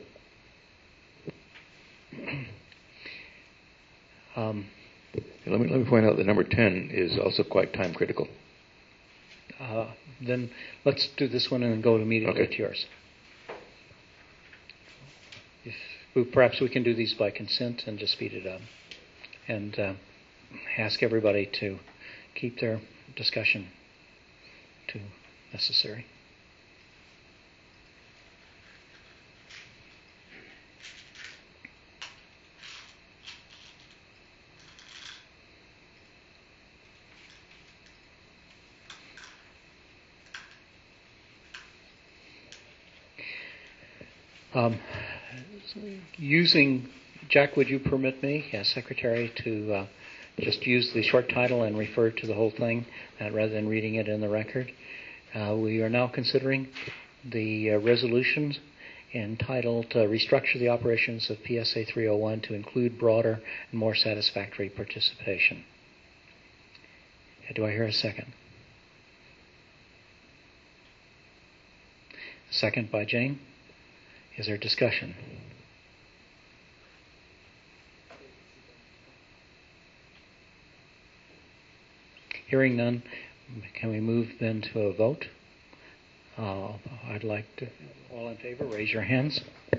um, let me let me point out that number ten is also quite time critical. Uh, then let's do this one and then go immediately okay. to yours. If we, perhaps we can do these by consent and just speed it up, and uh, ask everybody to keep their discussion to necessary. Um, using, Jack, would you permit me, as Secretary, to uh, just use the short title and refer to the whole thing uh, rather than reading it in the record? Uh, we are now considering the uh, resolutions entitled uh, Restructure the Operations of P S A three oh one to include broader and more satisfactory participation. Uh, do I hear a second? Second by Jane. Is there discussion? Hearing none, can we move then to a vote? Uh, I'd like to, all in favor, raise your hands.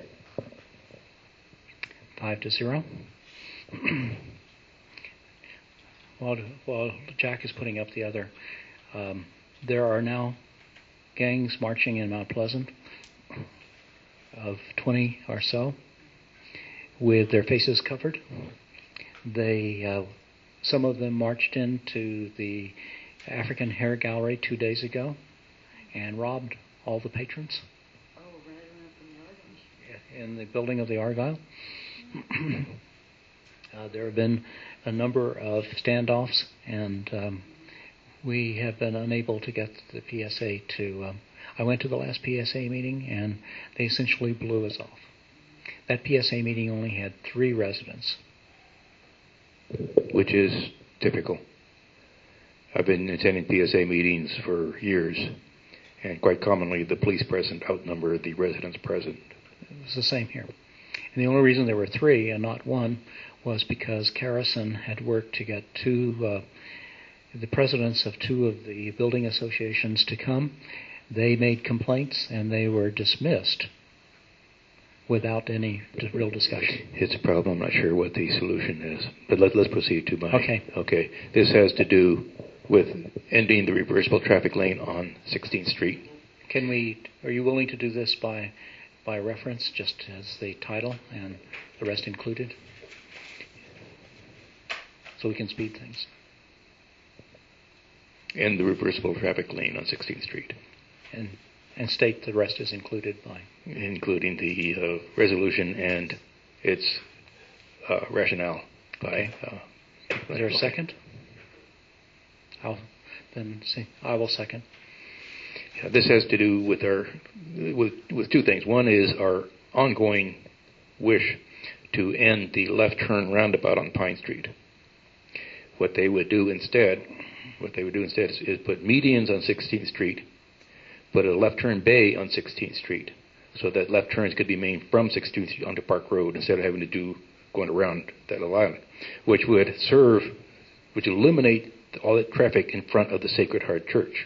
Five to zero. while, while Jack is putting up the other, um, there are now gangs marching in Mount Pleasant of twenty or so with their faces covered. They, uh, some of them marched into the African Hair Gallery two days ago and robbed all the patrons. Oh, right around from the Argyle. In the building of the Argyle. uh, there have been a number of standoffs, and um, we have been unable to get the P S A to... Um, I went to the last P S A meeting, and they essentially blew us off. That P S A meeting only had three residents. Which is typical. I've been attending P S A meetings for years, and quite commonly the police present outnumber the residents present. It was the same here. And the only reason there were three and not one was because Carrison had worked to get two, uh, the presidents of two of the building associations to come. They made complaints, and they were dismissed without any real discussion. It's a problem. I'm not sure what the solution is. But let, let's proceed to my... Okay. Okay. This has to do with ending the reversible traffic lane on sixteenth Street. Can we... Are you willing to do this by, by reference, just as the title and the rest included? So we can speed things. End the reversible traffic lane on sixteenth Street. And, and state the rest is included by... Including the uh, resolution and its uh, rationale by... Uh, is there a second? I'll then see. I will second. Uh, this has to do with our with with two things. One is our ongoing wish to end the left turn roundabout on Pine Street. What they would do instead, what they would do instead is, is put medians on sixteenth Street, put a left turn bay on sixteenth Street, so that left turns could be made from sixteenth Street onto Park Road instead of having to do going around that little island, which would serve, which would eliminate all that traffic in front of the Sacred Heart Church.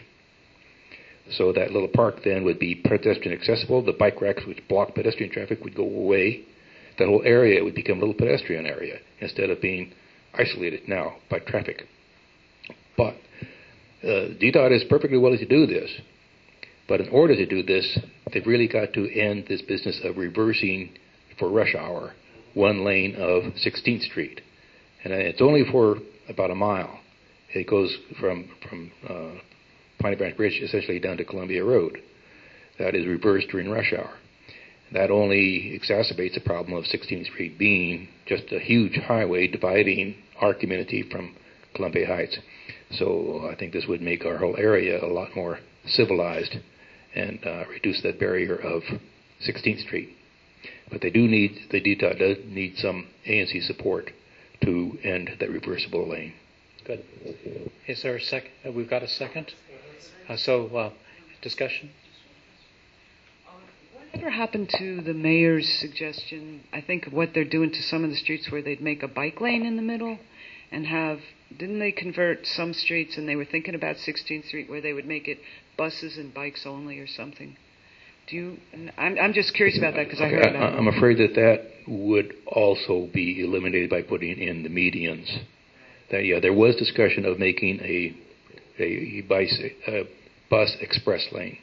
So that little park then would be pedestrian accessible. The bike racks which block pedestrian traffic would go away. That whole area would become a little pedestrian area instead of being isolated now by traffic. But uh, D DOT is perfectly willing to do this. But in order to do this, they've really got to end this business of reversing for rush hour one lane of sixteenth Street. And it's only for about a mile. It goes from, from uh, Piney Branch Bridge essentially down to Columbia Road. That is reversed during rush hour. That only exacerbates the problem of sixteenth Street being just a huge highway dividing our community from Columbia Heights. So I think this would make our whole area a lot more civilized and uh, reduce that barrier of sixteenth Street. But they do need, the D DOT does need some A N C support to end that reversible lane. Good. Is there a second? Uh, we've got a second. Uh, so, uh, discussion. Whatever happened to the mayor's suggestion? I think of what they're doing to some of the streets where they'd make a bike lane in the middle, and have didn't they convert some streets? And they were thinking about sixteenth Street where they would make it buses and bikes only or something. Do you? I'm I'm just curious about that because I heard okay, about. I, I'm afraid that that would also be eliminated by putting in the medians. That yeah, there was discussion of making a a bus, a bus express lane,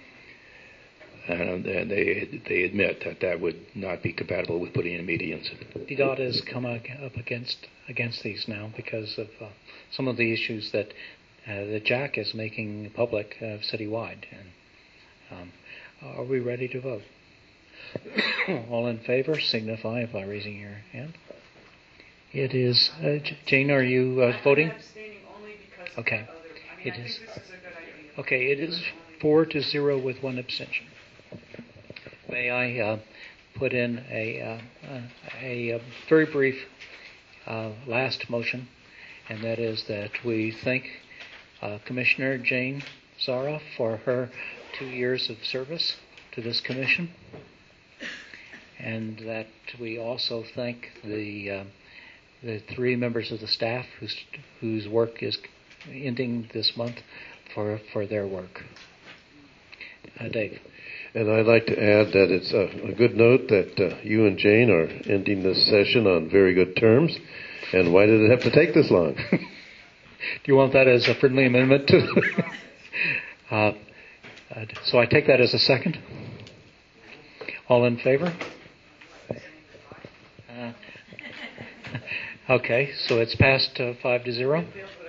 and, and they they admit that that would not be compatible with putting in medians. D DOT has come up against against these now because of uh, some of the issues that uh, that Jack is making public uh, citywide. And um, are we ready to vote? All in favor, signify by raising your hand. It is. Uh, Jane, are you uh, voting? I'm abstaining only because okay. Of the other, I mean, it I is. think this is a good idea. Okay, it is four to zero with one abstention. May I uh, put in a uh, a, a very brief uh, last motion, and that is that we thank uh, Commissioner Jane Zara for her two years of service to this commission, and that we also thank the uh, the three members of the staff whose whose work is ending this month for for their work. Uh, Dave. And I'd like to add that it's a, a good note that uh, you and Jane are ending this session on very good terms. And why did it have to take this long? Do you want that as a friendly amendment? To uh, uh, so I take that as a second. All in favor? Uh, okay, so it's passed uh, five to zero.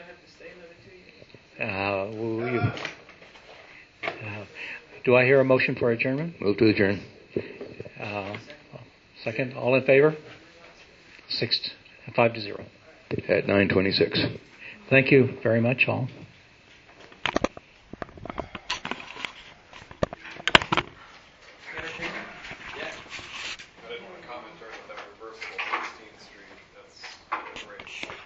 Uh, will you, uh, do I hear a motion for adjournment? Move to adjourn. Uh, second. All in favor? Six, five to zero. At nine twenty-six. Thank you very much, all.